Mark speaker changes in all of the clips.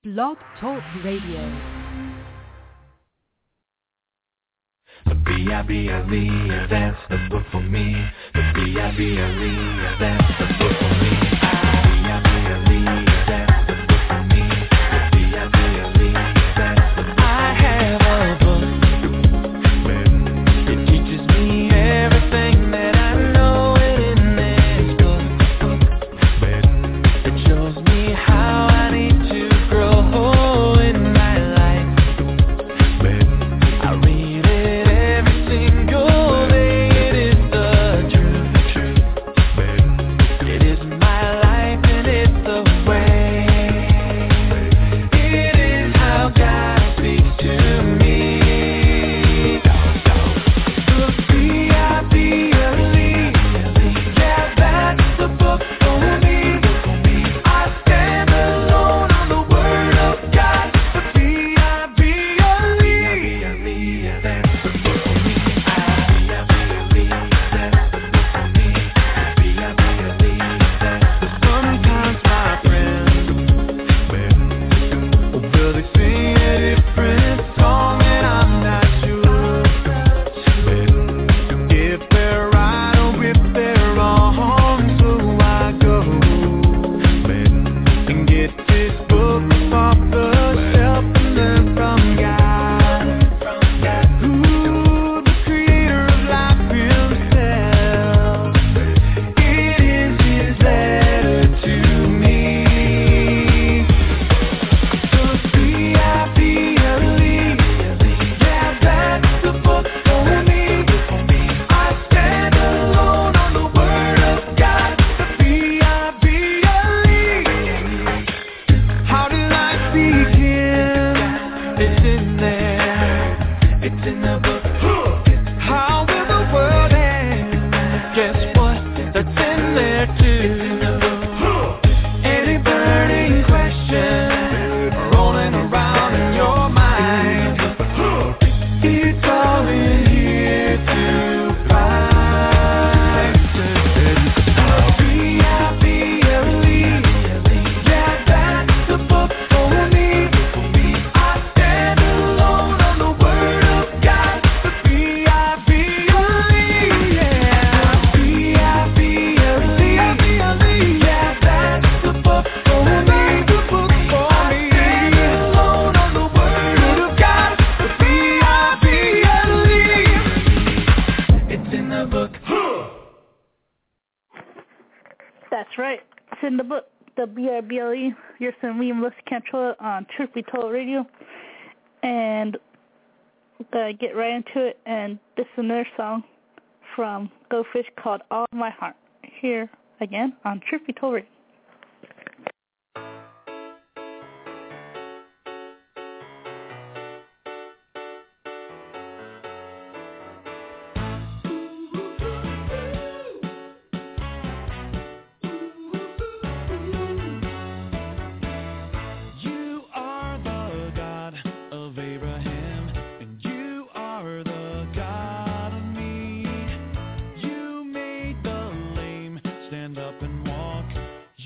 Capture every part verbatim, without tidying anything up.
Speaker 1: Blog Talk Radio.
Speaker 2: B I B L E, that's the book for me. The B I B L E, that's the book for me. B I B L E, that's the book for me. The B I B L E, that's the book for me. I have a book. It teaches me everything that I know in this book. It shows me how I need to grow in my life. I read it every single day. It is the truth. It is my life and it's the way. It is how God speaks to me. The B I B L E, yeah, that's the book for me. I stand alone on the word of God. The B I B L E, that's the book for me. B I B L E, that's the book for me. The B I B L E, that's the sometimes my friends, will they sing a different song and I'm not sure if they're right or if they're wrong. So I go and get this book off the shelf and learn from God, who the creator of life himself. It is his letter to me. So B I B L E, yeah, that's the book for me. I stand alone on the word of God. The B I B L E. How did I begin? It's in there. It's in the book. How will the world end? Guess what? That's in there too. Any burning question rolling around in your mind, it's all in here to find. B I B L E, yeah, that's the book for me. I stand alone on the word of God. The B I B L E, yeah. B I B L E, yeah, that's the book for me. The book for me. I stand alone on the word of God. The B I B L E, it's in the book.
Speaker 3: That's right. It's in the book, the B I B L E. You're some me, Melissa Cantrolla on Truth Be Told Radio. And we're going to get right into it. And this is another song from Go Fish called All My Heart. Here again on Truth Be Told Radio.
Speaker 2: You are the God of Abraham, and you are the God of me. You made the lame stand up and walk.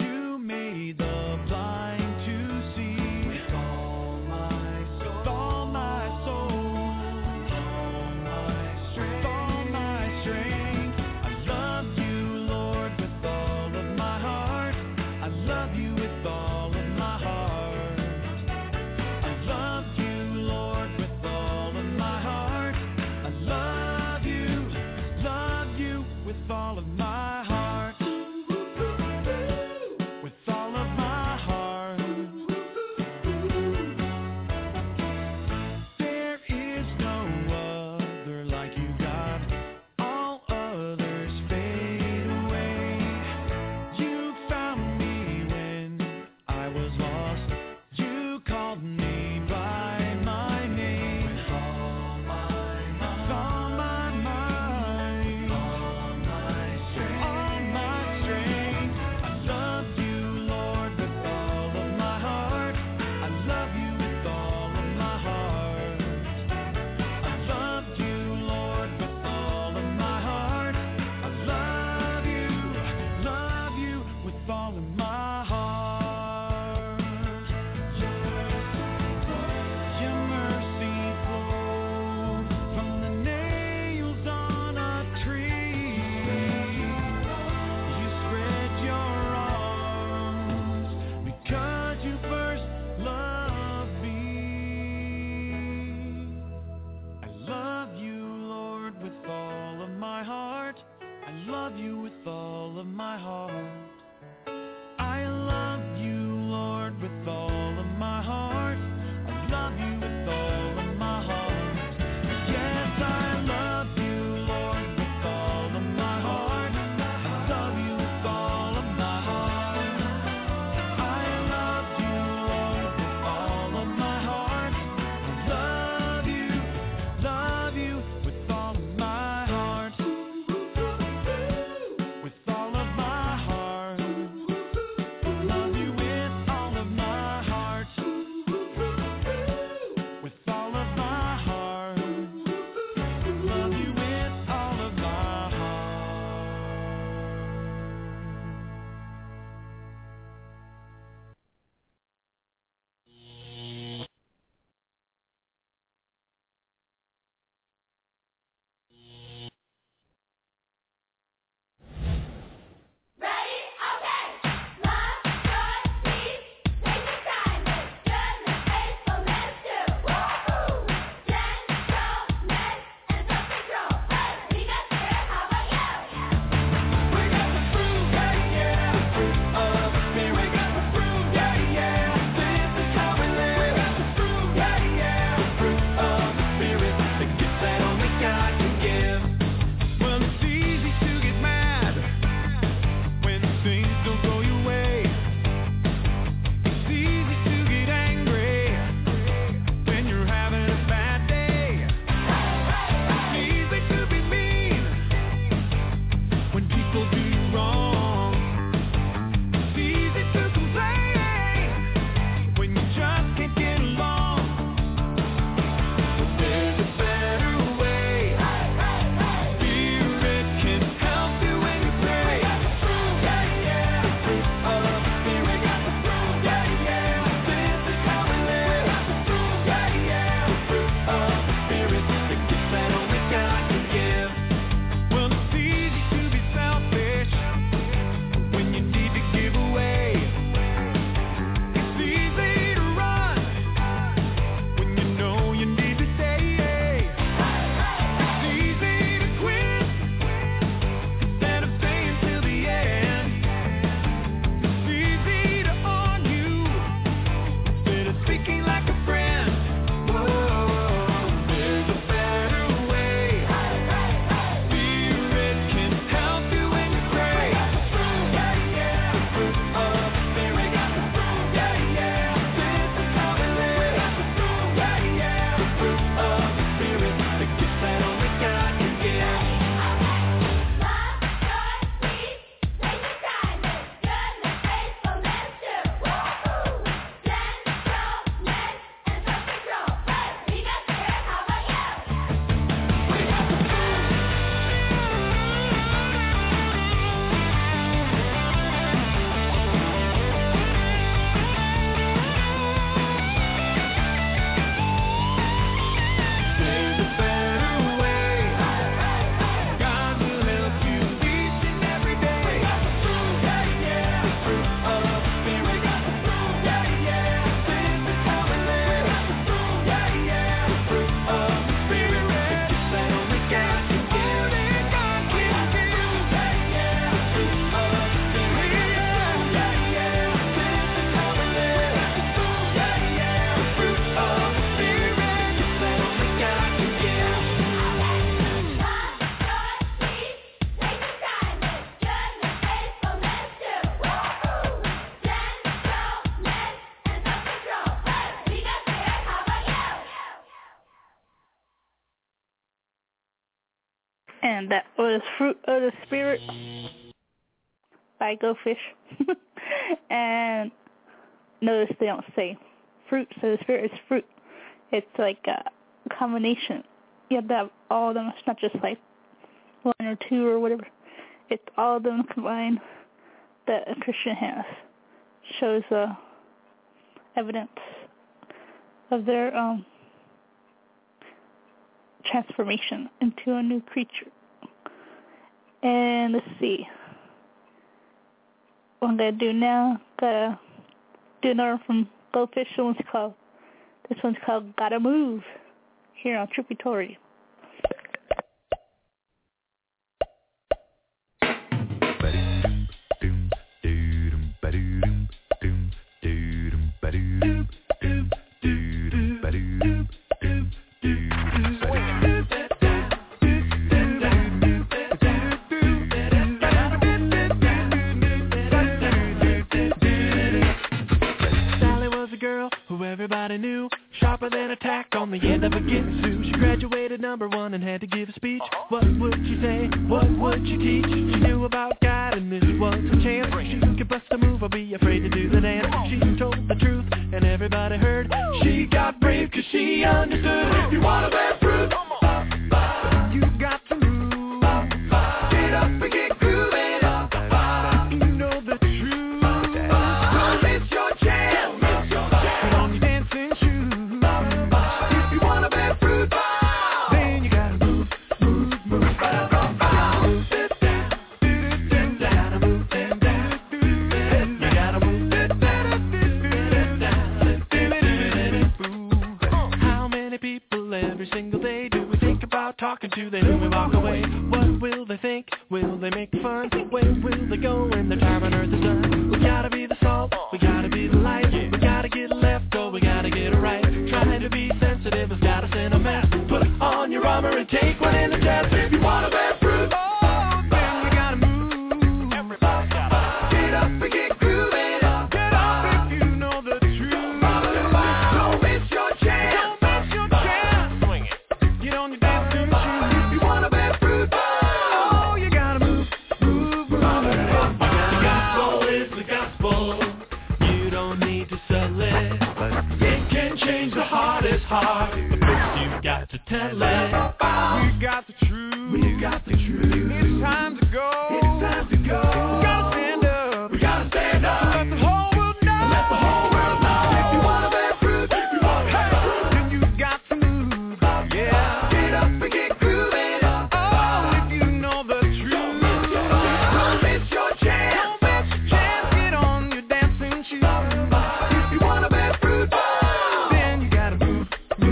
Speaker 3: And that was Fruit of the Spirit by Go Fish. And notice they don't say fruit, so the spirit is fruit. It's like a combination. You have to have all of them. It's not just like one or two or whatever. It's all of them combined that a Christian has. Shows uh, evidence of their um, transformation into a new creature. And let's see. What I'm going to do now, gotta do another from Go Fish. This one's called, this one's called Gotta Move, here on Trippy Tory.
Speaker 2: Everybody knew, sharper than a tack on the end of a Ginsu. She graduated number one and had to give a speech. What would she say? What would she teach? She knew about God and this was a chance. She could bust a move or be afraid to do the dance. She told the truth and everybody heard. She got brave cause she understood. If you want a bad fruit, you got to move. Get up and get grooving. You know the truth. So it's your chance. Talking to them when we walk away. What will they think? Will they make fun? Where will they go when their time on earth is done? We gotta be the salt, we gotta be the light. We gotta get left, or we gotta get it right. Trying to be sensitive has got us in a mess. Put on your armor and take one in the test. If you want a bad fruit, oh, then you gotta move. Everybody gotta get up and get grooving. Get up if you know the truth. Don't miss your chance. Don't miss your chance. Swing it. Get on your dance. Hard, but first you got to tell it. We got the truth. We got the truth. It's time to go. It's time to go. We gotta stand up. We gotta stand up. Let the whole world know. Let the whole world know. If you want a bad fruit, if you want a bad fruit, then you got to move. Yeah. Get up and get grooving. Oh, if you know the truth. Don't miss your chance. Don't miss your chance. Get on your dancing shoes. If you want a bad fruit, then you gotta move.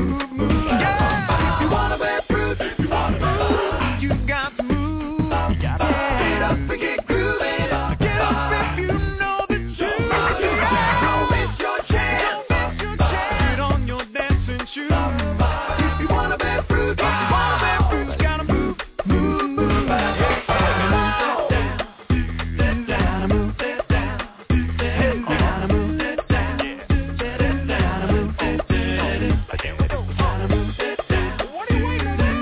Speaker 2: You got to move. You gotta get up and get grooving. Get up if you know the truth. Don't miss your chance. Don't miss your chance. Get on your dancing shoes. If you want a bad fruit, if you want a bad fruit, you gotta move, move, move. Gotta move that down, that down, move that down, that down, move that down, that down, move that down, gotta move that down. What are you waiting on?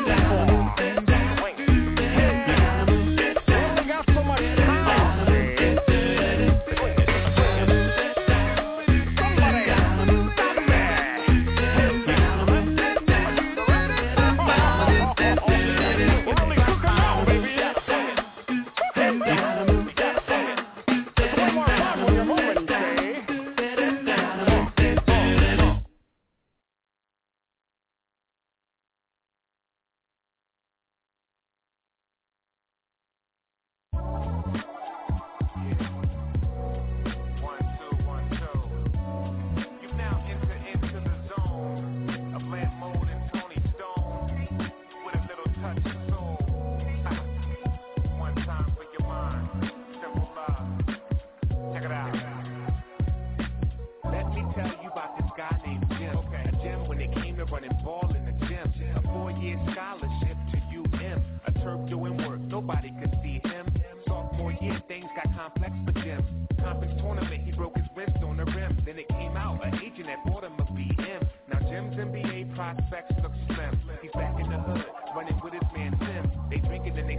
Speaker 2: Nobody could see him. Sophomore year, things got complex for Jim. Conference tournament, he broke his wrist on the rim. Then it came out, an agent that bought him a B M. Now Jim's N B A prospects look slim. He's back in the hood, running with his man Tim. They drinking and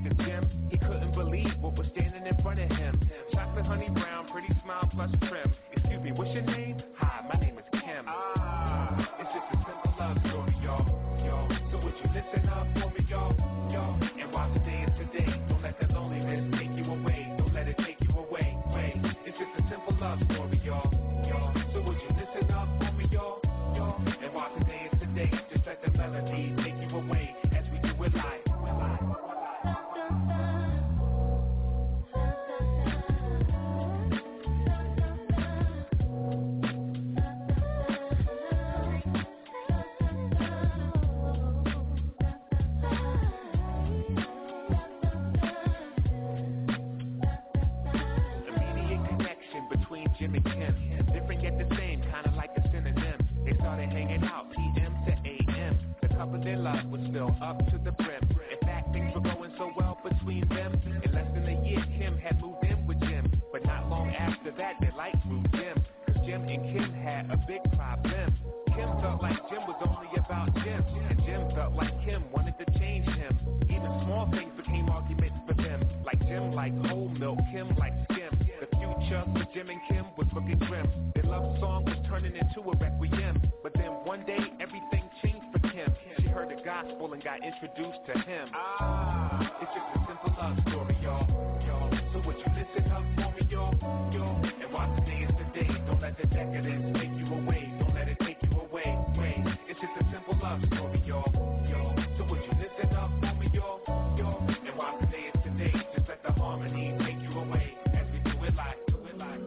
Speaker 4: to Jim, he couldn't believe what was standing in front of him. Chocolate honey brown, pretty smile plus trim. Excuse me, what's your name? Hi, my name is Kim. Ah, it's just a simple love story, y'all. Y'all, so would you listen up for me, y'all? Y'all, and while today is today, don't let the loneliness take you away. Don't let it take you away. Wait, it's just a simple love story, y'all. Y'all, so would you listen up for me, y'all? Y'all, and while today is today, just let the melody take you away as we do it live. Jim and Kim, different yet the same, kinda like a synonym. They started hanging out P M to A M. The cup of their love was filled up to the brim. In fact, things were going so well between them. In less than a year, Kim had moved in with Jim. But not long after that, their lights grew dim. Cause Jim and Kim had a big problem. Kim felt like Jim was only about Jim. And Jim felt like Kim wanted to change him. Even small things became arguments for them. Like Jim liked whole milk, Kim liked skim. The future for Jim and Kim was looking grim. Their love song was turning into a requiem. But then one day, everything changed for Kim. She heard the gospel and got introduced to him. Ah, it's just a simple love story, y'all. Y'all, so would you listen up for me, y'all? Y'all, and while today is the day, don't let the decadence take you away. Don't let it take you away. Wait, it's just a simple love story, y'all. Y'all, so would you listen up for me, y'all? Y'all, and while today is today, just let the harmony take you away as we do it live. Do it live.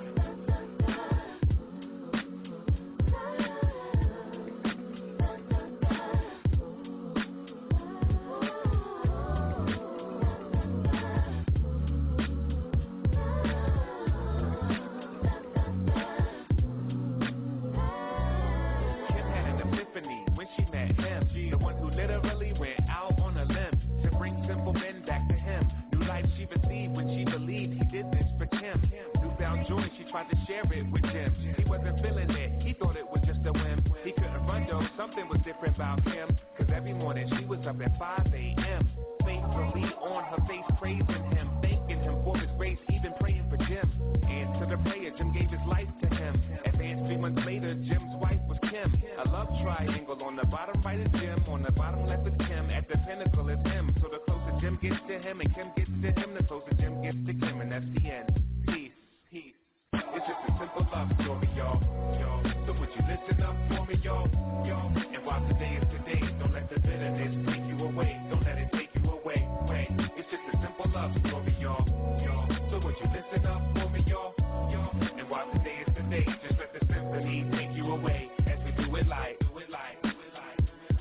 Speaker 4: Tried to share it with Jim. He wasn't feeling it, he thought it was just a whim. He couldn't run though, something was different about him. Cause every morning she was up at five a.m. faithfully on her face praising him, thanking him for his grace, even praying for Jim. And to the prayer, Jim gave his life to him. Advanced three months later, Jim's wife was Kim. A love triangle, on the bottom right is Jim, on the bottom left is Kim, at the pinnacle is him. So the closer Jim gets to him and Kim gets to him, the closer Jim gets to Kim, and that's the end. Peace, peace. It's just a simple love story, y'all, y'all. So would you listen up for me, y'all, y'all? And while today is today, don't let the bitterness take you away. Don't let it take you away. Wait, it's just a simple love story, y'all, y'all. So would you listen up for me, y'all, y'all? And while today is today, just let the symphony take you away as we do it live, do it live, do it live.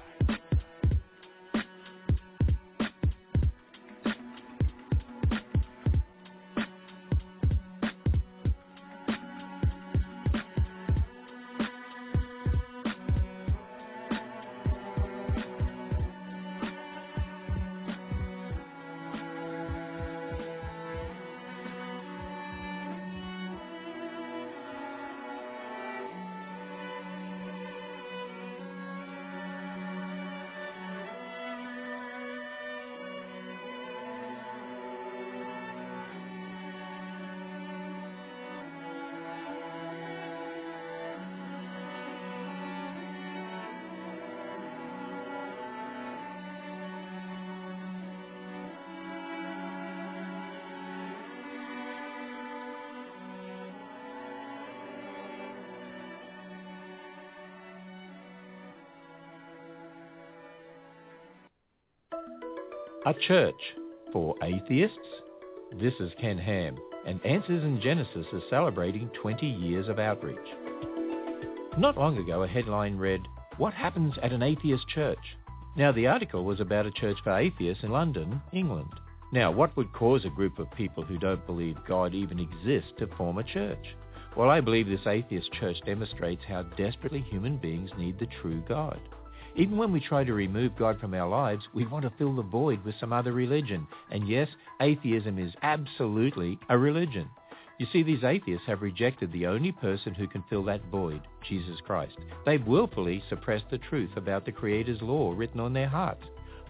Speaker 5: A church for atheists? This is Ken Ham, and Answers in Genesis is celebrating twenty years of outreach. Not long ago, a headline read, "What happens at an atheist church?" Now, the article was about a church for atheists in London, England. Now, what would cause a group of people who don't believe God even exists to form a church? Well, I believe this atheist church demonstrates how desperately human beings need the true God. Even when we try to remove God from our lives, we want to fill the void with some other religion. And yes, atheism is absolutely a religion. You see, these atheists have rejected the only person who can fill that void, Jesus Christ. They've willfully suppressed the truth about the Creator's law written on their hearts.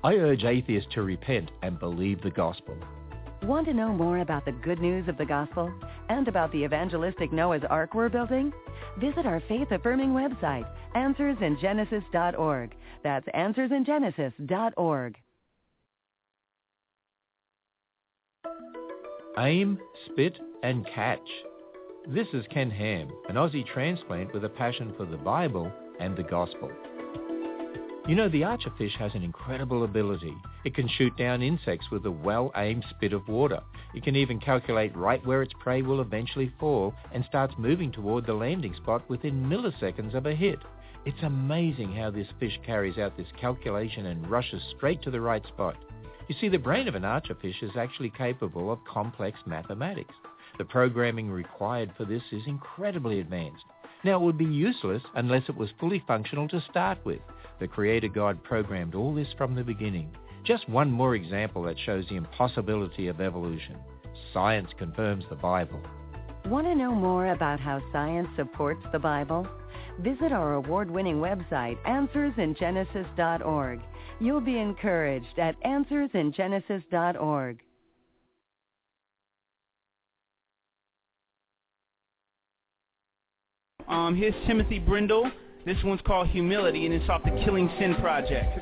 Speaker 5: I urge atheists to repent and believe the gospel.
Speaker 6: Want to know more about the good news of the gospel and about the evangelistic Noah's Ark we're building? Visit our faith-affirming website, answers in genesis dot org. That's answers in genesis dot org.
Speaker 5: Aim, spit, and catch. This is Ken Ham, an Aussie transplant with a passion for the Bible and the gospel. You know, the archerfish has an incredible ability. It can shoot down insects with a well-aimed spit of water. It can even calculate right where its prey will eventually fall and starts moving toward the landing spot within milliseconds of a hit. It's amazing how this fish carries out this calculation and rushes straight to the right spot. You see, the brain of an archerfish is actually capable of complex mathematics. The programming required for this is incredibly advanced. Now, it would be useless unless it was fully functional to start with. The Creator God programmed all this from the beginning. Just one more example that shows the impossibility of evolution. Science confirms the Bible.
Speaker 6: Want to know more about how science supports the Bible? Visit our award-winning website, answers in genesis dot org. You'll be encouraged at answers in genesis dot org.
Speaker 7: Um, here's Timothy Brindle. This one's called Humility, and it's off the Killing Sin Project.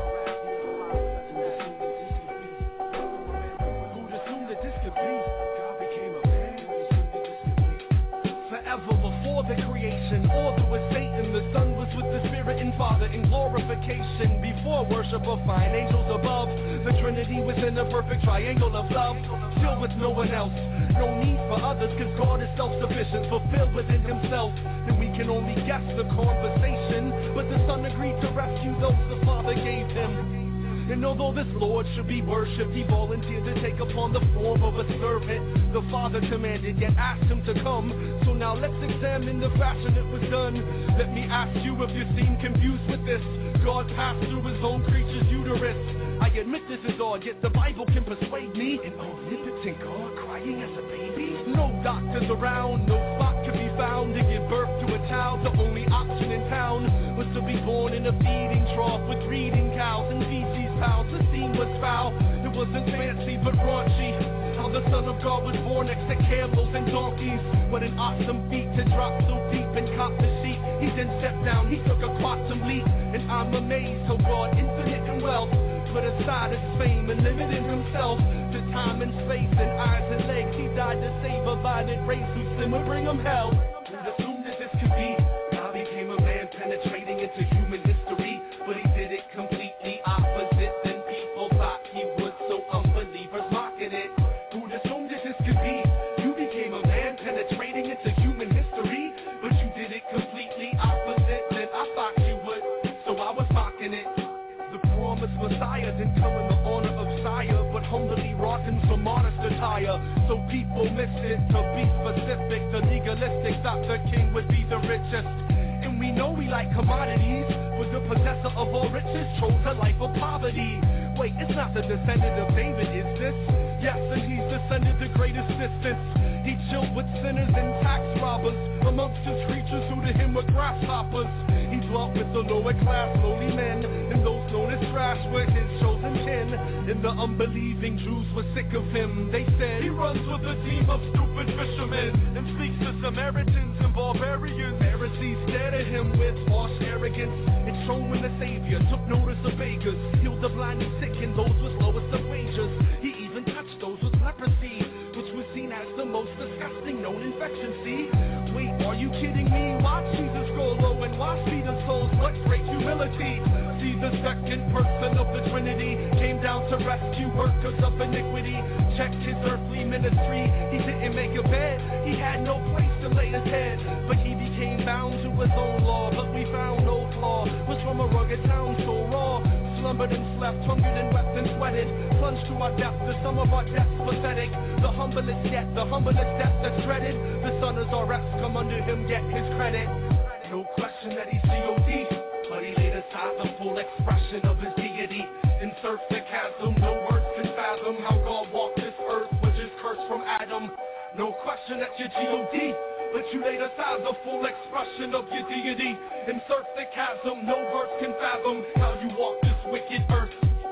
Speaker 8: Forever before the creation, order was Satan, the Son was with the Spirit and Father in glorification. Before worship of fine angels above, the Trinity was in a perfect triangle of love, still with no one else. No need for others, cause God is self-sufficient, fulfilled within himself. And we can only guess the conversation, but the Son agreed to rescue those the Father gave him. And although this Lord should be worshipped, he volunteered to take upon the form of a servant. The Father commanded, yet asked him to come. So now let's examine the fashion it was done. Let me ask you if you seem confused with this. God passed through his own creature's uterus. I admit this is odd, yet the Bible can persuade me. An omnipotent God crying as a baby? No doctors around, no spot could be found to give birth to a child. The only option in town was to be born in a feeding trough with breeding cows and feces piles. The scene was foul, it wasn't fancy but raunchy. How the Son of God was born next to camels and donkeys. What an awesome feat to drop so deep and cop the sheep. He then stepped down, he took a quantum leap. And I'm amazed how God, infinite in wealth, put aside his fame and limited himself to time and space and eyes and legs. He died to save a violent race whose sin would bring him hell. Who'd assume that this could be? God became a man penetrating into human history, but he did it completely opposite than people thought he would, so unbelievers mocking it. Who'd assume that this could be? You became a man penetrating into human history, but you did it completely opposite than I thought you would, so I was mocking it. The promised Messiah didn't come in the honor of sire, but humbly wrought in some modest attire. So people missed it. To be specific, the legalistic Doctor King would be the richest. And we know we like commodities, but the possessor of all riches chose a life of poverty. Wait, it's not the descendant of David, is this? Yes, and he's descended the greatest distance. He chilled with sinners and tax robbers, amongst his creatures who to him were grasshoppers. He dwelt with the lower class, lowly men, and those known as trash were his chosen kin. And the unbelieving Jews were sick of him. They said, he runs with a team of stupid fishermen, and speaks to Samaritans and barbarians. Pharisees stared at him with harsh arrogance. It's shown when the Savior took notice of beggars, healed the blind and sick and those with lowest of wages. He even touched those with leprosy, which was seen as the most disgusting known infection. See? Wait, are you kidding me? Watch Jesus go low and watch Peter's souls. What great humility! See, the second person of the Trinity came down to rescue workers of iniquity. Check his earthly ministry. He didn't make a bed, he had no place to lay his head, but he became bound to his own law. But we found no flaw, was from a rugged town so raw. Slumbered and slept, hungered and wept and sweated, plunged to our depth, the sum of our depths pathetic. The humblest yet, the humblest depth that's dreaded. The Son is our reps, come under him, get his credit. No question that he's G O D, but he laid aside the full expression of his deity. And surfed the chasm, no words can fathom how God walked this earth, which is cursed from Adam. No question that you're G O D, but you laid aside the full expression of your deity. And surfed the chasm, no words can fathom how you walk this wicked earth.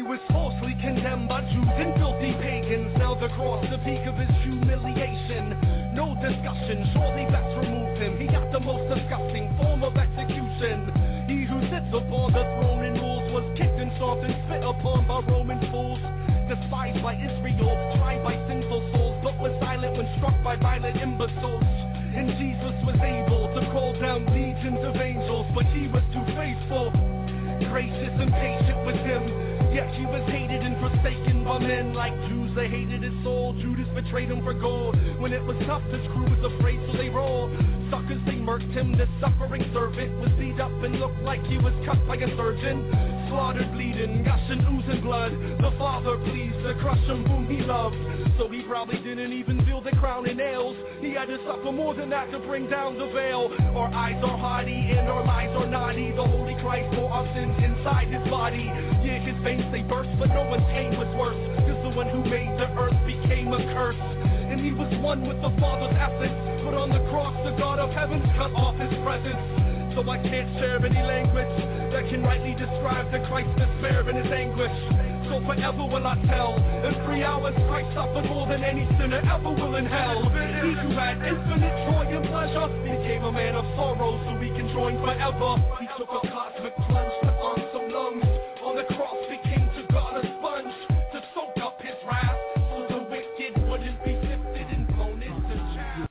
Speaker 8: was falsely condemned by Jews and filthy pagans. Now the cross, the peak of his humiliation. No discussion, surely best remove him. He got the most disgusting form of execution. He who sits upon the throne and rules was kicked and stomped and spit upon by Roman fools. Despised by Israel, tried by sinful souls, but was silent when struck by violent imbeciles. And Jesus was able to call down legions of angels, but he was too faithful, gracious and patient with him. Yet he was hated and forsaken by men. Like Jews, they hated his soul. Judas betrayed him for gold. When it was tough, his crew was afraid, so they rolled. Suckers, they murked him. The suffering servant was beat up and looked like he was cut by a surgeon. Slaughtered, bleeding, gushing, oozing blood. The Father pleased to crush him whom he loved. So he probably didn't even feel the crown and nails. He had to suffer more than that to bring down the veil. Our eyes are haughty and our lives are naughty. The Holy Christ bore our sins inside his body. Yeah, his veins they burst, but no one's pain was worse. Cause the one who made the earth became a curse. And he was one with the Father's essence. But on the cross the God of heavens cut off his presence. So I can't share any language that can rightly describe the Christ's despair and his anguish. So forever will I tell, in three hours Christ suffered more than any sinner ever will in hell. He who had infinite joy and pleasure became a man of sorrow so we can join forever. He took a cosmic plunge to arms some lungs. On the cross became to God a sponge to soak up his wrath, so the wicked wouldn't be sifted and blown into chaff.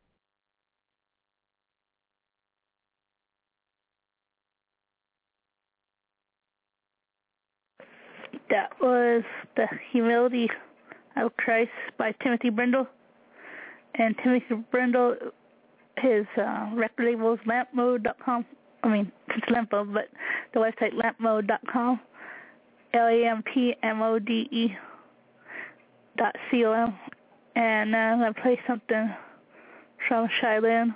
Speaker 3: That was The Humility of Christ by Timothy Brindle. And Timothy Brindle, his uh, record label is lamp mode dot com. I mean, it's Lampo, but the website lamp mode dot com. L A M P M O D E dot C O M. And uh, I'm going to play something from Cheyenne.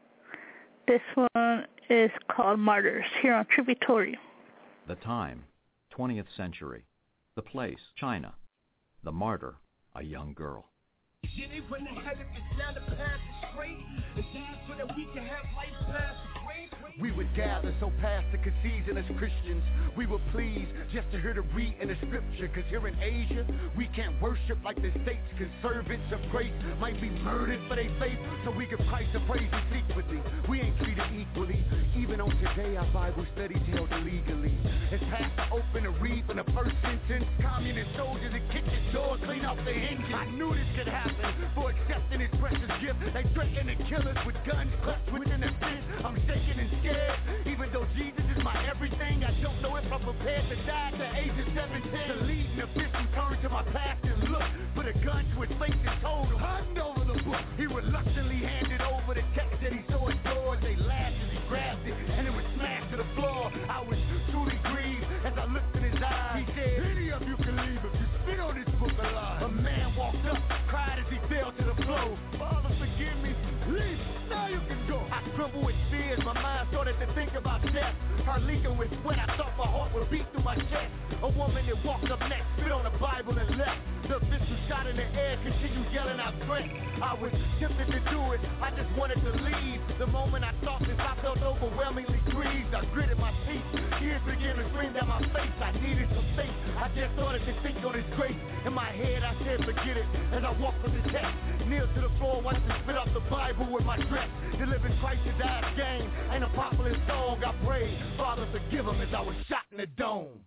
Speaker 3: This one is called Martyrs, here on Tributary.
Speaker 9: The time, twentieth century. The place, China. The martyr, a young girl.
Speaker 10: Yeah, they went ahead of us, now the path is straight. And died so that we can have life past the grave.
Speaker 11: We would gather so Pastor could season as Christians. We were pleased just to hear the read in the scripture. Cause here in Asia, we can't worship like the states. Cause servants of grace might be murdered for their faith. So we give Christ the praise secretly. We ain't treated equally. Even on today, our Bible studies held illegally. It's past to open and read from the first sentence. Communist soldiers and kitchen doors clean off their engines. I knew this could happen for accepting his precious gift. They threaten to kill us with guns clutched within a fist. I'm shaking and scared. Even though Jesus is my everything, I don't know if I'm prepared to die at the age of seventeen. The leading official turned to my pastor and looked, put a gun to his face and told him, hand over the book. He reluctantly handed over the text that he so adored. They laughed as he grabbed it, and it was smashed to the floor. I was truly grieved as I looked in his eyes. He said, any of you can leave if you spit on this book alive. A man walked up, cried as he fell to the floor. Father, forgive me. Leave. Now you can go. I trembled with fears. My mind started to think about death. Her leaking with sweat. I thought my heart would beat through my chest. A woman that walked up next, spit on the Bible and left. The official shot in the air, continued yelling out threats. I was tempted to do it. I just wanted to leave. The moment I thought this, I felt overwhelmingly grieved. I gritted my teeth. Tears began to stream down my face. I needed some faith. I just started to think on his grace. In my head, I said, forget it. As I walked from the text, kneel to the floor, watched him spit off the Bible with my dress. Delivering Christ to God's game. Ain't a popular song. I prayed, Father, forgive him as I was shot in the dome.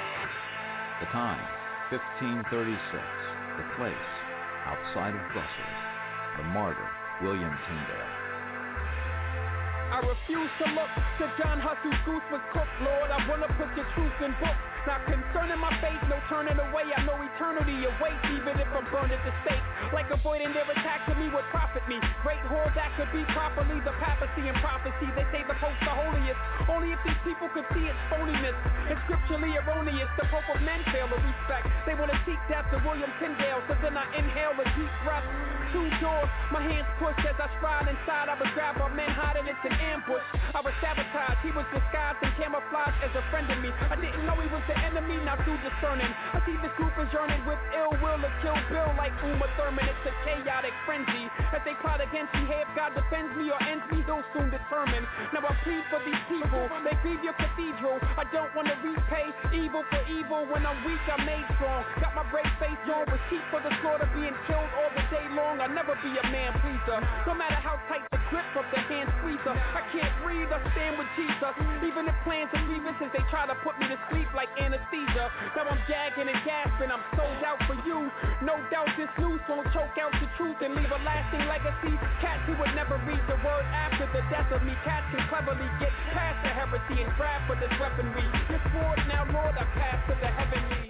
Speaker 9: The time, fifteen thirty-six. The place, outside of Brussels. The martyr, William Tyndale.
Speaker 12: I refuse to look to John Hussey's goose was cooked, Lord. I wanna put your truth in books. Not concerning my faith, no turning away. I know eternity awaits, even if I'm burned at the stake. Like avoiding their attack to me would profit me. Great whore that could be properly the papacy and prophecy. They say the Pope's the holiest. Only if these people could see its phoniness. It's scripturally erroneous. The Pope of men fail to respect. They wanna seek death to William Tyndale, so then I inhale a deep breath. two doors, my hands pushed as I stride inside. I was grabbed by men hiding, it's an ambush. I was sabotaged, he was disguised and camouflaged as a friend of me. I didn't know he was the enemy, now through discerning I see this group is yearning with ill will to kill Bill like Uma Thurman. It's a chaotic frenzy as they plot against me. Hey, if God defends me or ends me, he'll soon determine. Now I plead for these people, they grieve your cathedral. I don't want to repay evil for evil. When I'm weak, I'm made strong. Got my brave face on, with sheep for the slaughter, being killed all the day long. I'll never be a man pleaser, no matter how tight the grip of the hand squeezer. I can't breathe, I stand with Jesus, even if plans are grievances, they try to put me to sleep like anesthesia. Now I'm gagging and gasping, I'm sold out for you. No doubt this news won't choke out the truth and leave a lasting legacy. Cats who would never read the word after the death of me. Cats can cleverly get past the heresy and grab for this weaponry. This sword now, Lord, I pass to the heavenlies.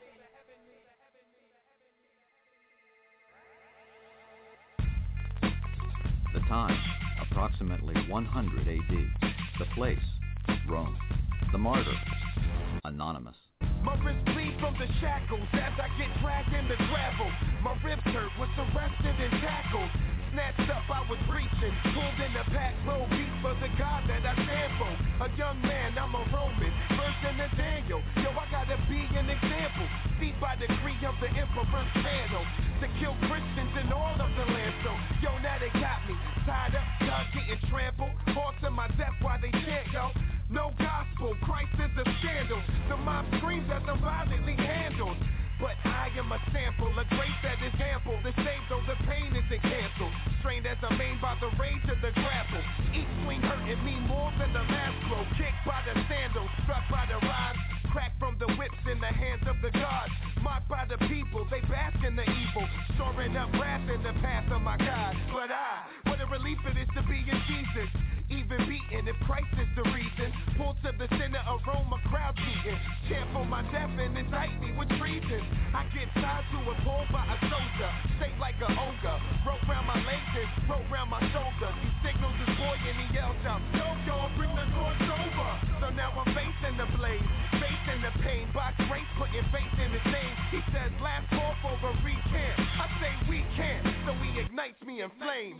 Speaker 9: The time, approximately one hundred A D. The place, Rome. The martyr, anonymous.
Speaker 10: My wrists bleed from the shackles as I get dragged in the gravel. My ribs hurt, was arrested and tackled. Snatched up, I was reaching, pulled in the pack, roll beat for the God that I stand for. A young man, I'm a Roman, version of Daniel. Yo, I gotta be an example. Seat by decree of the emperor's panel to kill Christians in all of the land. So, yo, now they got me tied up, dog getting trampled. Horse in my death while they chant, yo. No gospel, Christ is a scandal. The mob screams as I'm violently handled. But I am a sample, a grace that is ample. The shame though the pain isn't canceled. Strained as I'm aimed by the rage of the grapple. Each swing hurting me more than the last blow. Kicked by the sandals, struck by the rods. Cracked from the whips in the hands of the gods. Mocked by the people, they bask in the evil. Storing up wrath in the path of my God. But I, what a relief it is to be in Jesus. Even beaten if Christ is the reason. Pulled to the center of Rome, a crowd beating. Chant for my death and indict me with treason. I get tied to a pole by a soldier, shaped like a ogre. Rope round my legs and rope round my shoulder. He signals his boy and he yells out, yo, yo, bring the torch over. So now I'm facing the blaze, facing the pain. By grace, putting faith in his name. He says, last call for a recant. I say we can't, so he ignites me in flames.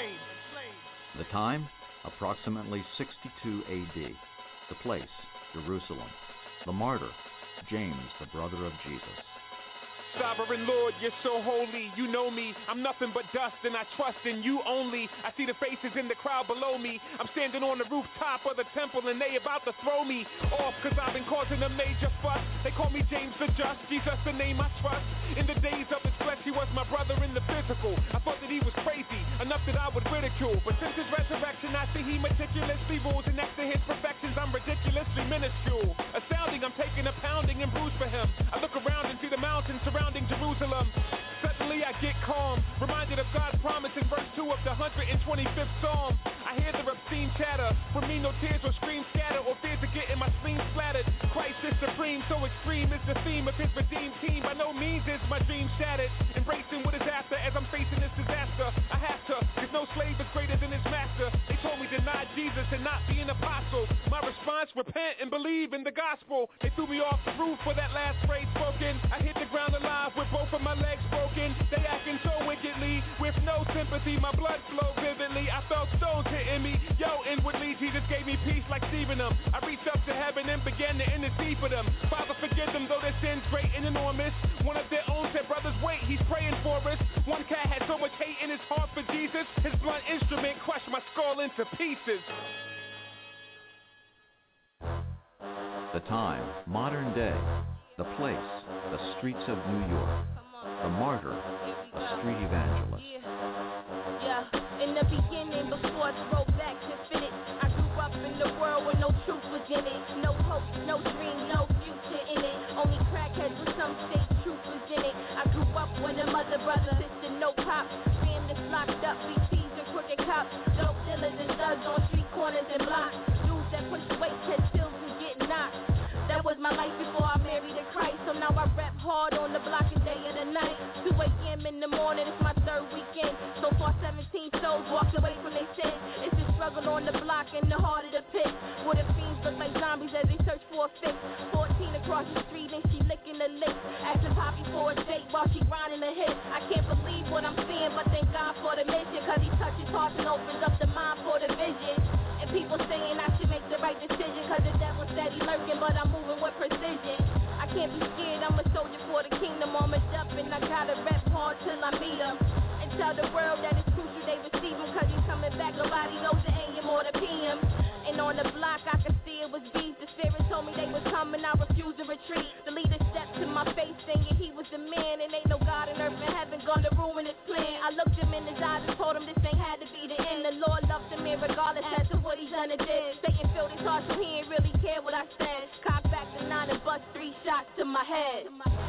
Speaker 9: The time, approximately sixty-two A D. The place, Jerusalem. The martyr, James, the brother of Jesus.
Speaker 7: Sovereign Lord, you're so holy, you know me. I'm nothing but dust and I trust in you only. I see the faces in the crowd below me. I'm standing on the rooftop of the temple and they about to throw me off cause I've been causing a major fuss. They call me James the Just, Jesus the name I trust. In the days of his flesh he was my brother in the physical. I thought that he was crazy, enough that I would ridicule. But since his resurrection I see he meticulously rules. And next to his perfections I'm ridiculously minuscule. Astounding, I'm taking a pounding and bruise for him. I look around and see the mountains surrounding Jerusalem. Suddenly I get calm, reminded of God's promise in verse two of the one hundred twenty-fifth Psalm. I hear the obscene chatter, from me no tears or screams scatter, or fears of getting my spleen splattered. Christ is supreme, so extreme is the theme of his redeemed team. By no means is my dream shattered, embracing what is after as I'm facing this disaster. I have to, cause no slave is greater than his master. They told me deny Jesus and not be an apostle. My response, repent and believe in the gospel. They threw me off the roof for that last phrase spoken. I hit the ground alive with both of my legs broken. They acting so wickedly, with no sympathy. My blood flowed vividly, I felt stones hitting me. Yo, inwardly, Jesus gave me peace like Stephenum. I reached up to heaven and began to intercede for them. Father, forgive them, though their sin's great and enormous. One of their own said, brothers, wait, he's praying for us. One cat had so much hate in his heart for Jesus, his blunt instrument crushed my skull into pieces.
Speaker 9: The time, modern day. The place, the streets of New York. The martyr, a street evangelist.
Speaker 13: Yeah, in the beginning, before I drove back to fit it, I grew up in the world where no truth was in it. No hope, no dream, no future in it. Only crackheads with some fake truth was in it. I grew up with a mother, brother, sister, no pop. Families locked up, B Ts and crooked cops. Dope dealers and thugs on street corners and blocks. Dudes that push weight, catch pills and get knocked. That was my life before I married in Christ. So now I rap hard on the block and day and the night. two a.m. in the morning, it's my third weekend. So far seventeen souls walked away from their sin. It's a struggle on the block in the heart of the pit, where the fiends look like zombies as they search for a fix. fourteen across the street and she licking the lips, asking Poppy for a date while she grinding the hit. I can't believe what I'm seeing, but thank time for the mission, cause he touches hearts and opens up the mind for the vision. And people saying I should make the right decision, cause the devil steady lurking, but I'm moving with precision. I can't be scared, I'm a soldier for the kingdom, armored up, and I gotta rep hard till I meet him. And tell the world that it's crucial they receive him, cause he's coming back, nobody knows the A M or the P M. And on the block I could see it was beef, the spirit told me they was coming, I refused to retreat. The leader stepped to my face saying he was the man, and ain't no God in earth and heaven gonna ruin his plan. I looked him in his eyes and told him this ain't had to be the end. The Lord loved him regardless as to what he done and did. Satan filled his heart so he ain't really care what I said. Cock back the nine and bust three shots to my head.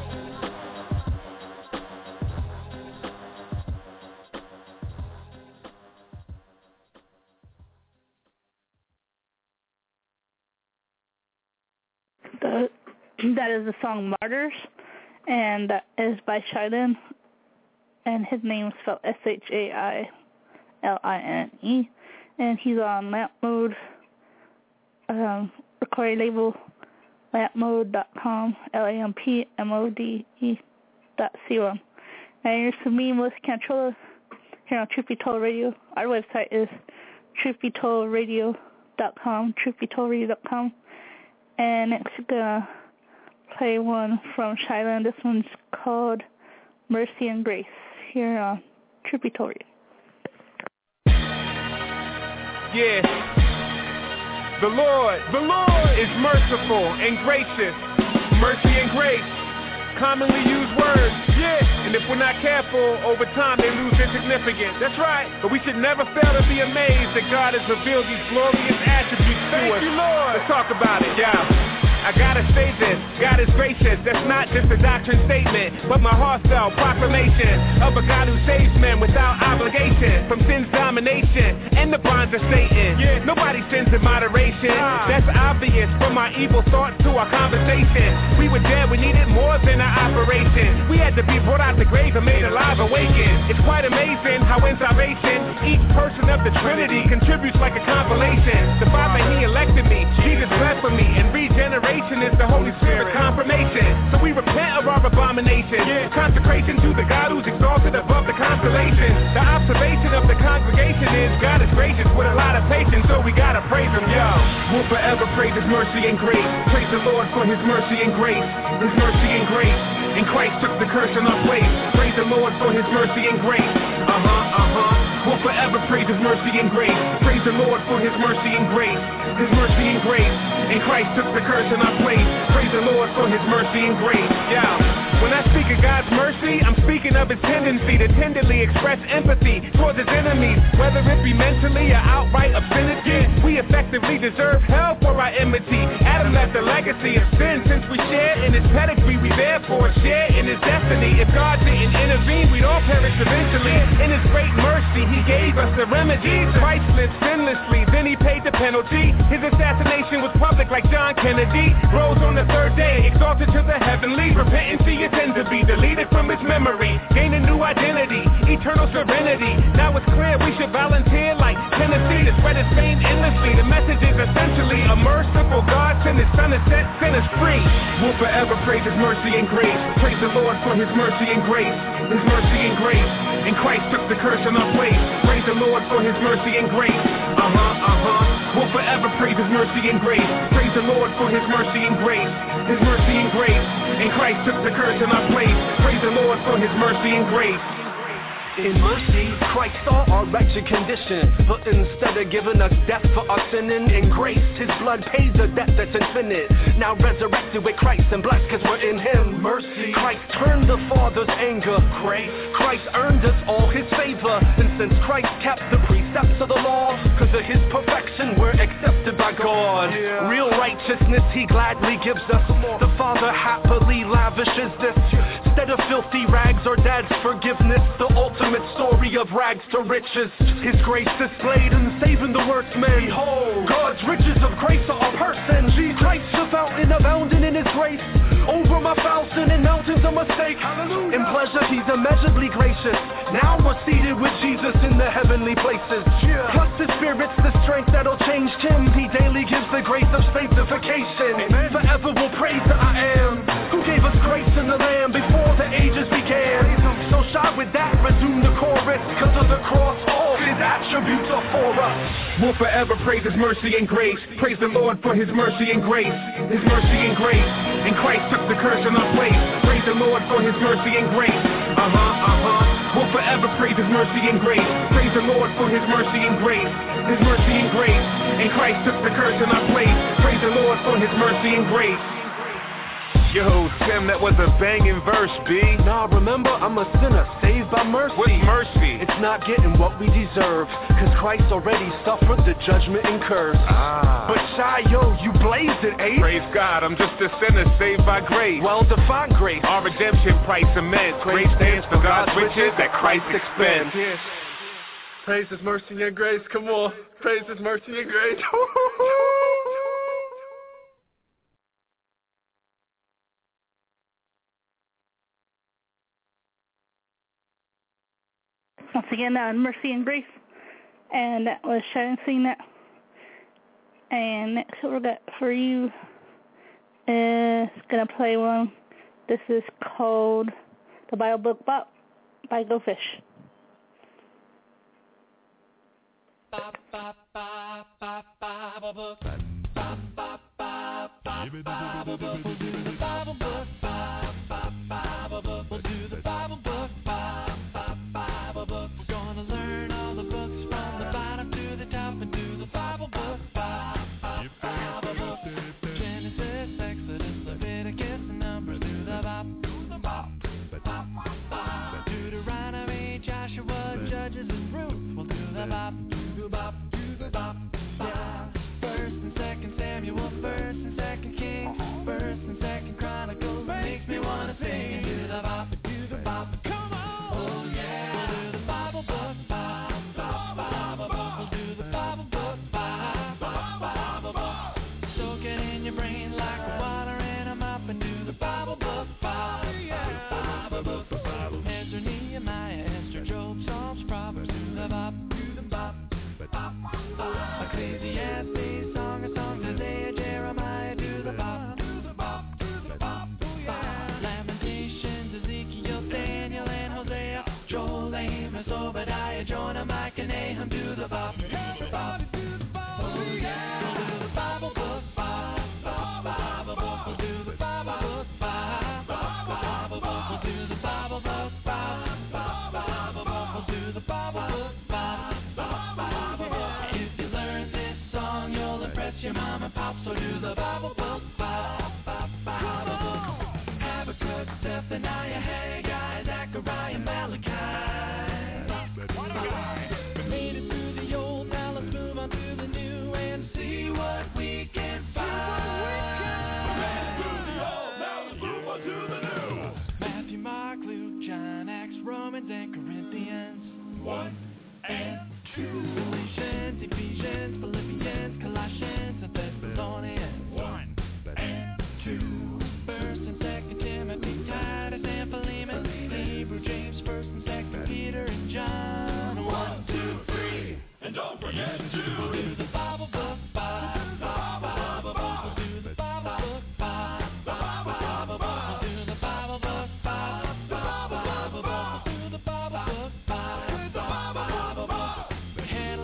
Speaker 3: The, that is the song Martyrs, and that is by Shailen, and his name is spelled S H A I L I N E, and he's on Lamp Mode, um, recording label, lamp mode dot com, L A M P M O D E dot C O M. And here's to me, Melissa Cantrolla, here on Truth Be Told Radio. Our website is truth be told radio dot com, truth be told radio dot com. And next we're gonna play one from Shailen. This one's called Mercy and Grace, here on Truth Be Told Radio.
Speaker 7: Yeah. The Lord, the Lord is merciful and gracious. Mercy and grace, commonly used words. Yeah. And if we're not careful, over time they lose their significance. That's right. But we should never fail to be amazed that God has revealed these glorious attributes to us. Thank you, Lord. Let's talk about it, yeah. I gotta say this, God is gracious, that's not just a doctrine statement, but my heartfelt proclamation of a God who saves men without obligation from sin's domination and the bonds of Satan. Yeah. Nobody sins in moderation, ah. That's obvious from our evil thoughts to our conversation. We were dead, we needed more than an operation. We had to be brought out the grave and made alive, awakened. It's quite amazing how in salvation, each person of the Trinity contributes like a compilation. The Father, He elected me, Jesus bled for me, and regeneration is the Holy Spirit confirmation. So we repent of our abomination, yeah. Consecration to the God who's exalted above the constellations. The observation of the congregation is God is gracious with a lot of patience, so we gotta praise Him, yo. We'll forever praise His mercy and grace. Praise the Lord for His mercy and grace. His mercy and grace. And Christ took the curse in our place. Praise the Lord for His mercy and grace. Uh-huh, uh-huh. We'll forever praise His mercy and grace. Praise the Lord for His mercy and grace. His mercy and grace. And Christ took the curse in our place. Praise the Lord for His mercy and grace. Yeah. When I speak of God's mercy, I'm speaking of His tendency to tenderly express empathy towards His enemies, whether it be mentally or outright obscenity. We effectively deserve hell for our enmity. Adam left a legacy of sin since we share in His pedigree. We therefore share in His destiny. If God didn't intervene, we'd all perish eventually. In His great mercy, He gave us the remedy. Christ lived sinlessly, then He paid the penalty. His assassination was public like John Kennedy. Rose on the third day, exalted to the heavenly. Repentancy is sin to be deleted from His memory. Gain a new identity, eternal serenity. Now it's clear we should volunteer like Tennessee to spread His fame endlessly. The message is essentially a merciful God sent His Son to set sinners free. We'll forever praise His mercy and grace. Praise the Lord for His mercy and grace. His mercy and grace. And Christ took the curse in our place. Praise the Lord for His mercy and grace. Uh-huh, uh-huh. We'll forever praise His mercy and grace. Praise the Lord for His mercy and grace. His mercy and grace. And Christ took the curse in our place. Praise the Lord for His mercy and grace.
Speaker 8: In mercy, Christ saw our wretched condition, but instead of giving us death for our sinning, in grace, His blood paid the debt that's infinite. Now resurrected with Christ and blessed cause we're in Him. Mercy, Christ turned the Father's anger. Grace, Christ earned us all His favor. And since Christ kept the precepts of the law, cause of His perfection, we're accepted by God. Yeah. Real righteousness He gladly gives us. The Father happily lavishes this. Instead of filthy rags or dad's forgiveness, the ultimate story of rags to riches. His grace displayed in saving the workman. Behold, God's riches of grace are a person. Jesus Christ, the fountain abounding in His grace. Over my foul sin and mountains of mistake. Hallelujah. In pleasure He's immeasurably gracious. Now we're seated with Jesus in the heavenly places. Yeah. Plus the Spirit's the strength that'll change Him. He daily gives the grace of sanctification. Amen. Forever we'll praise the I Am, who gave us grace in the Lamb before the ages began. So shout with that, resume the chorus, cause of the
Speaker 14: attributes are for us.
Speaker 7: We'll forever praise His mercy and grace. Praise the Lord for His mercy and grace. His mercy and grace. And Christ took the curse in our place. Praise the Lord for His mercy and grace. Uh-huh, uh-huh. We'll forever praise His mercy and grace. Praise the Lord for His mercy and grace. His mercy and grace. And Christ took the curse in our place. Praise the Lord for His mercy and grace.
Speaker 4: Yo, Tim, that was a banging verse, B.
Speaker 8: Nah, remember, I'm a sinner, saved by mercy.
Speaker 4: What's mercy?
Speaker 8: It's not getting what we deserve, cause Christ already suffered the judgment and curse.
Speaker 4: Ah.
Speaker 8: But Shy, yo, you blazed it, eh?
Speaker 4: Praise God, I'm just a sinner saved by grace.
Speaker 8: Well, define grace.
Speaker 4: Our redemption price immense. Grace stands for God's riches at Christ's expense.
Speaker 8: Yeah. Praise His mercy and grace, come on. Praise His mercy and grace.
Speaker 3: Once again, that was Mercy and Grace, and that was Sharon singing that. And next what we got for you is going to play one. This is called The Bible Book Bop by Go Fish.
Speaker 2: Bop, bop, bop, bop, Bible book. Bop, bop, bop, bop, Bible book. We'll do the Bible book. Bop, bop, Bible book. We'll do the Bible book. Bop, bop, Bible book. We're gonna learn all the books from the bottom to the top and do the Bible book. Bop, bop, Bible book. Genesis, Exodus, Leviticus, and Numbers. Do the bop, do the bop, bop, bop. Deuteronomy, Joshua, Judges, and Ruth. We'll do the bop. Bop, do the bop, yeah. First and Second Samuel, First and Second Kings, First and Second Chronicles. Makes me wanna sing and do the bop, do the bop. Come on, oh yeah. We'll do the Bible book, bop, bop, Bible book. We'll do the Bible book, bop, bop, Bible book. Soak it in your brain like water in a mop and do the Bible book, bop, yeah. Bible book, Ezra, Nehemiah, Esther, Job, Psalms, Proverbs. Do the bop, do the bop. Ecclesiastes, Song of Songs, Isaiah, Jeremiah, do the bop, do the bop, do the bop, yeah. Lamentations, Ezekiel, Daniel, and Hosea, Joel, Amos, Obadiah, Jonah, Micah, Nahum, do the bop, do the bop, do the bop, oh yeah. We'll do the Bible book, bop, bop, Bible book. We'll do the Bible book, bop, bop, Bible book. We'll do the Bible book, bop, bop, Bible book. We'll do the Bible book, bop, bop, Bible book. Your mom and pop, so do the Bible book, bop, bop, Bible book. Habakkuk, Zephaniah, Haggai, Zechariah, Malachi. We made it through the old, now let's move on to the new and see what we can find. We made it through the old, now let's move on to the new. Matthew, Mark, Luke, John, Acts, Romans, and Corinthians. One and two. Galatians, Ephesians, Philippians, Colossians, and Thessalonians. One and two. First and Second Timothy, Titus, and Philemon. Hebrew, James, First and Second Peter, and John. One, two, three, and don't forget to we'll do the Bible book, bop, bop, Bible book. We'll do the Bible book, bop, bop, Bible book. We'll do the Bible book, bop, bop, Bible book. We'll do the Bible book, bop, bop, Bible book. We had a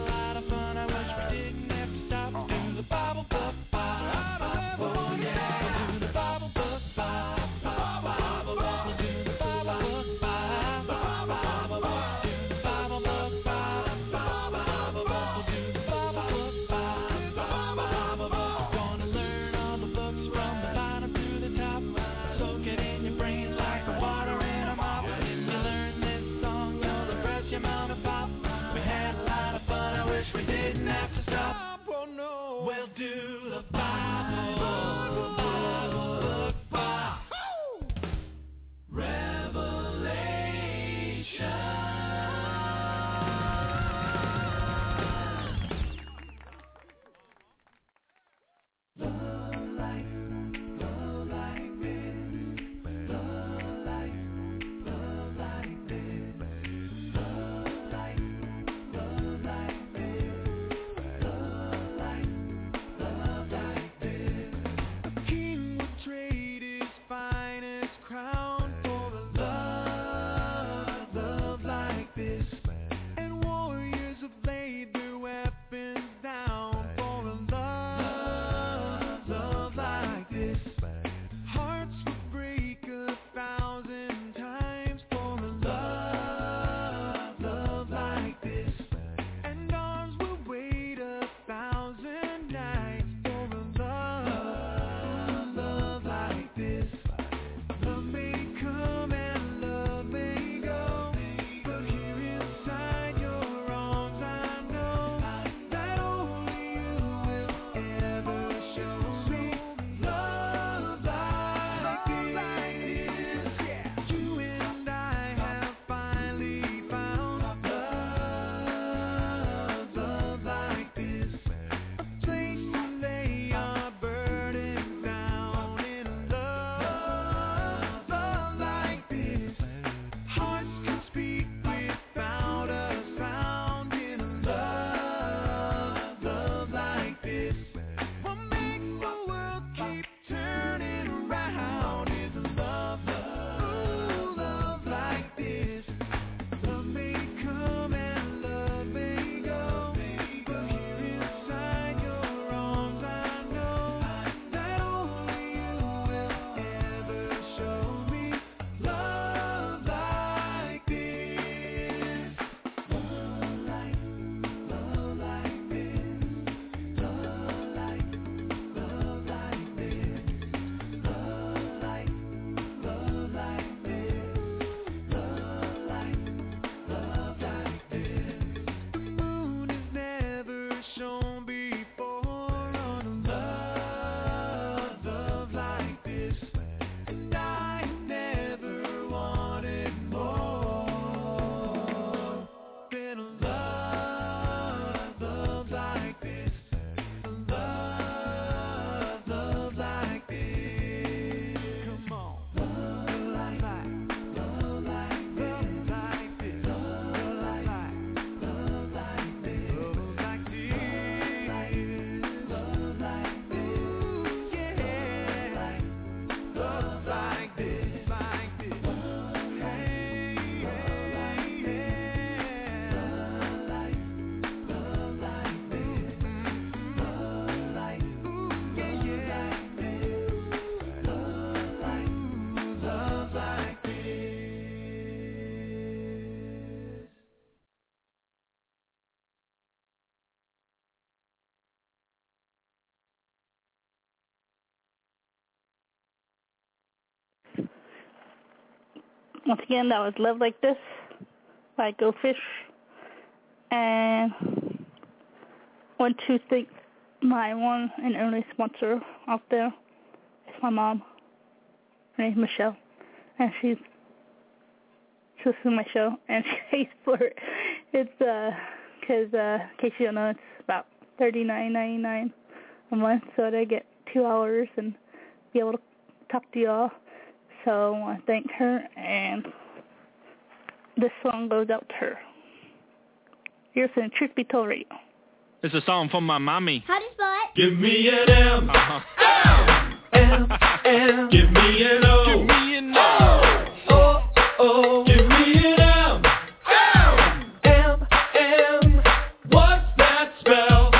Speaker 3: once again, that was Love Like This by Go Fish. And I want to thank my one and only sponsor out there. It's my mom. Her name's Michelle. And she's she's in my show. And she pays for it. It's, uh, because, uh, in case you don't know, it's about thirty-nine ninety-nine a month. So that I get two hours and be able to talk to y'all. So I want to thank her. And this song goes out to her. You're listening to Truth Be Told Radio.
Speaker 14: It's a song from my mommy.
Speaker 13: How do you spell it?
Speaker 2: Give me an M.
Speaker 14: Uh-huh.
Speaker 2: M, M. Give me an O.
Speaker 14: Give me an O.
Speaker 2: O, O. Give me an M. M, M. What's that spell?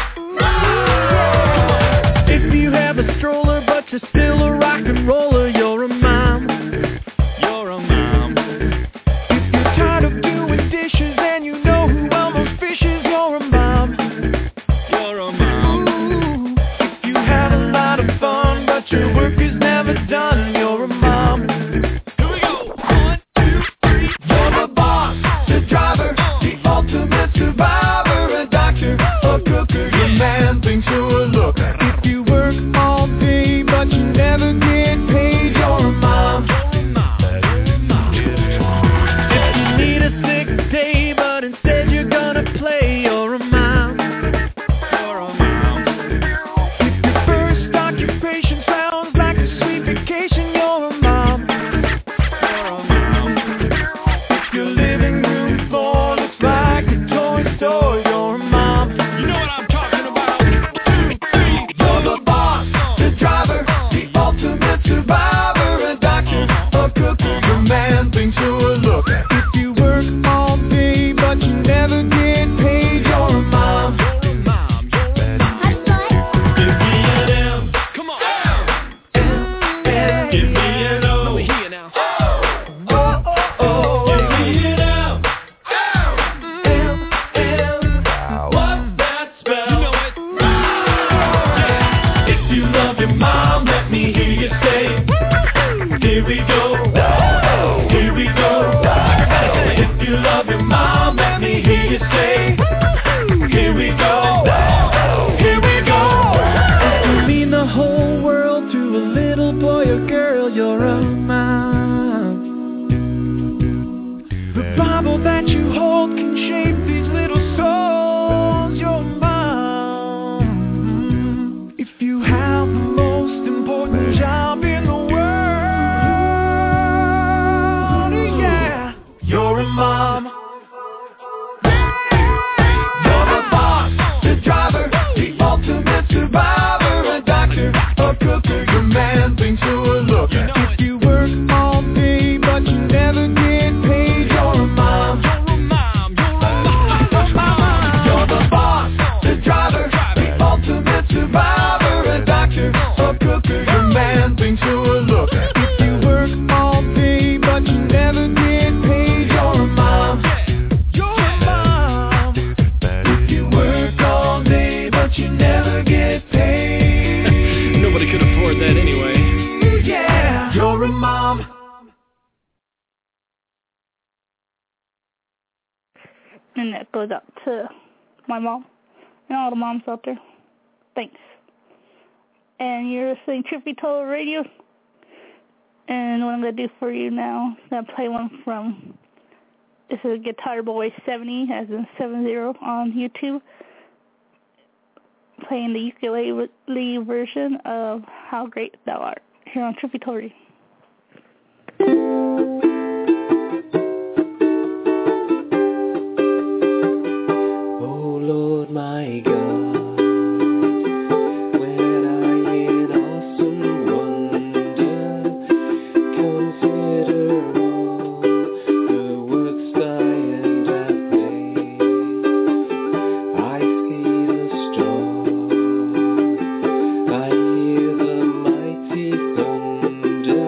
Speaker 2: If you have a stroller but you're still a rock and roller, you're a mom.
Speaker 14: You're a mom.
Speaker 2: If you're tired of doing dishes and you know who almost fishes, you're a mom.
Speaker 14: You're a mom.
Speaker 2: If you have a lot of fun but your work is never done, you're a mom.
Speaker 14: Here we go. One, two, three.
Speaker 2: You're the boss, the driver, the ultimate survivor, a doctor, a cooker, your man thinks you're a looker. If you work all day but you never get paid, you're a mom. If you need a sick day but instead you're gonna play, you're a mom.
Speaker 14: You're a mom.
Speaker 2: If your first occupation sounds like a sweet vacation, you're a mom.
Speaker 14: You're a mom.
Speaker 2: If your living room floor looks like a toy store, you're a mom.
Speaker 14: You know what I'm talking about. Two, three.
Speaker 2: You're the boss, the driver, the ultimate survivor, a doctor, a cooker, your man thinks you're a looker. If you work all day but you never get paid, you're a mom.
Speaker 14: You're a mom. You're a mom.
Speaker 13: How do you spell it?
Speaker 2: Give me an M,
Speaker 14: Come on.
Speaker 2: M, M. Give me an O.
Speaker 14: Let me hear you now.
Speaker 2: Oh, oh, oh. Give me an M, M, M. What's that spell?
Speaker 14: You know it.
Speaker 2: If you love your mom, let me hear you say, here we go, here we go. If you love your mom, let me hear you say, here we go, here we go. If you mean the whole world to a little boy or girl, you're a mom. The Bible that you hold can shape these little souls, you're a mom. If you have the most important job in the world, yeah, you're a mom. You're the boss, the driver, the ultimate survivor, a doctor, a cooker, your man thinks you're a looker. If you work all day but you never get paid, you're a mom.
Speaker 14: You're a mom. You're a mom.
Speaker 2: You're the boss, the driver, the ultimate survivor, a doctor, a cooker, your man thinks you're a looker. If you work all day but you never get paid, you're a mom. You're a mom. If you work all day but you never get paid,
Speaker 14: Nobody could afford that anyway.
Speaker 2: yeah, you're a mom.
Speaker 3: And that goes out to my mom and all the moms out there. Thanks. And you're listening to Truth Be Told Radio. And what I'm going to do for you now, I'm going to play one from, this is Guitar Boy seventy, as in seventy on YouTube. Playing the ukulele version of How Great Thou Art here on Truth Be Told Radio.
Speaker 2: Oh Lord my God, when I in awesome wonder consider all the works thy hand hath made, I see the stars, I hear the mighty thunder,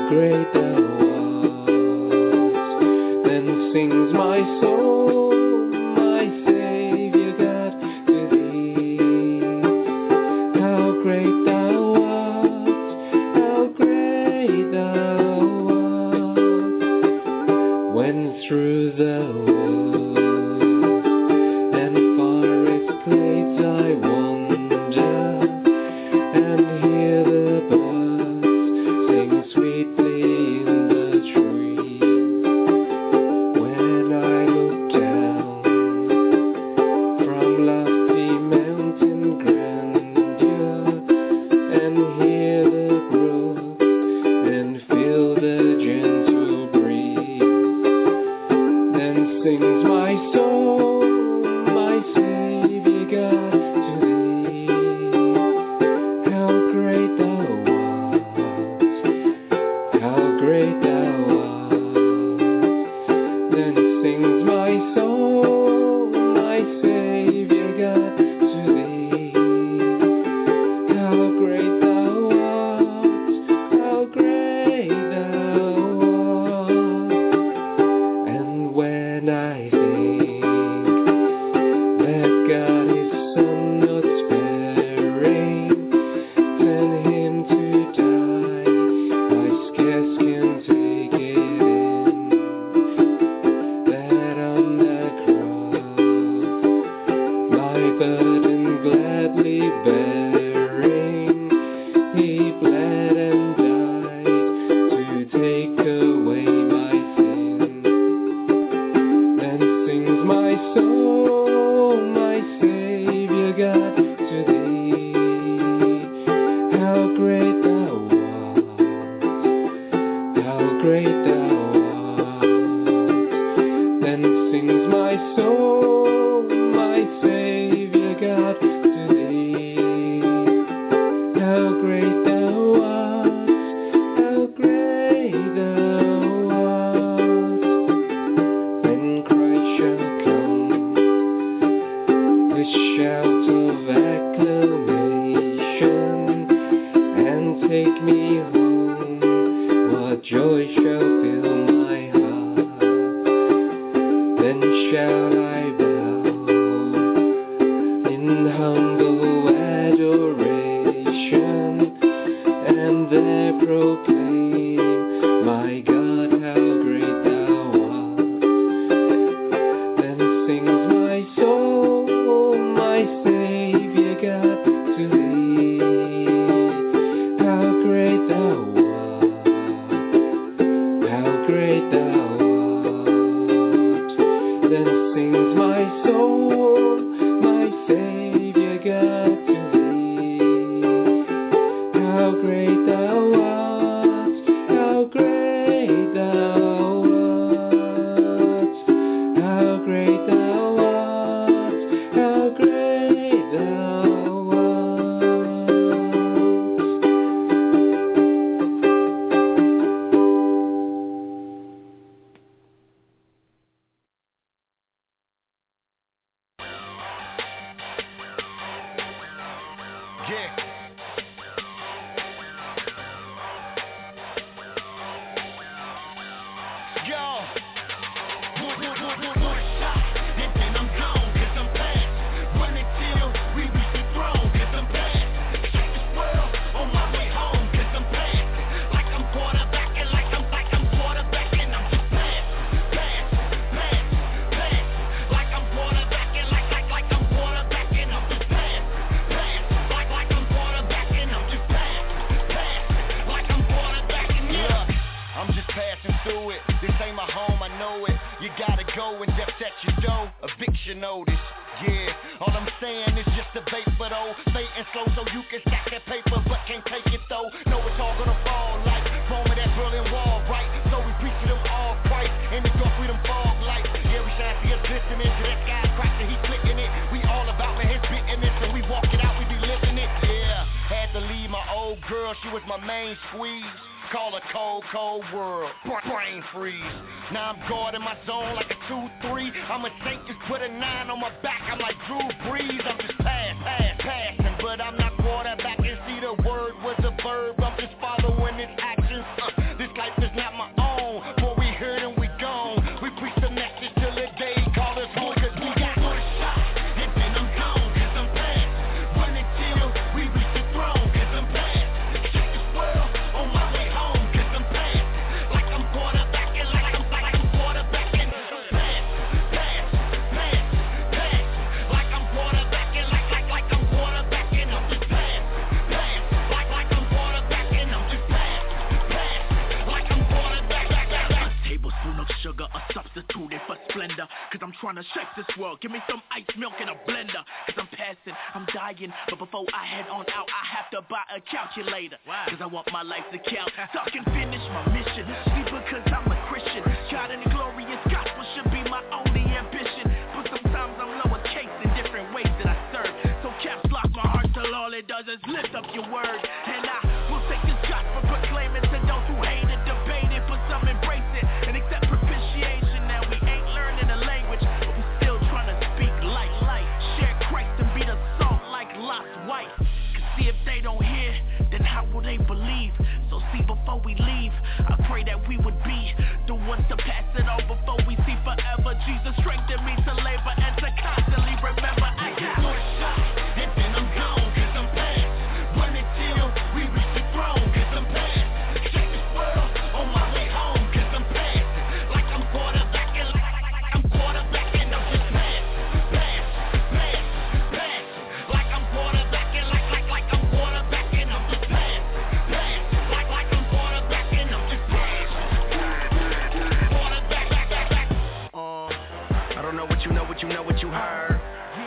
Speaker 15: great thou art. Then sings my soul, my Savior God, to thee. How great thou art, how great thou art. When through the woods and forest glades I wander, and hear the birds sing sweetly in the trees. When I look down from lofty mountain grandeur, and hear the brook, and feel the gentle breeze, then sings my soul, my Savior God, to thee. How great thou art, how great thou art. Then sings my soul, my Savior God, to thee. How great thou art, how great thou art. And when I think that God his Son not sparing, sent him to die, I scarce can take it in, that on the cross, my burden gladly bearing, he bled and died to take away my sin. Then sings my soul, my Savior God, to thee. How great thou art, how great thou art. Then sings my soul, my Savior God, to thee. How great thou art, how great thou art. When Christ shall come with shout of acclamation, and take me home, what joy shall fill my heart. Then shall I bow in humble adoration, and there proclaim, my God, how great thou art. Then sings my soul, my Savior God, to thee. How great thou art, how great thou art. Then sings my soul, my Savior God, to thee. How great thou art, how great thou art. How great thou art, how great thou
Speaker 11: Yeah. Yo. One, one, one, one, one shot, and then I'm gone, cause I'm past. Running till we reach the throne, cause I'm past. Shake this world on my way home, cause I'm past. Like I'm quarterbacking, like I'm, like I'm quarterbacking, I'm just past. Pass, pass, pass. Like I'm quarterbacking, like, like, like I'm quarterbacking, I'm just pass. Pass, like, like I'm quarterbacking, I'm just pass. Pass, like I'm quarterbacking, yeah. I'm just passing through it. This ain't my home, I know it. You gotta go and just set your dough. Eviction notice, yeah. All I'm saying is just a vapor though. Fading slow so you can stack that paper, but can't take it though. Know it's all gonna fall like Rome that Berlin Wall, right? So we preach to them all Christ. In the Gulf with them fog lights. Yeah, we shine see us listening to that guy cracking, he clicking it. We all about my head spitting it, so we walk it out, we be living it, yeah. Had to leave my old girl, she was my main squeeze. Call a cold, cold world, brain freeze. Now I'm guarding my zone like a two three. I'm a saint, just put a nine on my back. I'm like Drew Brees. I'm just pass, pass, passing, but I'm not quarterbacking. See, the word was a verb. I'm just following its actions. Uh, this
Speaker 16: splendor. Cause I'm trying to shake this world. Give me some ice milk in a blender. Cause I'm passing, I'm dying. But before I head on out, I have to buy a calculator. Cause I want my life to count. So I can finish my mission. See, because I'm a Christian. God in the glorious gospel should be my only ambition. But sometimes I'm lowercase in different ways that I serve. So caps lock my heart till all it does is lift up your word. And I will take this gospel, proclaim it to those who hate it, debate it, but some embrace it and accept propitiation. Now we ain't learning the language, but we still trying to speak like light. Share Christ and be the salt like Lot's wife. Cause see if they don't hear, then how will they believe? So see before we leave, I pray that we would be the ones to pass it on before we see forever. Jesus strengthen me to labor and to constantly remember I got one shot and then I'm gone. Cause I'm past, run until we reach the throne. Cause I'm past, shake this world on my way home. Cause I'm past, like I'm quarterbacking, like, like, like I'm quarterbacking. I'm just past, past, past, past. Like I'm quarterbacking, like, like, like I'm quarterbacking. I'm just past, past, like, like I'm quarterbacking. I'm just past, quarterback, back, back, back. Uh, I don't know what you know, what you know, what you heard.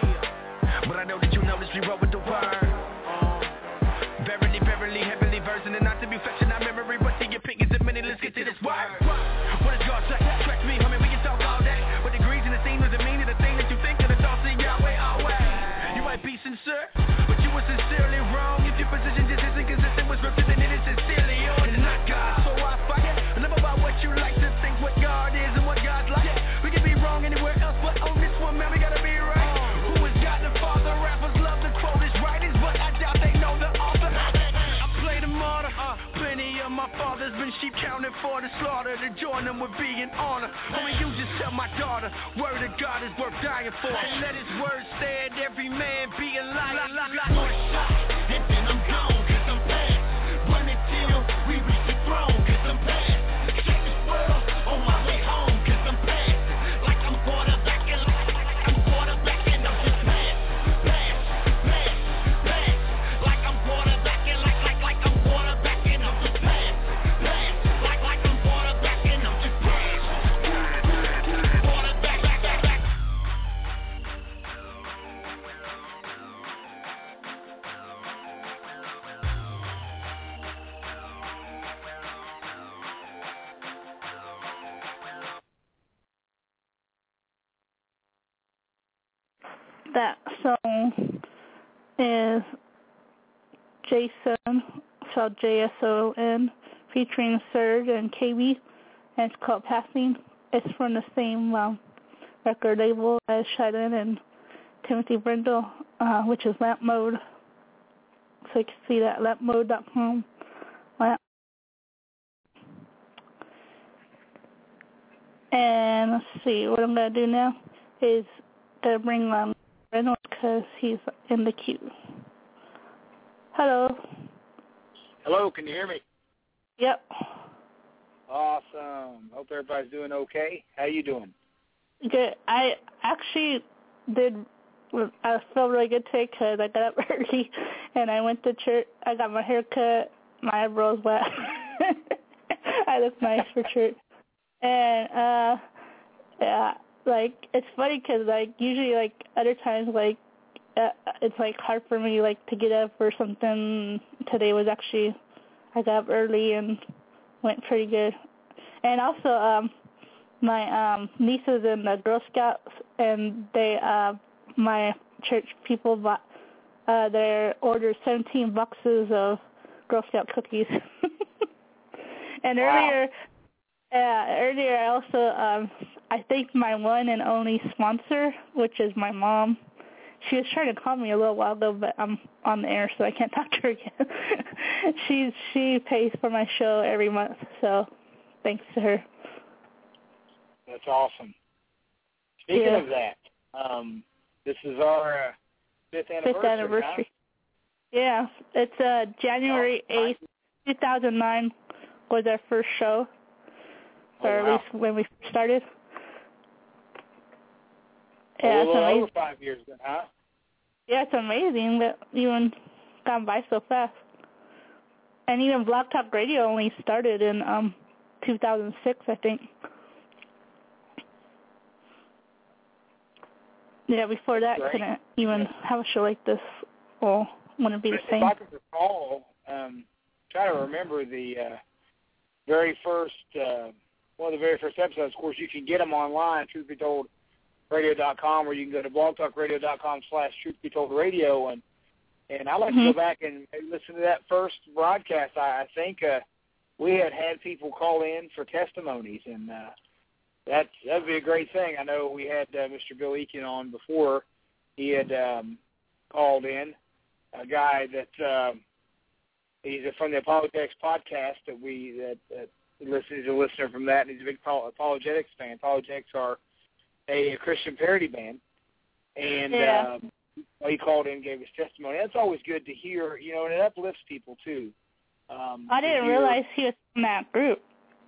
Speaker 16: But I know that you know this, we roll with the word. Uh, verily, verily, heavenly version, and not to be fetching our memory, but to your pick is a minute, let's get to this word. What does God say? Stretch me, homie, we can talk all day. What degrees in the scene doesn't mean the thing that you think of the thoughts of Yahweh always. You might be sincere, but you were sincerely wrong. If your position just isn't consistent with scripture, then it is sincerely yours and not God. So I fight enough about what you like to think, what God is and what God's like. We can be wrong anywhere else, but on this one, man, we gotta be right. Who is God the Father? Rappers love to quote his writings, but I doubt they know the author. I play the martyr. Uh, plenty of my fathers been sheep counted for the slaughter. To join them would be an honor. Homie, you just tell my daughter, word of God is worth dying for. And let his word stand, every man be a liar. One shot, and then I'm gone. Cause I'm past, run until we reach the throne. Cause I'm past, shake this world on my way home. Cause I'm past, like I'm quarterbacking, like, like, like I'm quarterbacking. I'm just past, past, past, past. Like I'm quarterbacking, like, like, like I'm quarterbacking. I'm just past, past, like, like I'm quarterbacking. I'm just past, quarterback, back, back, back.
Speaker 3: That song is Jason, spelled J S O N, featuring Serge and K B, and it's called Passing. It's from the same um, record label as Shaden and Timothy Brindle, uh, which is Lamp Mode. So you can see that, lamp mode dot com. Lamp. And let's see, what I'm going to do now is to bring um, Reynolds because he's in the queue. Hello.
Speaker 17: Hello, can you hear me?
Speaker 3: Yep.
Speaker 17: Awesome. Hope everybody's doing okay. How you doing?
Speaker 3: Good. I actually did, I felt really good today because I got up early and I went to church. I got my hair cut, my eyebrows wet. I look nice for church. And, uh, yeah, like, it's funny because, like, usually, like, other times, like, uh, it's, like, hard for me, like, to get up or something. Today was actually, I got up early and went pretty good. And also, um, my um, niece is in the Girl Scouts, and they, uh, my church people bought, uh, they ordered seventeen boxes of Girl Scout cookies. And
Speaker 17: wow.
Speaker 3: earlier, uh, earlier I also, um, I think my one and only sponsor, which is my mom, she was trying to call me a little while ago, but I'm on the air, so I can't talk to her again. she she pays for my show every month, so thanks to her.
Speaker 17: That's awesome. Speaking
Speaker 3: yeah.
Speaker 17: of that, um, this is our uh, fifth anniversary.
Speaker 3: Fifth anniversary. Huh? Yeah, it's uh, January eighth, two thousand nine was our first show,
Speaker 17: oh,
Speaker 3: or
Speaker 17: wow.
Speaker 3: at least when we started.
Speaker 17: A
Speaker 3: Yeah,
Speaker 17: little
Speaker 3: it's amazing.
Speaker 17: over five years then, huh?
Speaker 3: Yeah, it's amazing that even gone by so fast. And even Blog Talk Radio only started in um two thousand six, I think. Yeah, before that,
Speaker 17: Great.
Speaker 3: couldn't even have a show like this. Well, wouldn't be the
Speaker 17: If
Speaker 3: same.
Speaker 17: I can recall, um, try to remember the uh, very first, uh, one of the very first episodes. Of course, you can get them online, truth be told radio dot com, or you can go to blog talk radio dot com slash truth be told radio. And, and I'd like
Speaker 3: mm-hmm.
Speaker 17: to go back and listen to that first broadcast. I, I think uh, we had had people call in for testimonies, and uh, that that would be a great thing. I know we had uh, Mister Bill Eakin on before. He had um, called in, a guy that uh, he's from the Apologetics podcast that we that, that listens. He's a listener from that, and he's a big Apologetics fan. Apologetics are a, a Christian parody band, and
Speaker 3: yeah.
Speaker 17: um, he called in and gave his testimony. That's always good to hear, you know, and it uplifts people too. Um,
Speaker 3: I didn't
Speaker 17: hear,
Speaker 3: realize he was in that group.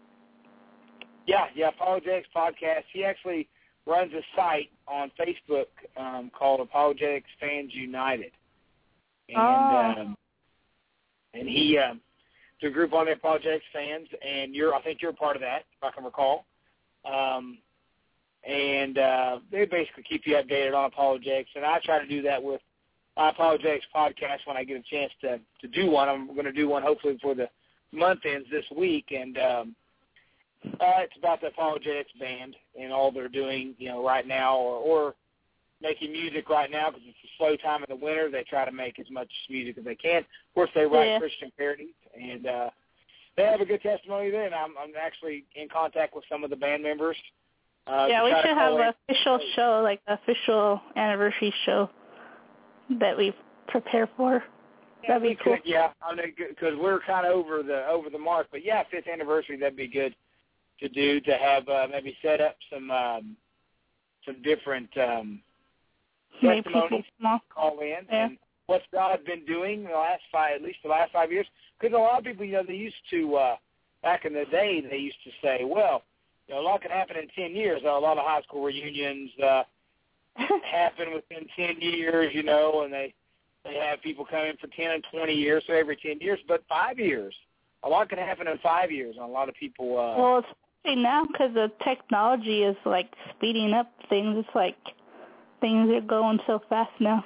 Speaker 17: Yeah, yeah, Apologetics Podcast. He actually runs a site on Facebook um, called Apologetics Fans United. And
Speaker 3: oh.
Speaker 17: um, and he, um, it's a group on the Apologetics fans, and you're, I think you're a part of that, if I can recall. Um, and uh, they basically keep you updated on apologetics, and I try to do that with my Apologetics podcast when I get a chance to, to do one. I'm going to do one hopefully before the month ends this week, and um, uh, it's about the Apologetics band and all they're doing, you know, right now, or, or making music right now because it's a slow time in the winter. They try to make as much music as they can. Of course, they write
Speaker 3: yeah.
Speaker 17: Christian parodies, and uh, they have a good testimony there. And I'm, I'm actually in contact with some of the band members. Uh,
Speaker 3: yeah, we should have
Speaker 17: an
Speaker 3: an official show, like an official anniversary show that we prepare for.
Speaker 17: Yeah,
Speaker 3: that'd be cool.
Speaker 17: Could, yeah, I mean, because we're kind of over the over the mark. But yeah, fifth anniversary, that'd be good to do. To have uh, maybe set up some um, some different um, testimonies, call in,
Speaker 3: yeah.
Speaker 17: and what God been doing the last five, at least the last five years. Because a lot of people, you know, they used to uh, back in the day, they used to say, well, you know, a lot can happen in ten years. Uh, a lot of high school reunions uh, happen within ten years, you know, and they they have people come in for ten and twenty years, so every ten years. But five years, a lot can happen in five years. And a lot of people. Uh,
Speaker 3: well, especially now because the technology is like speeding up things. It's like things are going so fast now.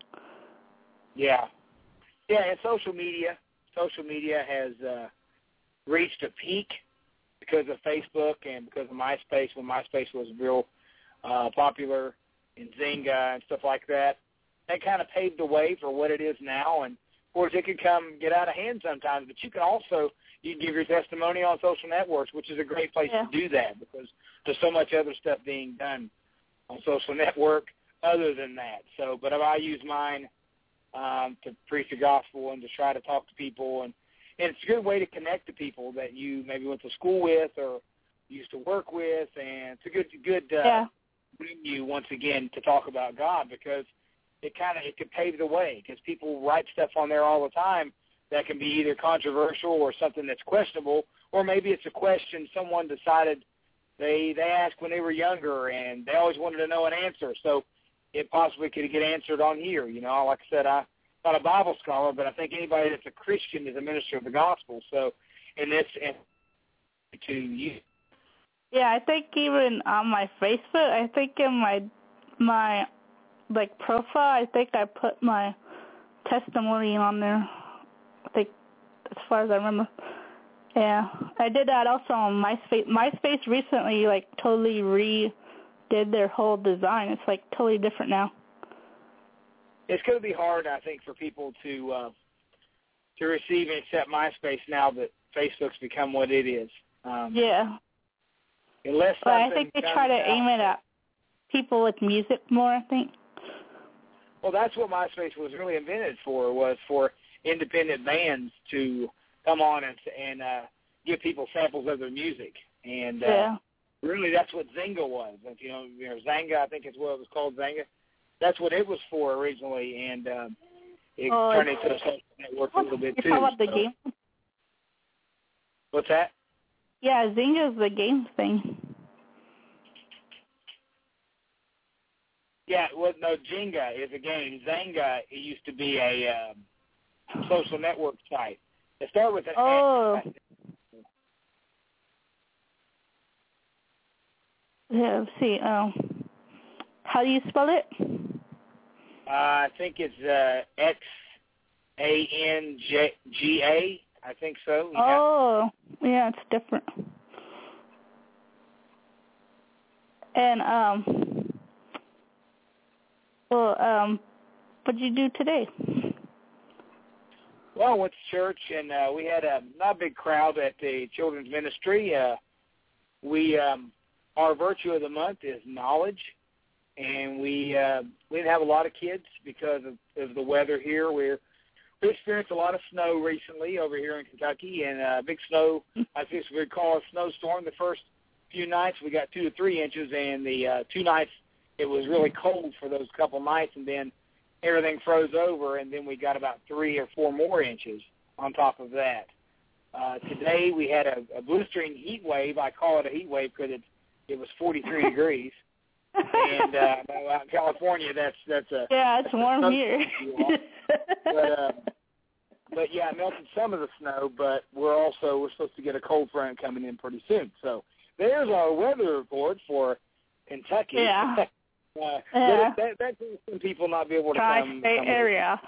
Speaker 17: yeah, yeah, and social media, social media has uh, reached a peak because of Facebook and because of MySpace, when MySpace was real uh, popular, and Zynga and stuff like that. That kind of paved the way for what it is now. And, of course, it can come get out of hand sometimes, but you can also you can give your testimony on social networks, which is a great place
Speaker 3: yeah.
Speaker 17: to do that because there's so much other stuff being done on social network other than that. So, but I use mine um, to preach the gospel and to try to talk to people, and And it's a good way to connect to people that you maybe went to school with or used to work with, and it's a good good uh,
Speaker 3: yeah.
Speaker 17: venue once again to talk about God because it kind of it could pave the way because people write stuff on there all the time that can be either controversial or something that's questionable, or maybe it's a question someone decided they they asked when they were younger and they always wanted to know an answer, so it possibly could get answered on here. You know, like I said, I. Not a Bible scholar, but I think anybody that's a Christian is a minister of the gospel. So, in this, and to you.
Speaker 3: Yeah, I think even on my Facebook, I think in my my like profile, I think I put my testimony on there. I think as far as I remember. Yeah, I did that also on MySpace. MySpace recently like totally redid their whole design. It's like totally different now.
Speaker 17: It's going to be hard, I think, for people to uh, to receive and accept MySpace now that Facebook's become what it is. Um,
Speaker 3: yeah.
Speaker 17: Unless
Speaker 3: but I think they try to
Speaker 17: out.
Speaker 3: aim it at people with music more, I think.
Speaker 17: Well, that's what MySpace was really invented for, was for independent bands to come on and and uh, give people samples of their music. And uh,
Speaker 3: yeah.
Speaker 17: really that's what Zynga was. If, you know, you know, Zanga, I think is what it was called, Zanga. That's what it was for originally, and um, it
Speaker 3: oh,
Speaker 17: turned into a social network a little bit
Speaker 3: you
Speaker 17: too.
Speaker 3: Talk about the
Speaker 17: so.
Speaker 3: game?
Speaker 17: What's that?
Speaker 3: Yeah, Zynga is the game thing.
Speaker 17: Yeah, well, no, Jenga is a game. Zanga it used to be a um, social network site. It started with an
Speaker 3: oh.
Speaker 17: X.
Speaker 3: Yeah, let's see. Um, How do you spell it?
Speaker 17: Uh, I think it's uh, X A N G A. I think so. Yeah.
Speaker 3: Oh, yeah, it's different. And um, well, um, what did you do today?
Speaker 17: Well, I went to church, and uh, we had a not a big crowd at the children's ministry. Uh, we um, our virtue of the month is knowledge, and we uh, we didn't have a lot of kids because of, of the weather here. We're we experienced a lot of snow recently over here in Kentucky, and uh, big snow. I guess we would call it a snowstorm. The first few nights we got two to three inches, and the uh, two nights it was really cold for those couple nights, and then everything froze over, and then we got about three or four more inches on top of that. Uh, today we had a, a blistering heat wave. I call it a heat wave because it, it was forty-three degrees. And uh, out in California, that's that's a
Speaker 3: yeah, it's
Speaker 17: that's
Speaker 3: warm
Speaker 17: a
Speaker 3: here.
Speaker 17: but uh, but yeah, it melted some of the snow. But we're also we're supposed to get a cold front coming in pretty soon. So there's our weather report for Kentucky.
Speaker 3: Yeah.
Speaker 17: uh,
Speaker 3: yeah.
Speaker 17: That, that, that can some people not be able to come.
Speaker 3: Tri-state
Speaker 17: come
Speaker 3: area.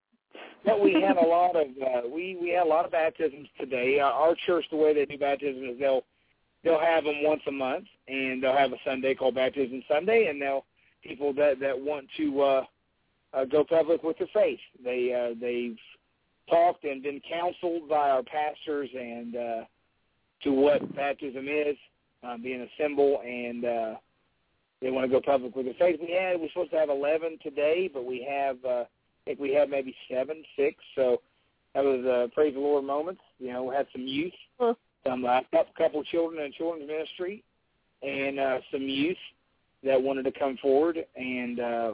Speaker 17: But we had a lot of uh, we we had a lot of baptisms today. Our, our church, the way they do baptism is they'll they'll have them once a month, and they'll have a Sunday called Baptism Sunday, and they'll people that that want to uh, uh, go public with their faith. They uh, they've talked and been counseled by our pastors and uh, to what baptism is, uh, being a symbol, and uh, they want to go public with their faith. We had we're supposed to have eleven today, but we have uh, I think we have maybe seven, six. So that was uh, praise the Lord moments. You know, we had some youth. Some uh, a couple of children in children's ministry, and uh, some youth that wanted to come forward. And uh,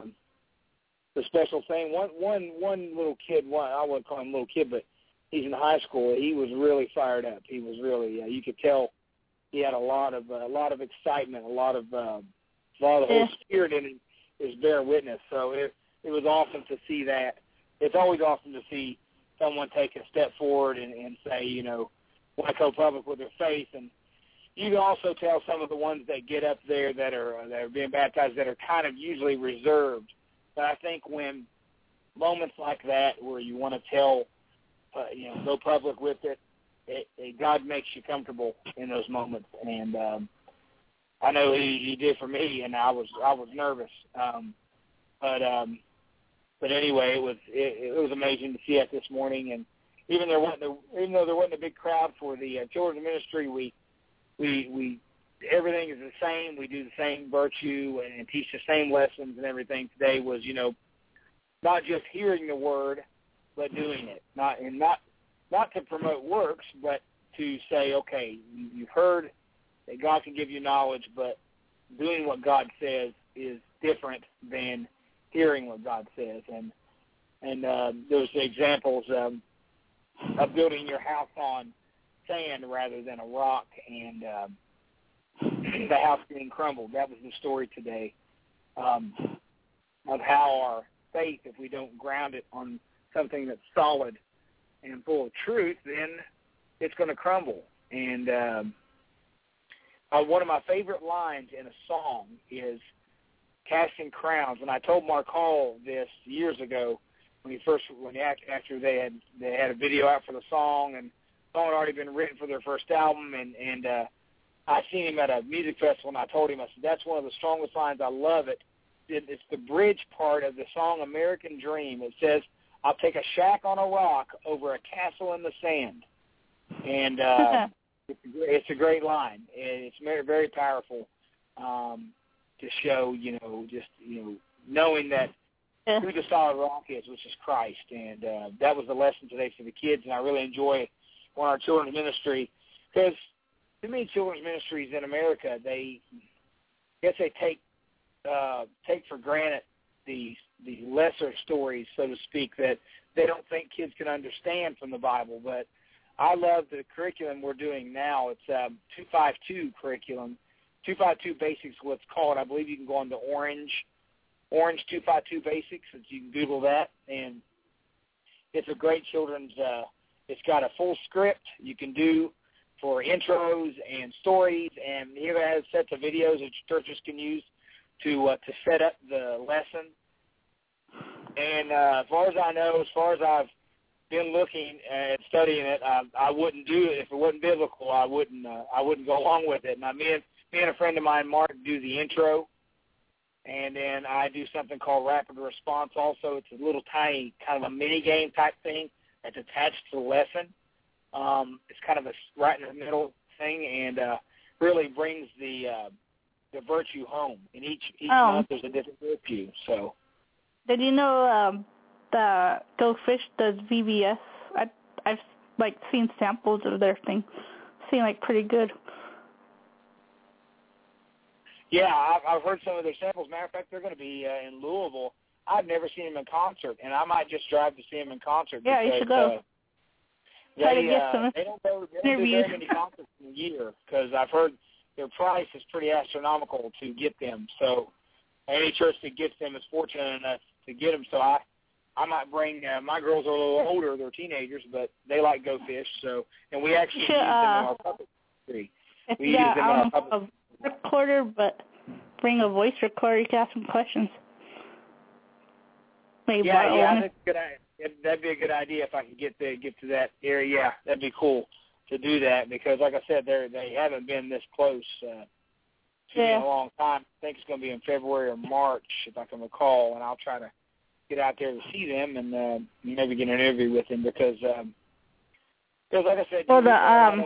Speaker 17: the special thing, one one one little kid, one I wouldn't call him a little kid, but he's in high school. He was really fired up. He was really, uh, you could tell, he had a lot of uh, a lot of excitement, a lot of uh, a lot of the Holy Spirit in him is bearing witness. So it it was awesome to see that. It's always awesome to see someone take a step forward and, and say, you know, want to go public with their faith. And you can also tell some of the ones that get up there that are uh, that are being baptized that are kind of usually reserved. But I think when moments like that where you want to tell, uh, you know, go public with it, it, it, God makes you comfortable in those moments. And um, I know he, he did for me, and I was I was nervous. Um, but um, but anyway, it was it, it was amazing to see it this morning. And Even there wasn't a, even though there wasn't a big crowd for the uh, children's ministry, we we we everything is the same. We do the same virtue and, and teach the same lessons and everything. Today was, you know, not just hearing the word, but doing it. Not and not not to promote works, but to say, okay, you, you've heard that God can give you knowledge, but doing what God says is different than hearing what God says. And and uh, there's the examples. Um, of building your house on sand rather than a rock, and um, the house being crumbled. That was the story today um, of how our faith, if we don't ground it on something that's solid and full of truth, then it's going to crumble. And um, uh, one of my favorite lines in a song is Casting Crowns. And I told Mark Hall this years ago, when he first, when after they had they had a video out for the song, and the song had already been written for their first album, and and uh, I seen him at a music festival, and I told him, I said, that's one of the strongest lines. I love it. it. It's the bridge part of the song American Dream. It says, "I'll take a shack on a rock over a castle in the sand," and uh, it's, a, it's a great line. It's very very powerful um, to show, you know, just you know knowing that. Who the solid rock is, which is Christ. And uh, that was the lesson today for the kids, and I really enjoy on our children's ministry, because too many children's ministries in America, they I guess they take uh, take for granted these these lesser stories, so to speak, that they don't think kids can understand from the Bible. But I love the curriculum we're doing now. It's um, two fifty-two curriculum. two fifty-two Basics, what's called. I believe you can go on to Orange. Orange two fifty-two Basics, so you can Google that, and it's a great children's, uh, it's got a full script you can do for intros and stories, and it has sets of videos that churches can use to uh, to set up the lesson. And uh, as far as I know, as far as I've been looking and studying it, I, I wouldn't do it if it wasn't biblical. I wouldn't. Uh, I wouldn't go along with it. Now, me and me and a friend of mine, Mark, do the intro, and then I do something called rapid response. Also, it's a little tiny kind of a mini game type thing that's attached to the lesson. Um, it's kind of a right in the middle thing, and uh, really brings the uh, the virtue home. And each each
Speaker 3: Oh.
Speaker 17: month there's a different virtue. So.
Speaker 3: Did you know um, the Go Fish does V B S? I, I've like seen samples of their thing. Seem like pretty good.
Speaker 17: Yeah, I've, I've heard some of their samples. Matter of fact, they're going to be uh, in Louisville. I've never seen them in concert, and I might just drive to see them in concert.
Speaker 3: Yeah,
Speaker 17: because,
Speaker 3: you should go.
Speaker 17: Uh,
Speaker 3: Try
Speaker 17: they,
Speaker 3: to get
Speaker 17: uh,
Speaker 3: some
Speaker 17: they don't go they don't do
Speaker 3: interviews.
Speaker 17: very many concerts in a year because I've heard their price is pretty astronomical to get them. So any church that gets them is fortunate enough to get them. So I, I might bring uh, my girls are a little older; they're teenagers, but they like Go Fish. So and we actually
Speaker 3: Should,
Speaker 17: use them in
Speaker 3: uh,
Speaker 17: our public ministry.
Speaker 3: If
Speaker 17: We
Speaker 3: you
Speaker 17: use
Speaker 3: got
Speaker 17: them in our
Speaker 3: um,
Speaker 17: public.
Speaker 3: a recorder, but bring a voice recorder, you can ask some questions. Maybe
Speaker 17: Yeah,
Speaker 3: borrow
Speaker 17: yeah,
Speaker 3: one.
Speaker 17: that's a good. i- That'd be a good idea if I could get to get to that area. Yeah, that'd be cool to do that because, like I said, they they haven't been this close uh, to
Speaker 3: Yeah.
Speaker 17: in a long time. I think it's going to be in February or March, if I can recall, and I'll try to get out there to see them and uh, maybe get an interview with them because, um, because like I said,
Speaker 3: Well,
Speaker 17: you
Speaker 3: the
Speaker 17: know, a lot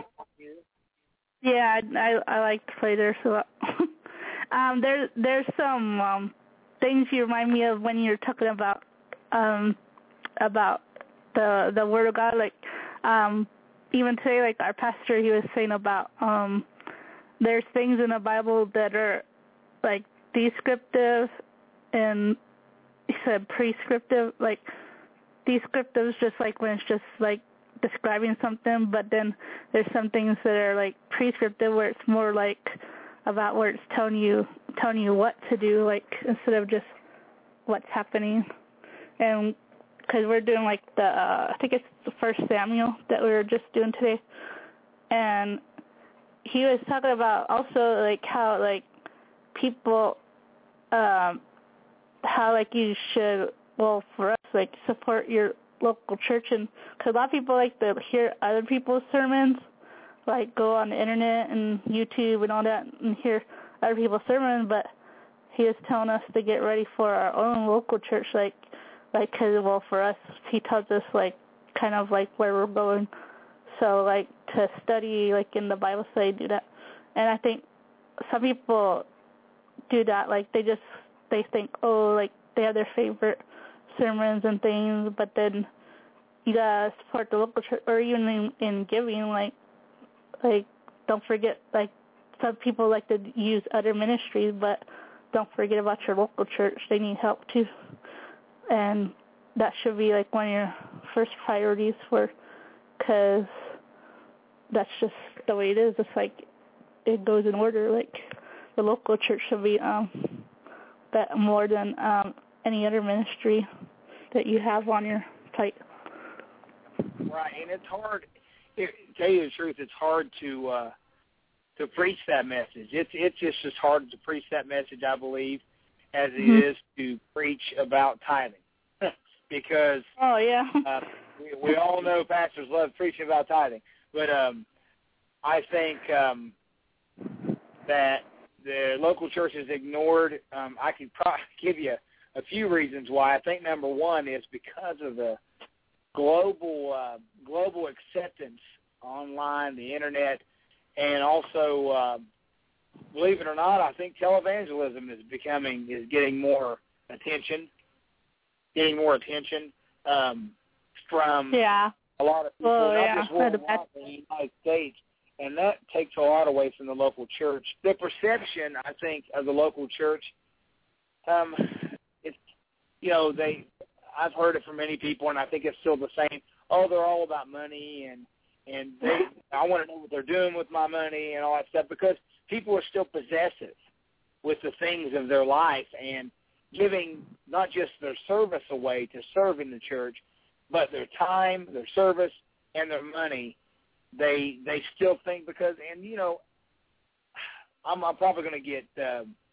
Speaker 3: um,
Speaker 17: of-
Speaker 3: yeah, I, I I like to play there so. um, there there's some um things you remind me of when you're talking about um about the the Word of God. Like um, even today, like our pastor, he was saying about um, there's things in the Bible that are like descriptive and he said prescriptive. Like descriptive is just like when it's just like describing something, but then there's some things that are like prescriptive where it's more like about where it's telling you telling you what to do, like instead of just what's happening. And because we're doing like the uh, I think it's the First Samuel that we were just doing today, and he was talking about also like how like people um how like you should well for us like support your local church, and because a lot of people like to hear other people's sermons, like go on the internet and YouTube and all that and hear other people's sermons, but he was telling us to get ready for our own local church, like like because well for us he tells us like kind of like where we're going, so like to study like in the Bible study, do that. And I think some people do that, like they just they think oh like they have their favorite sermons and things, but then you gotta support the local church, or even in, in giving, like like don't forget, like some people like to use other ministries, but don't forget about your local church. They need help too, and that should be like one of your first priorities for, because that's just the way it is. It's like it goes in order. Like the local church should be um that more than um any other ministry that you have on your plate.
Speaker 17: Right, and it's hard. It, to tell you the truth, it's hard to uh, to preach that message. It's it's just as hard to preach that message, I believe, as it
Speaker 3: Mhm.
Speaker 17: is to preach about tithing, because
Speaker 3: oh yeah,
Speaker 17: uh, we, we all know pastors love preaching about tithing, but um, I think um, that the local church is ignored. Um, I could probably give you a few reasons why. I think number one is because of the global uh, global acceptance online, the internet, and also, uh, believe it or not, I think televangelism is becoming is getting more attention, getting more attention um, from
Speaker 3: yeah.
Speaker 17: a lot of people,
Speaker 3: Well,
Speaker 17: not
Speaker 3: yeah,
Speaker 17: just
Speaker 3: heard
Speaker 17: worldwide,
Speaker 3: about-
Speaker 17: but in the United States, and that takes a lot away from the local church. The perception, I think, of the local church, um, it's, you know, they, I've heard it from many people, and I think it's still the same. Oh, they're all about money, and and they, I want to know what they're doing with my money and all that stuff, because people are still possessive with the things of their life and giving not just their service away to serve in the church, but their time, their service, and their money. They they still think because, and you know, I'm, I'm probably going to get uh,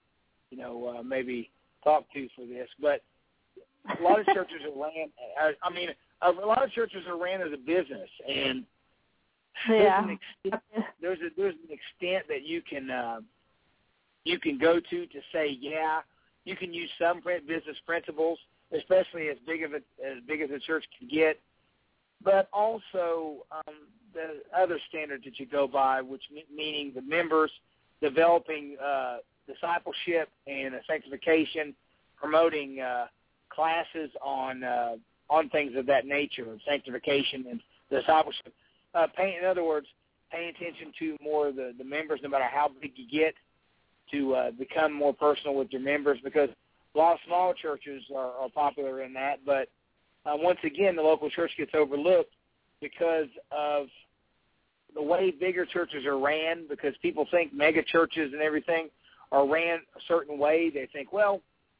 Speaker 17: you know, uh, maybe talk to for this. But a lot of churches are ran. I mean, a lot of churches are ran as a business, and
Speaker 3: yeah.
Speaker 17: there's an extent, there's a there's an extent that you can uh, you can go to to say, yeah, you can use some business principles, especially as big of a, as big as a church can get, but also um, the other standards that you go by, which meaning the members developing uh, discipleship and sanctification, promoting uh, classes on uh, on things of that nature, sanctification and discipleship. Uh, pay, in other words, paying attention to more of the, the members, no matter how big you get, to uh, become more personal with your members, because a lot of small churches are, are popular in that. But uh, once again, the local church gets overlooked because of the way bigger churches are ran, because people think mega churches and everything are ran a certain way. They think, well,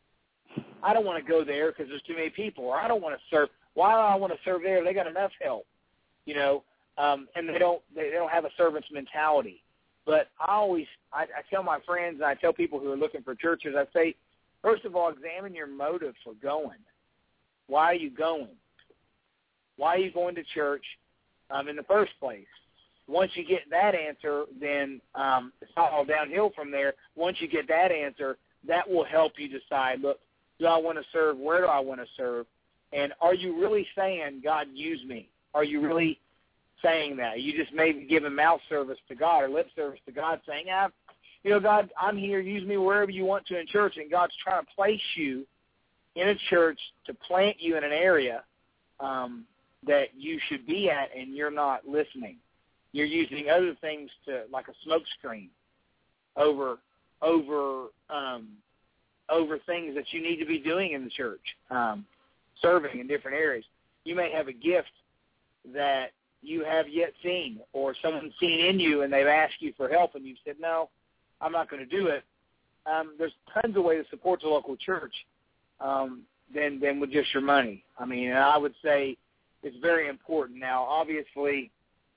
Speaker 17: I don't want to go there because there's too many people, or I don't want to serve. Why do I want to serve there? They got enough help, you know, um, and they don't they, they don't have a servant's mentality. But I always I, I tell my friends, and I tell people who are looking for churches, I say, first of all, examine your motive for going. Why are you going? Why are you going to church um, in the first place? Once you get that answer, then um, it's all downhill from there. Once you get that answer, that will help you decide, look, do I want to serve? Where do I want to serve? And are you really saying, God, use me? Are you really saying that? You just maybe giving mouth service to God or lip service to God, saying, ah, you know, God, I'm here. Use me wherever you want to in church. And God's trying to place you in a church to plant you in an area um, that you should be at, and you're not listening. You're using other things to, like a smoke screen, over over um, over things that you need to be doing in the church, um, serving in different areas. You may have a gift that you have yet seen, or someone's seen in you and they've asked you for help, and you've said, no, I'm not going to do it. Um, there's tons of ways to support the local church um, than, than with just your money. I mean, I would say it's very important. Now, obviously,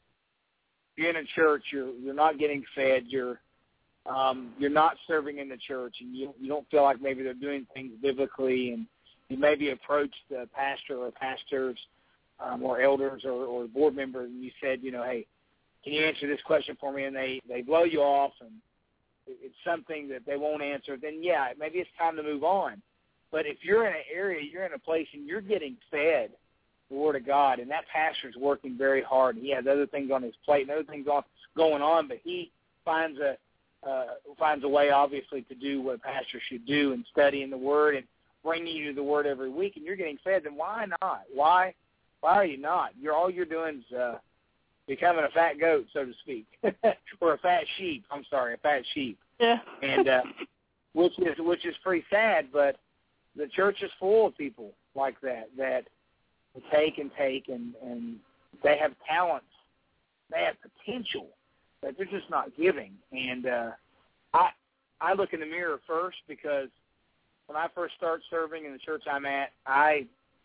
Speaker 17: if you're in a church, you're, you're not getting fed, you're Um, you're not serving in the church, and you, you don't feel like maybe they're doing things biblically, and you maybe approached the pastor or pastors um, or elders or, or board members, and you said, you know, hey, can you answer this question for me? And they, they blow you off, and it's something that they won't answer, then, yeah, maybe it's time to move on. But if you're in an area, you're in a place, and you're getting fed the Word of God, and that pastor's working very hard, and he has other things on his plate and other things on, going on, but he finds a Uh, finds a way, obviously, to do what a pastor should do and studying the Word and bringing you to the Word every week, and you're getting fed, then why not? Why why are you not? You're all you're doing is uh, becoming a fat goat, so to speak, or a fat sheep. I'm sorry, a fat sheep.
Speaker 3: Yeah.
Speaker 17: And uh, which is which is pretty sad, but the church is full of people like that that take and take, and, and they have talents, they have potential that they're just not giving. And uh, I I look in the mirror first, because when I first started serving in the church I'm at, I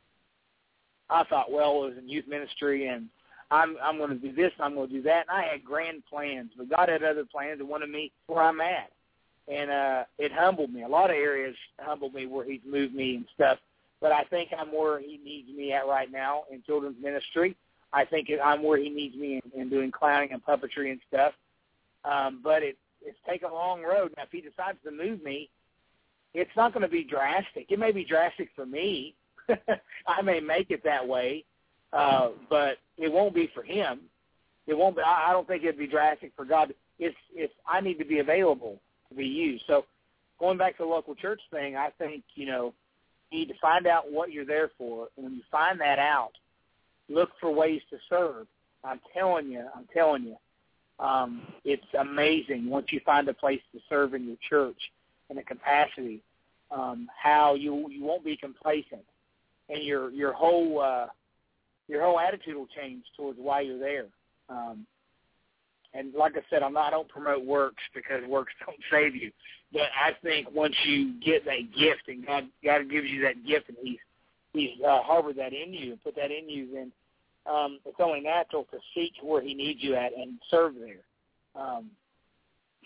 Speaker 17: I thought, well, it was in youth ministry, and I'm I'm going to do this, and I'm going to do that. And I had grand plans, but God had other plans and wanted me where I'm at. And uh, it humbled me. A lot of areas humbled me where he's moved me and stuff. But I think I'm where he needs me at right now in children's ministry. I think I'm where he needs me in, in doing clowning and puppetry and stuff. Um, but it, it's taken a long road. Now, if he decides to move me, it's not going to be drastic. It may be drastic for me. I may make it that way, uh, but it won't be for him. It won't be. I, I don't think it'd be drastic for God. It's, it's, I need to be available to be used. So going back to the local church thing, I think, you know, you need to find out what you're there for. And when you find that out, look for ways to serve. I'm telling you, I'm telling you, um, it's amazing once you find a place to serve in your church in a capacity, um, how you you won't be complacent, and your your whole uh, your whole attitude will change towards why you're there. Um, and like I said, I'm not I don't promote works, because works don't save you. But I think once you get that gift, and God God gives you that gift, and He's He's uh, harbored that in you and put that in you, then um, it's only natural to seek where He needs you at and serve there. Um,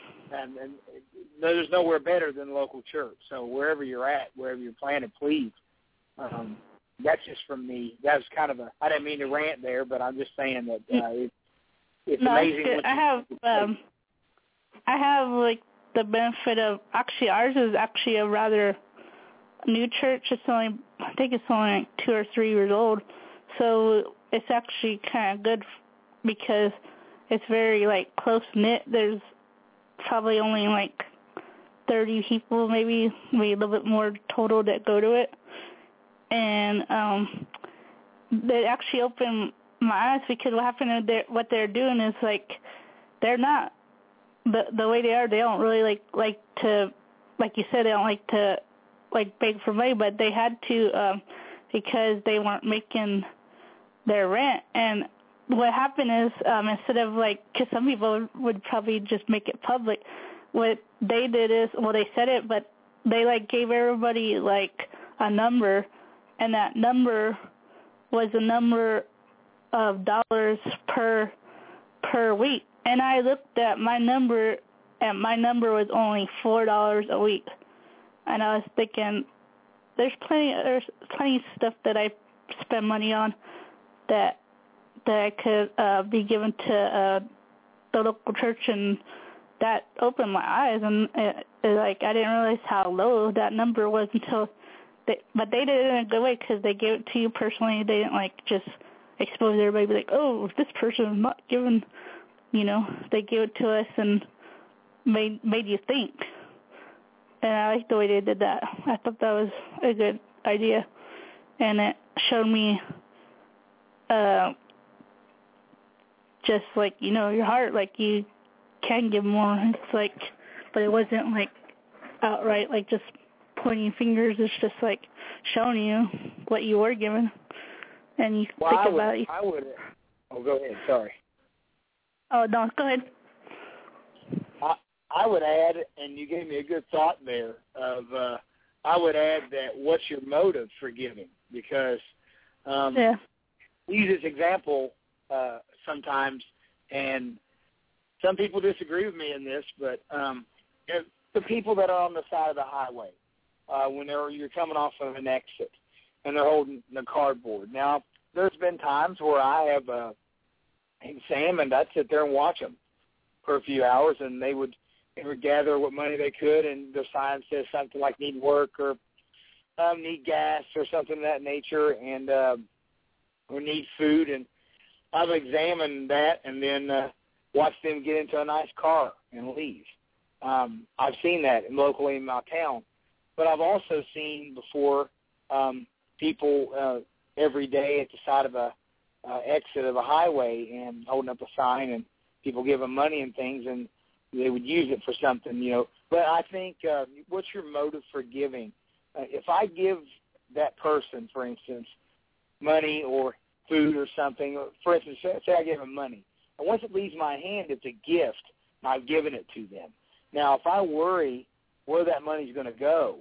Speaker 17: And, and there's nowhere better than local church. So wherever you're at, wherever you're planted, please. Um, that's just from me. That was kind of a, I didn't mean to rant there, but I'm just saying that uh, it, it's
Speaker 3: no,
Speaker 17: amazing.
Speaker 3: It's good. I have, um, I have like the benefit of, actually ours is actually a rather new church. It's only, I think it's only like two or three years old. So it's actually kind of good because it's very like close knit. There's probably only like thirty people, maybe, maybe a little bit more total that go to it. And um, they actually opened my eyes because what happened is they're, what they're doing is like they're not the the way they are. They don't really like like to, like you said, they don't like to like beg for money, but they had to um, because they weren't making their rent. And what happened is um, instead of like, because some people would probably just make it public, what they did is, well, they said it, but they like gave everybody like a number, and that number was a number of dollars per per week. And I looked at my number, and my number was only four dollars a week. And I was thinking, there's plenty, there's plenty of stuff that I spend money on that that I could uh, be given to uh, the local church, and that opened my eyes. And it, it, like I didn't realize how low that number was until, they, but they did it in a good way because they gave it to you personally. They didn't like just expose everybody, be like, oh, this person is not giving, you know. They gave it to us and made made you think. And I like the way they did that. I thought that was a good idea, and it showed me. Uh, just like, you know, your heart, like you can give more. It's like, but it wasn't like outright, like just pointing fingers. It's just like showing you what you were given, and you
Speaker 17: well,
Speaker 3: think
Speaker 17: I would,
Speaker 3: about it.
Speaker 17: I would. Oh, go ahead. Sorry.
Speaker 3: Oh no, go ahead.
Speaker 17: I I would add, and you gave me a good thought there. Of uh, I would add that what's your motive for giving? Because um,
Speaker 3: yeah.
Speaker 17: we use this example. Uh, sometimes, and some people disagree with me in this, but um, if the people that are on the side of the highway, uh, when they're, you're coming off of an exit, and they're holding the cardboard. Now, there's been times where I have uh, examined, I'd sit there and watch them for a few hours, and they would, they would gather what money they could, and the sign says something like need work or um, need gas or something of that nature, and uh, or need food, and I've examined that and then uh, watched them get into a nice car and leave. Um, I've seen that locally in my town. But I've also seen before um, people uh, every day at the side of a uh, exit of a highway and holding up a sign, and people give them money and things, and they would use it for something, you know. But I think uh, what's your motive for giving? Uh, if I give that person, for instance, money or food or something. For instance, say I give them money. And once it leaves my hand, it's a gift, and I've given it to them. Now, if I worry where that money's going to go,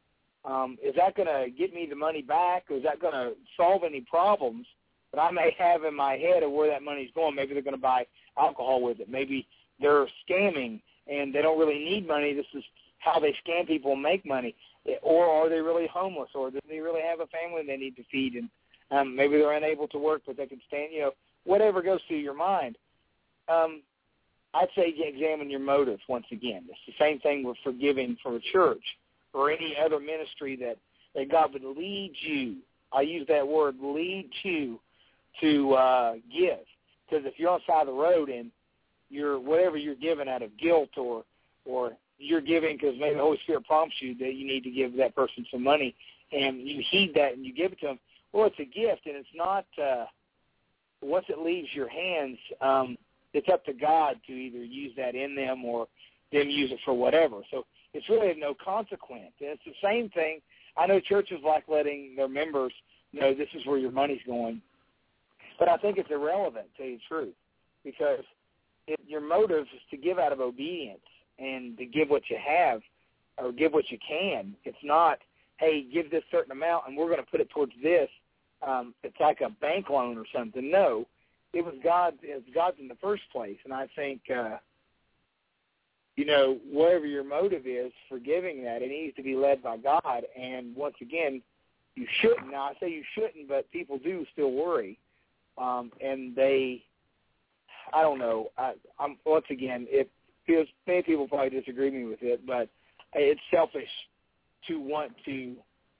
Speaker 17: um, is that going to get me the money back, or is that going to solve any problems that I may have in my head of where that money's going? Maybe they're going to buy alcohol with it. Maybe they're scamming, and they don't really need money. This is how they scam people and make money. Or are they really homeless, or do they really have a family they need to feed, and Um, maybe they're unable to work, but they can stand, you know, whatever goes through your mind. Um, I'd say examine your motive once again. It's the same thing with forgiving for a church or any other ministry that, that God would lead you. I use that word, lead you to uh, give. Because if you're on the side of the road and you're whatever you're giving out of guilt or or you're giving because maybe the Holy Spirit prompts you that you need to give that person some money, and you heed that and you give it to them, well, it's a gift, and it's not, uh, once it leaves your hands, um, it's up to God to either use that in them or them use it for whatever. So it's really of no consequence. And it's the same thing. I know churches like letting their members know this is where your money's going, but I think it's irrelevant, to tell you the truth, because it, your motive is to give out of obedience and to give what you have or give what you can. It's not, hey, give this certain amount and we're going to put it towards this. Um, it's like a bank loan or something. No, it was God. It was God's in the first place, and I think uh, you know, whatever your motive is for giving that, it needs to be led by God. And once again, you shouldn't. Now, I say you shouldn't, but people do still worry. Um, and they, I don't know. I, I'm once again, it feels, many people probably disagree with me with it, but it's selfish to want to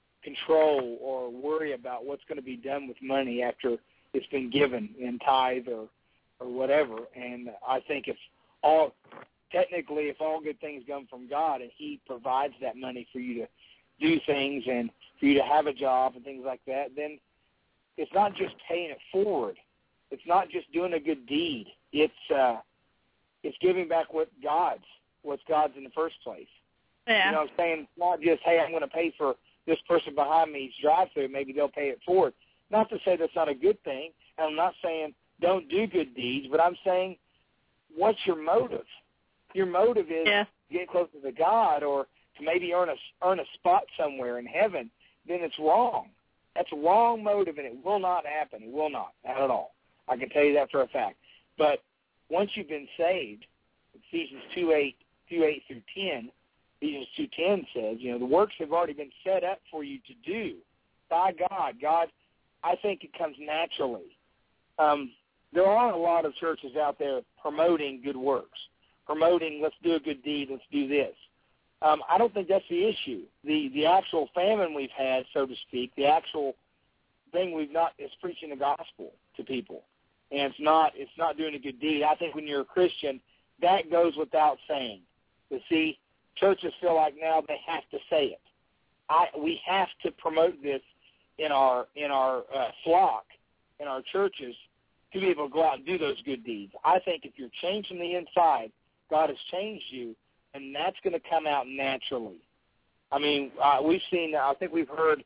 Speaker 17: control or worry about what's going to be done with money after it's been given in tithe or, or whatever. And I think if all, technically, if all good things come from God and he provides that money for you to do things and for you to have a job and things like that, then it's not just paying it forward. It's not just doing a good deed. It's uh, it's giving back what God's, what's God's in the first place.
Speaker 3: Yeah.
Speaker 17: You know what I'm saying? Not just, hey, I'm going to pay for this person behind me's drive-through. Maybe they'll pay it forward. Not to say that's not a good thing. And I'm not saying don't do good deeds, but I'm saying what's your motive? Your motive is
Speaker 3: yeah.
Speaker 17: to get closer to God or to maybe earn a, earn a spot somewhere in heaven, then it's wrong. That's a wrong motive, and it will not happen. It will not, not at all. I can tell you that for a fact. But once you've been saved, Ephesians two eight, two eight through ten, Ephesians two ten says, you know, the works have already been set up for you to do by God. God, I think it comes naturally. Um, there aren't a lot of churches out there promoting good works, promoting let's do a good deed, let's do this. Um, I don't think that's the issue. The the actual famine we've had, so to speak, the actual thing we've not is preaching the gospel to people, and it's not it's not doing a good deed. I think when you're a Christian, that goes without saying. But see, churches feel like now they have to say it. I we have to promote this in our in our uh, flock, in our churches, to be able to go out and do those good deeds. I think if you're changed from the inside, God has changed you, and that's going to come out naturally. I mean, uh, we've seen, I think we've heard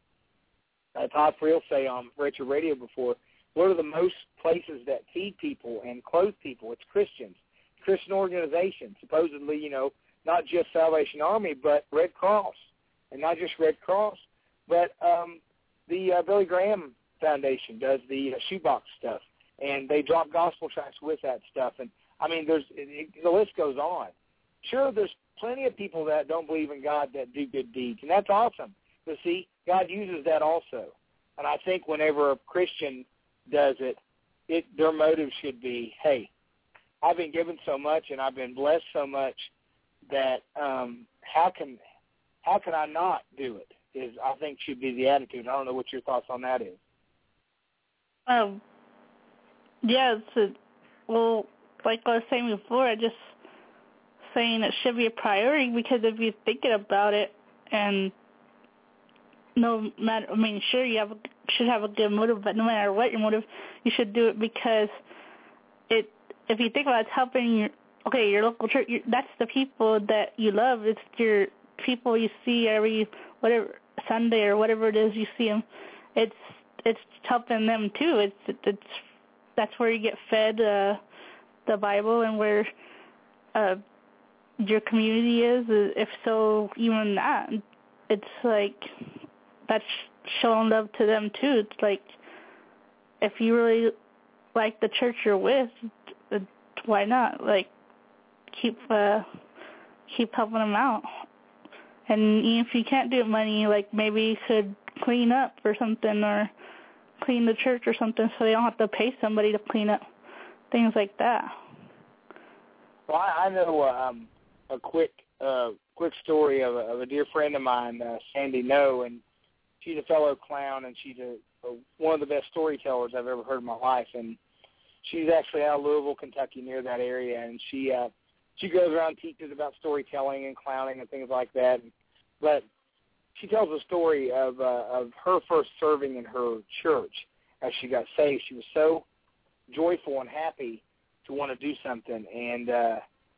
Speaker 17: uh, Todd Friel say on Rachel Radio before, what are the most places that feed people and clothe people? It's Christians, Christian organizations, supposedly, you know, not just Salvation Army, but Red Cross, and not just Red Cross, but um, the uh, Billy Graham Foundation does the uh, shoebox stuff, and they drop gospel tracts with that stuff. And, I mean, there's it, the list goes on. Sure, there's plenty of people that don't believe in God that do good deeds, and that's awesome. But, see, God uses that also. And I think whenever a Christian does it, it their motive should be, hey, I've been given so much and I've been blessed so much that um, how can how can I not do it is, I think, should be the attitude. I don't know what your thoughts on that is.
Speaker 3: Um, yeah, it's a, well, like I was saying before, I just saying it should be a priority because if you're thinking about it and no matter, I mean, sure, you have a, should have a good motive, but no matter what your motive, you should do it because it, if you think about it, it's helping your, okay, your local church, your, that's the people that you love. It's your people you see every, whatever, Sunday or whatever it is you see them. It's, it's helping them too. It's, it's, that's where you get fed uh, the Bible and where uh, your community is. If so, even that, it's like that's showing love to them too. It's like if you really like the church you're with, why not? Like keep uh, keep helping them out. And even if you can't do it money, like maybe you could clean up or something, or clean the church or something, so they don't have to pay somebody to clean up, things like that.
Speaker 17: Well, I, I know um, a quick uh, quick story of a, of a dear friend of mine, uh, Sandy No, and she's a fellow clown, and she's a, a, one of the best storytellers I've ever heard in my life. And she's actually out of Louisville, Kentucky, near that area, and she uh, she goes around and teaches about storytelling and clowning and things like that. But she tells a story of uh, of her first serving in her church as she got saved. She was so joyful and happy to want to do something, and uh,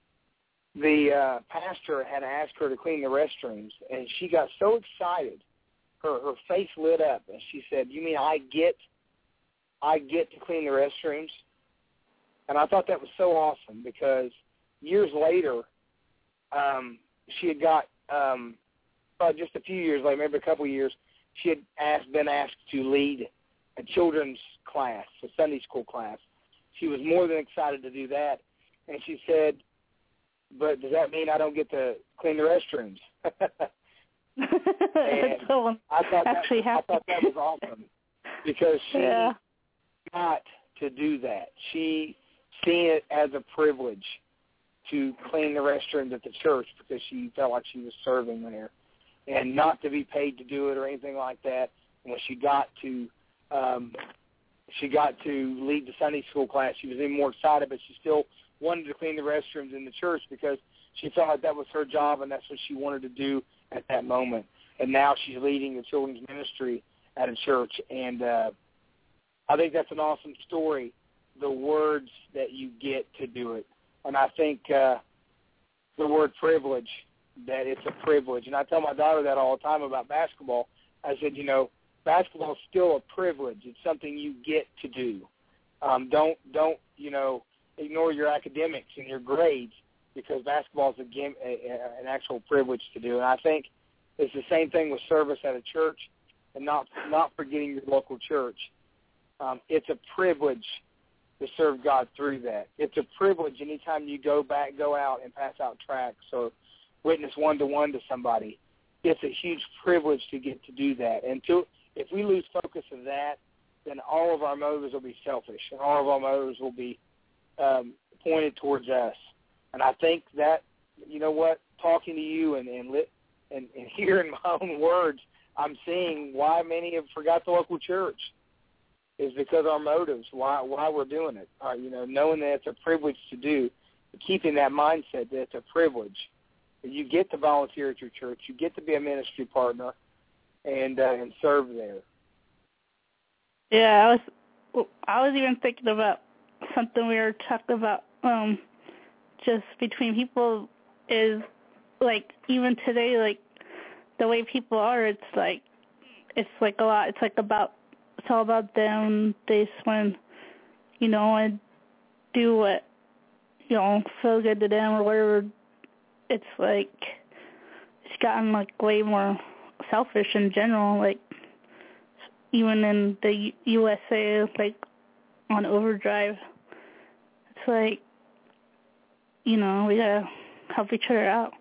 Speaker 17: the uh, pastor had asked her to clean the restrooms, and she got so excited, her her face lit up, and she said, "You mean I get, I get to clean the restrooms?" And I thought that was so awesome because years later, um, she had got. Um, Uh, just a few years later, maybe a couple of years, she had asked, been asked to lead a children's class, a Sunday school class. She was more than excited to do that, and she said, but does that mean I don't get to clean the restrooms? And
Speaker 3: so
Speaker 17: I thought that,
Speaker 3: actually
Speaker 17: I thought that was awesome because she
Speaker 3: yeah.
Speaker 17: got to do that. She seen it as a privilege to clean the restrooms at the church because she felt like she was serving there, and not to be paid to do it or anything like that. And when she got to um, she got to lead the Sunday school class, she was even more excited, but she still wanted to clean the restrooms in the church because she felt like that was her job and that's what she wanted to do at that moment. And now she's leading the children's ministry at a church, and uh, I think that's an awesome story, the words that you get to do it. And I think uh, the word privilege, that it's a privilege. And I tell my daughter that all the time about basketball. I said, you know, basketball is still a privilege. It's something you get to do. Um, don't, don't you know, ignore your academics and your grades because basketball is a game, a, a, an actual privilege to do. And I think it's the same thing with service at a church and not not forgetting your local church. Um, it's a privilege to serve God through that. It's a privilege anytime you go back, go out and pass out tracts or witness one-to-one to somebody. It's a huge privilege to get to do that. And to, if we lose focus of that, then all of our motives will be selfish, and all of our motives will be um, pointed towards us. And I think that, you know what, talking to you and and, lit, and and hearing my own words, I'm seeing why many have forgot the local church. Is because our motives, why why we're doing it. Uh, you know, knowing that it's a privilege to do, keeping that mindset that it's a privilege. You get to volunteer at your church. You get to be a ministry partner and uh, and serve there.
Speaker 3: Yeah, I was I was even thinking about something we were talking about um, just between people is, like, even today, like, the way people are, it's like, it's like a lot, it's like about, it's all about them. They just want to, you know, want to do what, you know, feel good to them or whatever. It's like, it's gotten, like, way more selfish in general, like, even in the U S A, like, on overdrive. It's like, you know, we gotta help each other out.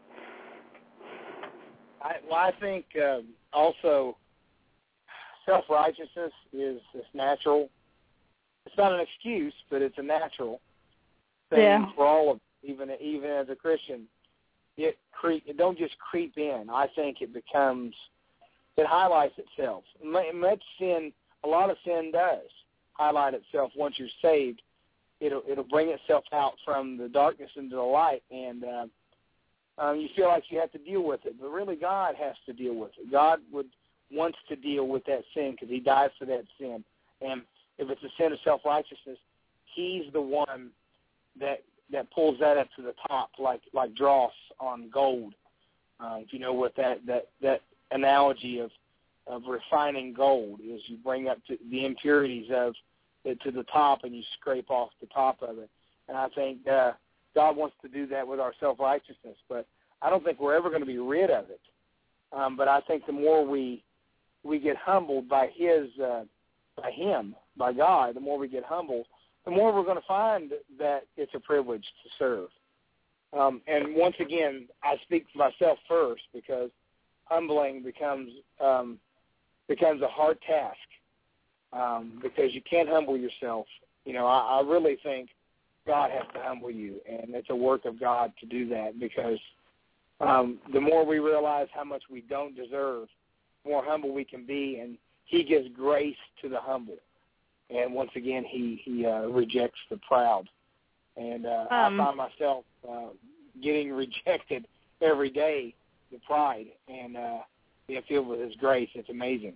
Speaker 17: I, well, I think um, also self-righteousness is, is natural. It's not an excuse, but it's a natural thing
Speaker 3: yeah.
Speaker 17: for all of us, even even as a Christian. It, creep, it don't just creep in. I think it becomes, it highlights itself. Much sin, a lot of sin does highlight itself once you're saved. It'll it'll bring itself out from the darkness into the light, and uh, um, you feel like you have to deal with it. But really, God has to deal with it. God would wants to deal with that sin because He died for that sin. And if it's a sin of self-righteousness, He's the one that that pulls that up to the top, like like dross on gold. Uh, if you know what that that that analogy of of refining gold is, you bring up to the impurities of it to the top and you scrape off the top of it. And I think uh, God wants to do that with our self-righteousness, but I don't think we're ever going to be rid of it. Um, but I think the more we we get humbled by His uh, by Him, by God, the more we get humbled, the more we're going to find that it's a privilege to serve. Um, and once again, I speak for myself first because humbling becomes um, becomes a hard task um, because you can't humble yourself. You know, I, I really think God has to humble you, and it's a work of God to do that because um, the more we realize how much we don't deserve, the more humble we can be, and He gives grace to the humble. And once again, He, he uh, rejects the proud. And uh,
Speaker 3: um,
Speaker 17: I find myself uh, getting rejected every day, the pride, and uh, being filled with His grace. It's amazing.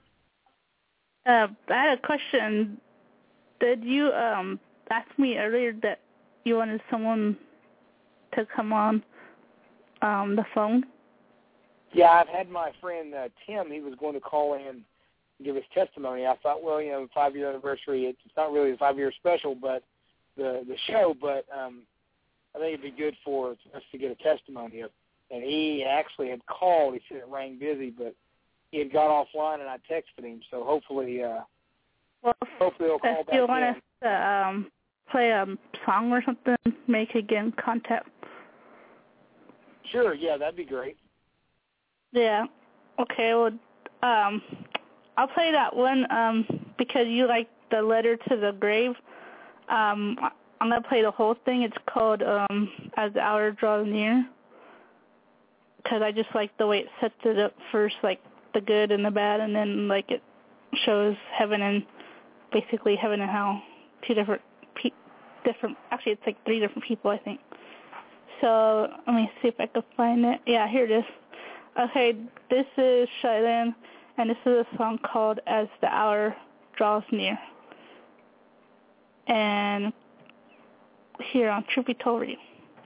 Speaker 3: Uh, I had a question. Did you um, ask me earlier that you wanted someone to come on um, the phone?
Speaker 17: Yeah, I've had my friend uh, Tim. He was going to call in and give his testimony. I thought, well, you know, five-year anniversary, it's not really a five-year special, but the the show, but um, I think it'd be good for us to get a testimony of. And he actually had called. He said it rang busy, but he had got offline, and I texted him. So hopefully, uh,
Speaker 3: well,
Speaker 17: hopefully he'll call
Speaker 3: if
Speaker 17: back
Speaker 3: you want
Speaker 17: in.
Speaker 3: us to um, play a song or something, make again contact.
Speaker 17: Sure, yeah, that'd be great.
Speaker 3: Yeah. Okay, well, um, I'll play that one um, because you like the letter to the grave. Um, I'm going to play the whole thing. It's called um, As the Hour Draws Near, because I just like the way it sets it up first, like the good and the bad, and then like it shows heaven and basically heaven and hell, two different, pe- different. Actually, it's like three different people, I think. So let me see if I can find it. Yeah, here it is. Okay, this is Cheyenne, and this is a song called As the Hour Draws Near. And here on Truth Be Told Radio.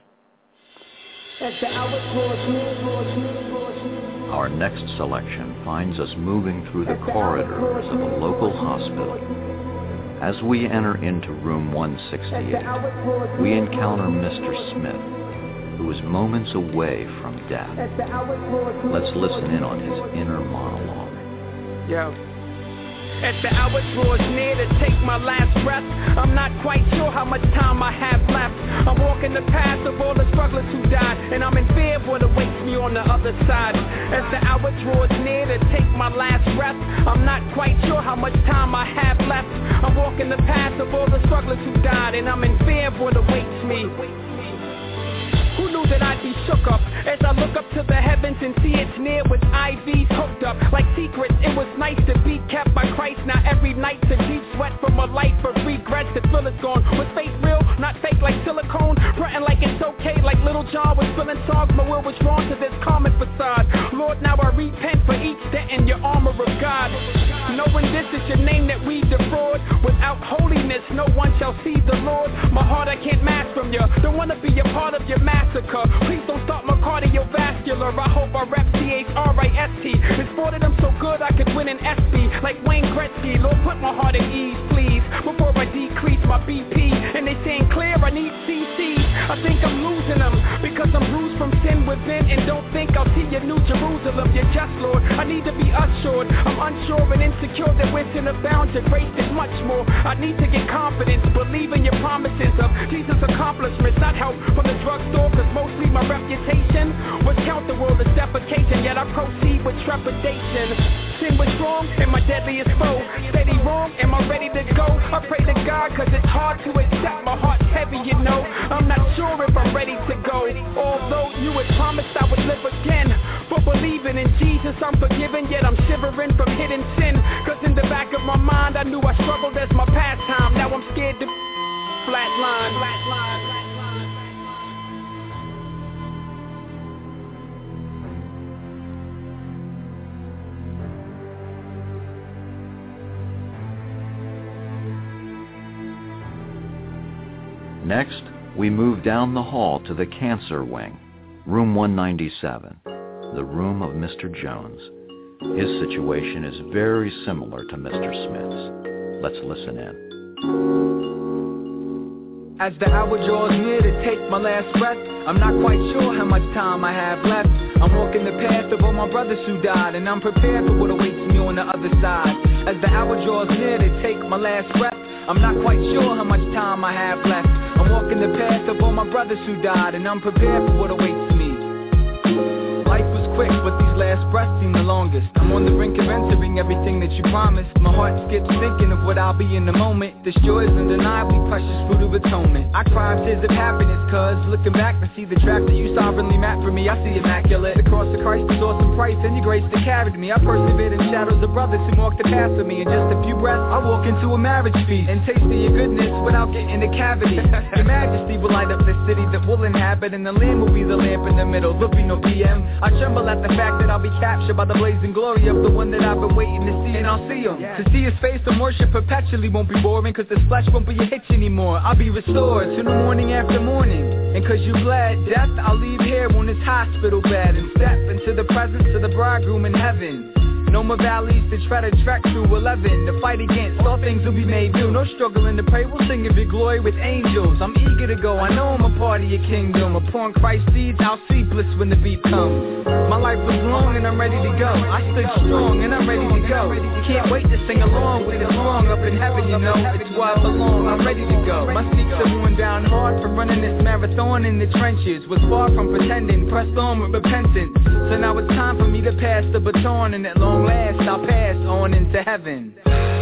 Speaker 9: Our next selection finds us moving through the corridors of a local hospital. As we enter into room one sixty-eight, we encounter Mister Smith, who is moments away from death. Let's listen in on his inner monologue.
Speaker 12: Yeah. As the hour draws near to take my last breath, I'm not quite sure how much time I have left. I'm walking the path of all the strugglers who died, and I'm in fear of what awaits me on the other side. As the hour draws near to take my last breath, I'm not quite sure how much time I have left. I'm walking the path of all the strugglers who died, and I'm in fear of what awaits me. Who knew that I'd be shook up as I look up to the heavens and see it's near with I Vs hooked up like secrets? It was nice to be kept by Christ. Now every night's a deep sweat from a life of regrets. The thrill is gone. Was faith real? Not fake like silicone. Frontin' like it's okay like Little John was filling songs. My will was drawn to this common facade. Lord, now I repent for each dent in your armor of God. Knowing this is your name that we defraud. Without holiness, no one shall see the Lord. My heart I can't mask from you. Don't wanna be a part of your massacre. Please don't stop my cardiovascular. I hope I rep C H R I S T. It's for that I'm so good I could win an S B like Wayne Gretzky. Lord, put my heart at ease, please, before I decrease my B P. And they saying clear, I need C C. I think I'm losing them because I'm bruised from sin within, and don't think I'll see your New Jerusalem. You're just, Lord, I need to be assured. I'm unsure and insecure that where sin abounds, your grace is much more. I need to get confidence, believe in your promises of Jesus' accomplishments, not help from the drugstore, cause mostly my reputation was count the world as defecation, yet I proceed with trepidation. Sin was strong and my deadliest foe. Steady wrong, am I ready to go? I pray to God cause it's hard to accept. My heart's heavy, you know. I'm not sure if I'm ready to go. Although you had promised I would live again. For believing in Jesus I'm forgiven, yet I'm shivering from hidden sin. Cause in the back of my mind I knew I struggled as my pastime. Now I'm scared to flatline. Flatline.
Speaker 9: Next, we move down the hall to the cancer wing, room one ninety-seven, the room of Mister Jones. His situation is very similar to Mister Smith's. Let's listen in.
Speaker 18: As the hour draws near to take my last breath, I'm not quite sure how much time I have left. I'm walking the path of all my brothers who died, and I'm prepared for what awaits me on the other side. As the hour draws near to take my last breath, I'm not quite sure how much time I have left. I'm walking the path of all my brothers who died, and I'm prepared for what awaits me. Life was quick, but these last breaths seem the longest. I'm on the brink of entering everything that you promised. My heart skips thinking of what I'll be in the moment. This joy is undeniably precious fruit of atonement. I cry tears of happiness, cause looking back to see the track that you sovereignly mapped for me, I see immaculate. The cross of Christ is awesome price, and your grace that carried me. I persevered in shadows of brothers who walked the path with me. In just a few breaths, I walk into a marriage feast and taste of your goodness without getting a cavity. Your majesty will light up the city that we'll inhabit, and the land will be the lamp in the middle. There'll be no P M. I tremble at the fact that I'll be captured by the blazing glory of the one that I've been waiting to see, and I'll see him. Yeah. To see his face and worship perpetually won't be boring, cause this flesh won't be a hitch anymore. I'll be restored to the morning after morning. And cause you bled death, I'll leave here on this hospital bed and step into the presence of the bridegroom in heaven. No more valleys to try to track through. Eleven, the fight against all things will be made new. No struggling to pray, we'll sing of your glory with angels. I'm eager to go, I know I'm a part of your kingdom. Upon Christ's deeds, I'll see bliss when the beat comes. My life was long and I'm ready to go. I stood strong and I'm ready to go. Can't wait to sing along with the song up in heaven, you know. It's where I belong, I'm ready to go. My cheeks are worn down hard from running this marathon in the trenches. Was far from pretending, pressed on with repentance. So now it's time for me to pass the baton, and at long last I'll pass on into heaven.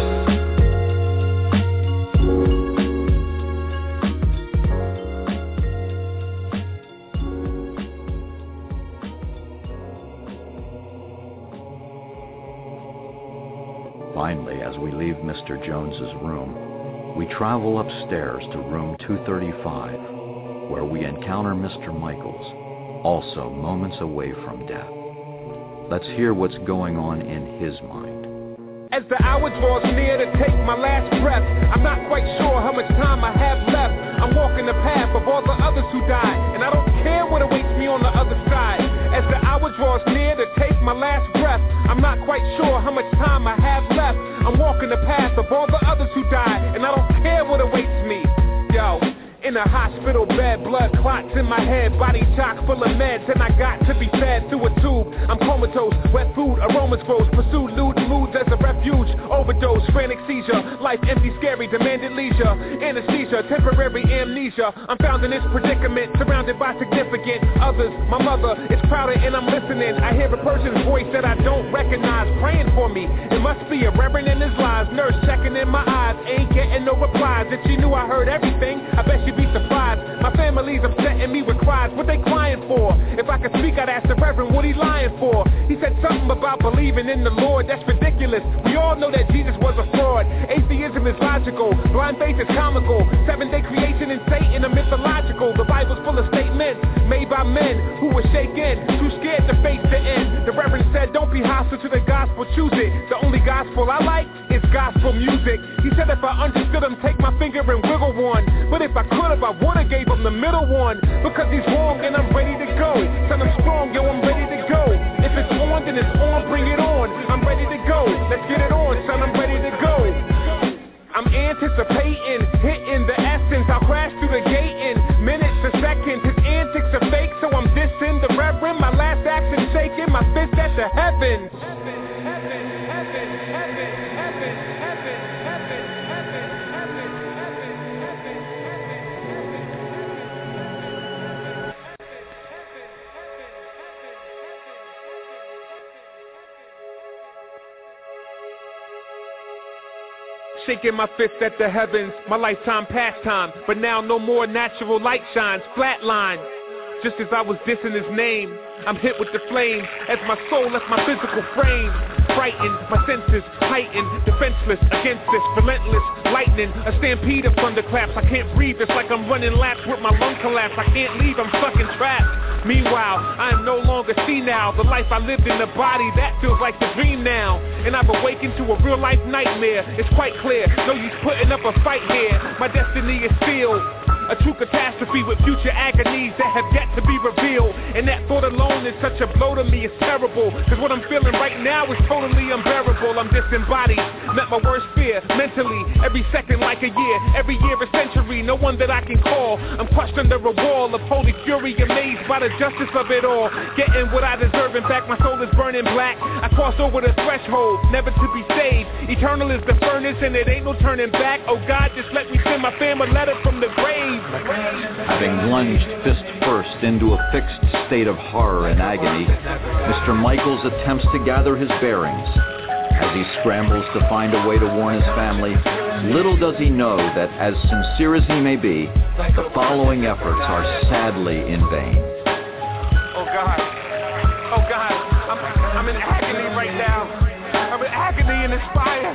Speaker 9: Finally, as we leave Mister Jones's room, we travel upstairs to room two thirty-five, where we encounter Mister Michaels, also moments away from death. Let's hear what's going on in his mind.
Speaker 7: As the hour draws near to take my last breath, I'm not quite sure how much time I have left. I'm walking the path of all the others who died, and I don't care what awaits me on the other side. As the hour draws near to take my last breath, I'm not quite sure how much time I have left. I'm walking the path of all the others who died, and I don't care what awaits me. Yo. In a hospital bed, blood clots in my head, body chock full of meds, and I got to be fed through a tube. I'm comatose, wet food, aromas grows, pursued lewd moods as a refuge, overdose, frantic seizure, life empty, scary, demanded leisure, anesthesia, temporary amnesia. I'm found in this predicament, surrounded by significant others. My mother is crowded and I'm listening. I hear a person's voice that I don't recognize, praying for me. It must be a reverend in his lies, nurse checking in my eyes, ain't getting no replies. If she knew I heard everything, I bet she be surprised. My family's upsetting me with cries. What they crying for? If I could speak, I'd ask the Reverend what he lying for. He said something about believing in the Lord. That's ridiculous. We all know that Jesus was a fraud. Atheism is logical. Blind faith is comical. Seven-day creation and Satan are mythological. The Bible's full of statements made by men who were shaken, too scared to face the end. The Reverend said, don't be hostile to the gospel, choose it. The only gospel I like is gospel music. He said if I understood him, take my finger and wiggle one. But if I could have, I would've gave him the middle one. Because he's wrong and I'm ready to go. Son, I'm strong, yo, I'm ready to go. If it's on, then it's on, bring it on. I'm ready to go, let's get it on, son, I'm ready to go. I'm anticipating, hitting the essence. I'll crash through the gate in minutes to seconds. His antics are fake, so I'm dissing the Reverend. My last action shaking, my fist at the heavens. Shaking my fist at the heavens, my lifetime pastime, but now no more natural light shines, flatline. Just as I was dissing his name, I'm hit with the flame as my soul left my physical frame. Frightened, my senses heightened, defenseless against this relentless lightning. A stampede of thunderclaps, I can't breathe, it's like I'm running laps with my lung collapse. I can't leave, I'm stuck and trapped. Meanwhile, I am no longer senile. The life I lived in the body, that feels like the dream now. And I've awakened to a real life nightmare. It's quite clear, no use putting up a fight here. My destiny is sealed. A true catastrophe with future agonies that have yet to be revealed. And that thought alone is such a blow to me, it's terrible. Cause what I'm feeling right now is totally unbearable. I'm disembodied, met my worst fear mentally. Every second like a year, every year a century. No one that I can call. I'm crushed under a wall of holy fury, amazed by the justice of it all. Getting what I deserve, in fact my soul is burning black. I crossed over the threshold, never to be saved. Eternal is the furnace and it ain't no turning back. Oh God, just let me send my fam a letter from the grave.
Speaker 9: Having lunged fist first into a fixed state of horror and agony, Mister Michaels attempts to gather his bearings. As he scrambles to find a way to warn his family, little does he know that, as sincere as he may be, the following efforts are sadly in vain.
Speaker 7: Oh God, oh God, I'm, I'm in agony right now. I'm in agony and inspired.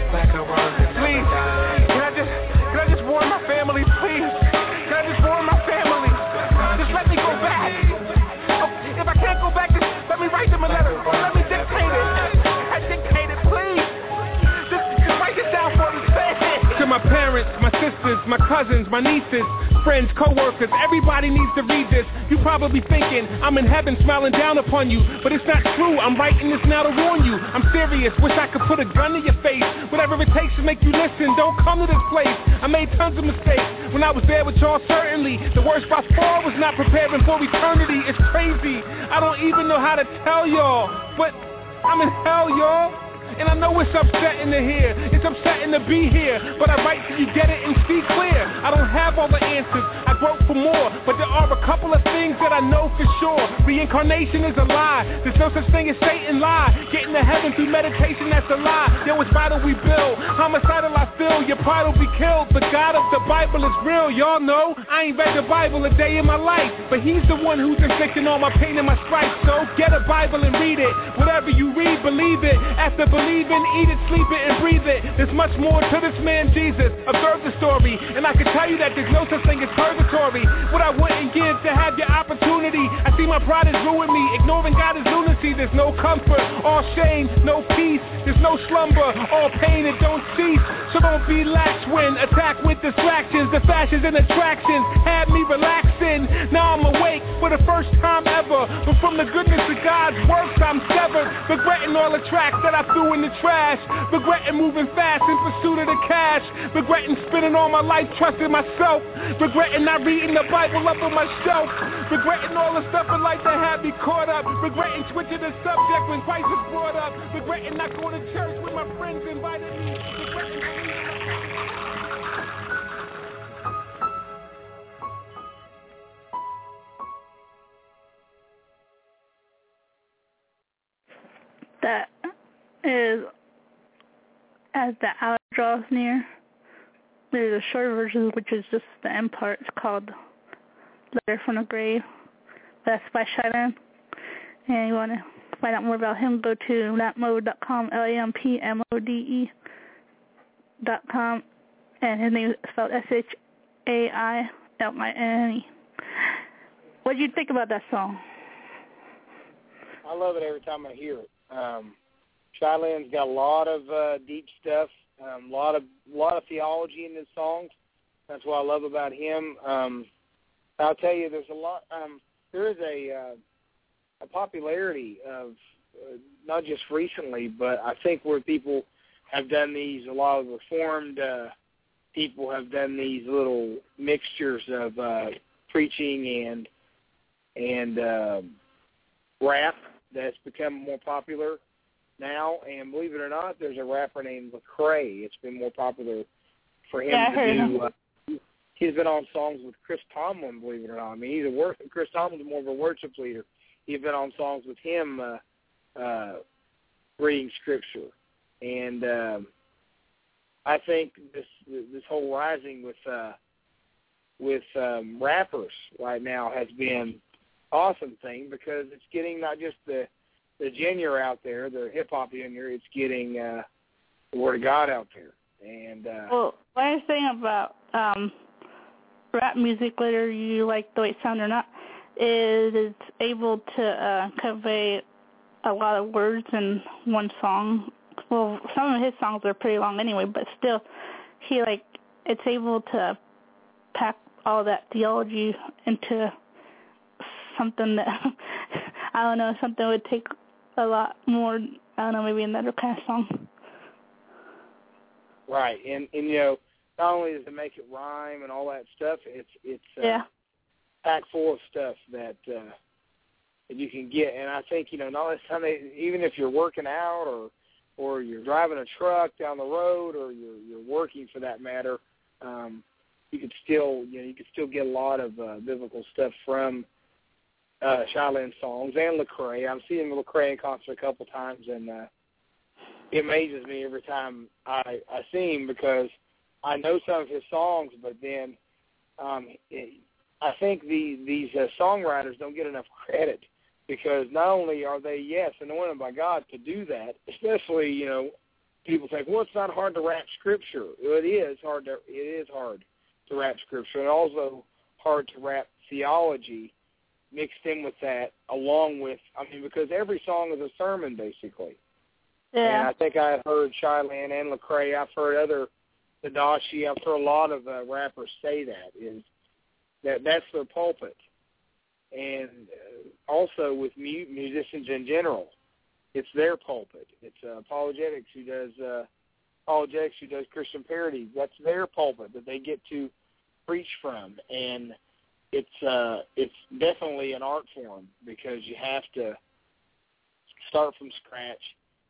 Speaker 7: Please, can I just, can I just warn my family, please? Can I just warn my family? Just let me go back. Oh, if I can't go back, just let me write them a letter. Or let me dictate it. I dictate it, please. Just, just write this down for me. Say it. To my parents, my sisters, my cousins, my nieces, friends, co-workers, everybody needs to read this. You probably thinking I'm in heaven smiling down upon you, but it's not true. I'm writing this now to warn you. I'm serious, wish I could put a gun to your face. Whatever it takes to make you listen, don't come to this place. I made tons of mistakes when I was there with y'all, certainly. The worst by far was not preparing for eternity. It's crazy, I don't even know how to tell y'all, but I'm in hell, y'all. And I know it's upsetting to hear, it's upsetting to be here, but I write till you get it and see clear. I don't have all the answers, I wrote for more, but there are a couple of things that I know for sure. Reincarnation is a lie, there's no such thing as Satan lie. Getting to heaven through meditation, that's a lie. Yo, it's vital we build, homicidal I feel, your pride will be killed. The God of the Bible is real, y'all know. I ain't read the Bible a day in my life, but he's the one who's inflicting all my pain and my strife. So get a Bible and read it, whatever you read, believe it. After believe it, eat it, sleep it, and breathe it. There's much more to this man Jesus. Observe the story, and I can tell you that there's no such thing as purgatory. What I wouldn't give to have your opportunity. I see my pride is ruining me. Ignoring God is lunacy. There's no comfort, all shame, no peace. There's no slumber, all pain, it don't cease. So don't be lax when attacked with distractions. The fashions and attractions had me relaxing. Now I'm awake for the first time ever, but from the goodness of God's works I'm severed. Regretting all the tracks that I threw in the trash, regretting moving fast in pursuit of the cash, regretting spending all my life trusting myself, regretting not reading the Bible up on my shelf, regretting all the stuff in life that had me caught up, regretting switching the subject when Christ was brought up, regretting not going to church when my friends invited me, regretting
Speaker 3: that is as the hour draws near. There's a shorter version, which is just the end part. It's called Letter from the Grave. That's by Shyland. And you want to find out more about him, go to lampmode dot com, L A M P M O D E dot com. And his name is spelled S H A I L I N E. What did you think about that song?
Speaker 17: I love it every time I hear it. Um, Shyland's got a lot of uh, deep stuff, a um, lot of lot of theology in his songs. That's what I love about him. Um, I'll tell you, there's a lot. Um, there is a uh, a popularity of uh, not just recently, but I think where people have done these. A lot of Reformed uh, people have done these little mixtures of uh, preaching and and uh, rap that's become more popular now. And believe it or not, there's a rapper named Lecrae. It's been more popular for him
Speaker 3: yeah,
Speaker 17: to do. Uh, he's been on songs with Chris Tomlin, believe it or not. I mean, he's a wor- Chris Tomlin's more of a worship leader. He's been on songs with him uh, uh, reading scripture. And um, I think this this whole rising with uh, with um, rappers right now has been awesome thing, because it's getting not just the the genre out there, the hip hop genre, it's getting uh, the Word of God out there. And uh,
Speaker 3: well, what I was saying about um, rap music, whether you like the way it sounds or not, is it's able to uh, convey a lot of words in one song. Well, some of his songs are pretty long anyway, but still, he like it's able to pack all that theology into something that I don't know, something would take a lot more. I don't know, maybe another kind of song.
Speaker 17: Right, and and you know, not only does it make it rhyme and all that stuff, it's it's uh,
Speaker 3: yeah.
Speaker 17: packed full of stuff that uh, that you can get. And I think you know, not only time they, even if you're working out or or you're driving a truck down the road, or you're you're working for that matter, um, you could still you know you could still get a lot of uh, biblical stuff from uh, Shyland songs and Lecrae. I've seen Lecrae in concert a couple times, and uh, it amazes me every time I, I see him, because I know some of his songs, but then um, it, I think the, these uh, songwriters don't get enough credit, because not only are they, yes, anointed by God to do that, especially, you know, people think, well, it's not hard to rap scripture. Well, it is hard to, it is hard to rap scripture, and also hard to rap theology mixed in with that, along with, I mean, because every song is a sermon, basically.
Speaker 3: Yeah.
Speaker 17: And I think I've heard Shyland and Lecrae. I've heard other Tadashi. I've heard a lot of uh, rappers say that is That that's their pulpit. And uh, also with mu- musicians in general, it's their pulpit. It's uh, apologetics who does uh, apologetics who does Christian parody. That's their pulpit that they get to preach from, and it's uh, it's definitely an art form because you have to start from scratch,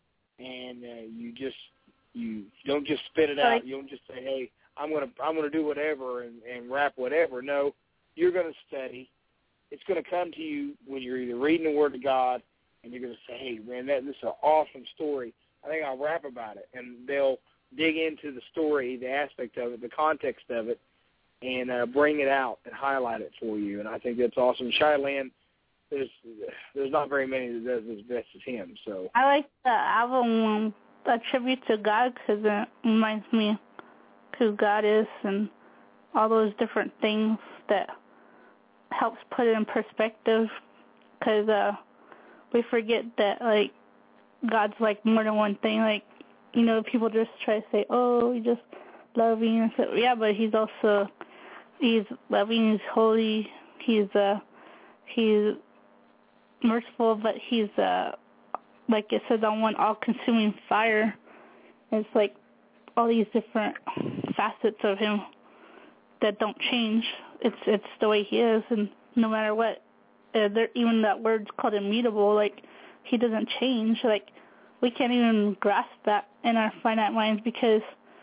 Speaker 17: and uh, you just you don't just spit it out. You don't just say, "Hey, I'm gonna I'm gonna do whatever and, and rap whatever." No, you're gonna study. It's gonna come to you when you're either reading the Word of God, and you're gonna say, "Hey, man, that this is an awesome story. I think I'll rap about it," and they'll dig into the story, the aspect of it, the context of it, and uh, bring it out and highlight it for you. And I think that's awesome. Shyland, there's there's not very many that does as best as him. So
Speaker 3: I like the album, um, A Tribute to God, because it reminds me who God is and all those different things that helps put it in perspective. Because uh, we forget that, like, God's like more than one thing. Like, you know, people just try to say, "Oh, you just loving," and so yeah, but he's also he's loving, he's holy, he's uh he's merciful, but he's uh like it says on one all-consuming fire. It's like all these different facets of him that don't change. It's it's the way he is, and no matter what, uh, there even that word's called immutable. Like, he doesn't change. Like, we can't even grasp that in our finite minds because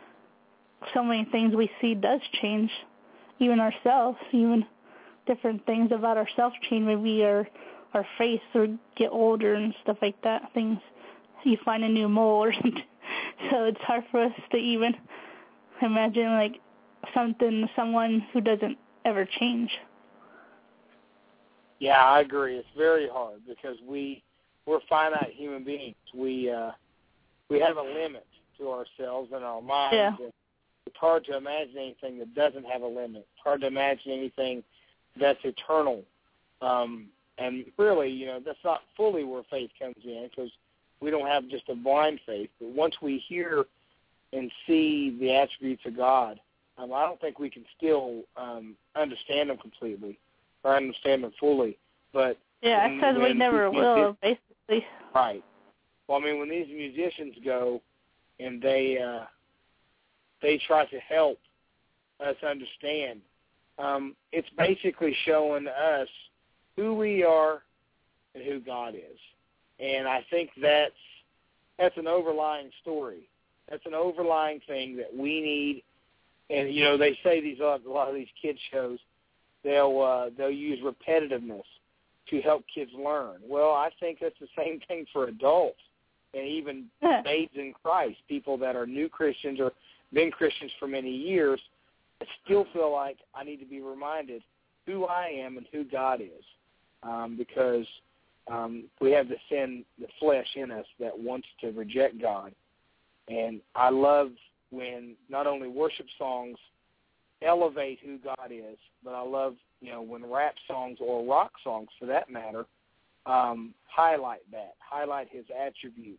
Speaker 3: so many things we see does change. Even ourselves, even different things about ourselves change. Maybe our our face or get older and stuff like that. Things, you find a new mole or something. So it's hard for us to even imagine like something, someone who doesn't ever change.
Speaker 17: yeah, I agree. It's very hard because we we're finite human beings. We uh, we have a limit to ourselves and our minds.
Speaker 3: Yeah.
Speaker 17: It's hard to imagine anything that doesn't have a limit. It's hard to imagine anything that's eternal. Um, and really, you know, that's not fully where faith comes in because we don't have just a blind faith. But once we hear and see the attributes of God, um, I don't think we can still um, understand them completely or understand them fully. But
Speaker 3: yeah, it says we never will, basically.
Speaker 17: Right. Well, I mean, when these musicians go and they uh, they try to help us understand, um, it's basically showing us who we are and who God is. And I think that's that's an overlying story. That's an overlying thing that we need. And, you know, they say these a lot of these kids shows, they'll uh, they'll use repetitiveness to help kids learn. Well, I think that's the same thing for adults and even babes in Christ, people that are new Christians or been Christians for many years, I still feel like I need to be reminded who I am and who God is, um, because um, we have the sin, the flesh in us that wants to reject God. And I love when not only worship songs elevate who God is, but I love, you know, when rap songs or rock songs, for that matter, um, highlight that, highlight his attributes.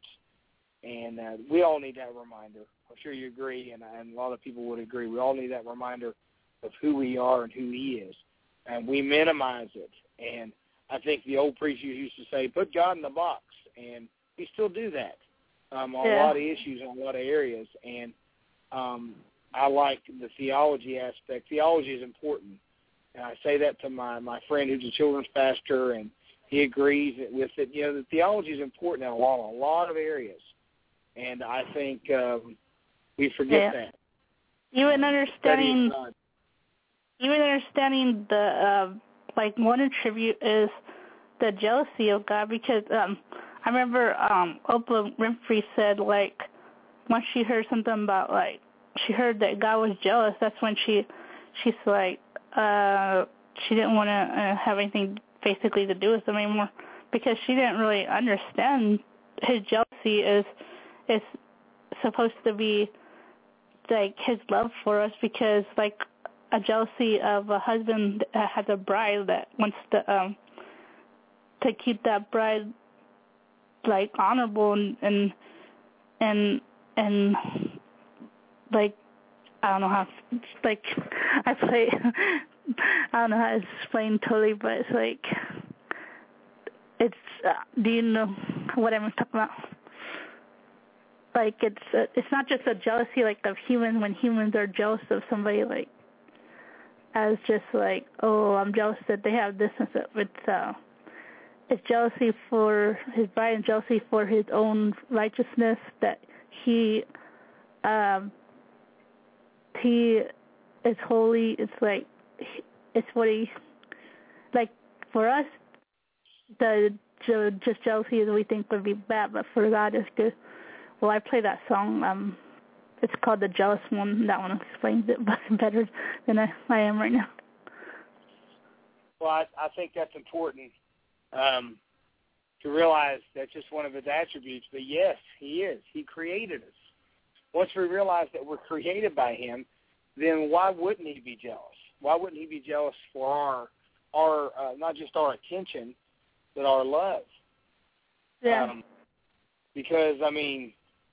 Speaker 17: And uh, we all need that reminder. I'm sure you agree, and, and a lot of people would agree. We all need that reminder of who we are and who he is. And we minimize it. And I think the old preachers used to say, put God in the box. And we still do that um, on
Speaker 3: yeah.
Speaker 17: a lot of issues, on a lot of areas. And um, I like the theology aspect. Theology is important. And I say that to my, my friend who's a children's pastor, and he agrees with it. You know, the theology is important in a lot, a lot of areas. And I think um, we forget
Speaker 3: yeah.
Speaker 17: that.
Speaker 3: Even understanding, even understanding the, uh, like, one attribute is the jealousy of God, because um, I remember um, Oprah Winfrey said, like, once she heard something about, like, she heard that God was jealous, that's when she, she's like, uh, she didn't want to uh, have anything basically to do with him anymore, because she didn't really understand his jealousy is is supposed to be like his love for us, because like a jealousy of a husband that has a bride that wants to um to keep that bride like honorable and and and, and like I don't know how like I play I don't know how to explain totally, but it's like, it's, uh, do you know what I'm talking about? Like, it's uh, it's not just a jealousy, like, of humans, when humans are jealous of somebody, like, as just like, oh, I'm jealous that they have this and stuff. It's, uh, it's jealousy for his bride and jealousy for his own righteousness, that he, um, he is holy. It's like, it's what he, like, for us, the just jealousy is we think would be bad, but for God it's good. Well, I play that song. Um, it's called The Jealous One. That one explains it better than I, I am right now.
Speaker 17: Well, I, I think that's important um, to realize that's just one of his attributes. But yes, he is. He created us. Once we realize that we're created by him, then why wouldn't he be jealous? Why wouldn't he be jealous for our, our uh, not just our attention, but our love?
Speaker 3: Yeah.
Speaker 17: Um, because, I mean,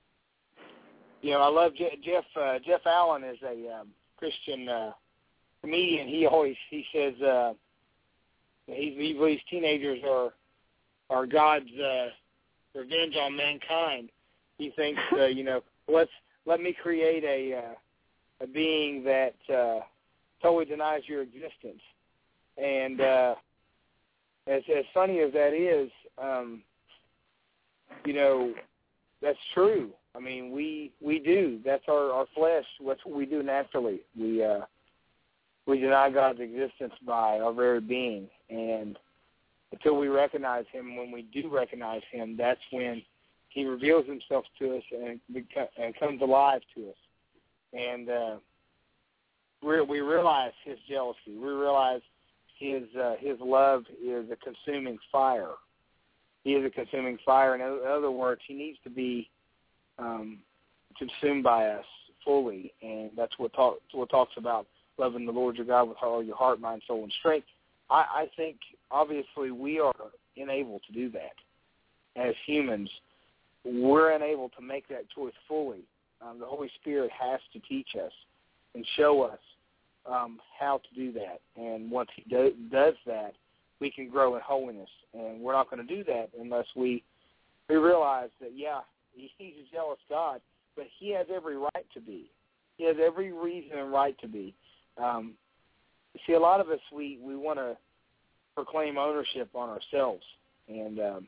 Speaker 17: you know, I love Je- Jeff. Uh, Jeff Allen is a um, Christian uh, comedian. He always he says uh, he, he believes teenagers are are God's uh, revenge on mankind. He thinks, uh, you know, let's let me create a uh, a being that uh, totally denies your existence. And uh, as as funny as that is, um, you know, that's true. I mean, we, we do. That's our, our flesh. That's what we do naturally. We uh, we deny God's existence by our very being. And until we recognize him, when we do recognize him, that's when he reveals himself to us and, beca- and comes alive to us. And uh, we we realize his jealousy. We realize his uh, his love is a consuming fire. He is a consuming fire. In other words, he needs to be um, consumed by us fully, and that's what, talk, what talks about loving the Lord your God with all your heart, mind, soul, and strength. I, I think, obviously, we are unable to do that. As humans, we're unable to make that choice fully. Um, the Holy Spirit has to teach us and show us um, how to do that. And once he do, does that, we can grow in holiness. And we're not going to do that unless we we realize that, yeah, he's a jealous God, but he has every right to be. He has every reason and right to be. Um, see, a lot of us, we, we want to proclaim ownership on ourselves. And um,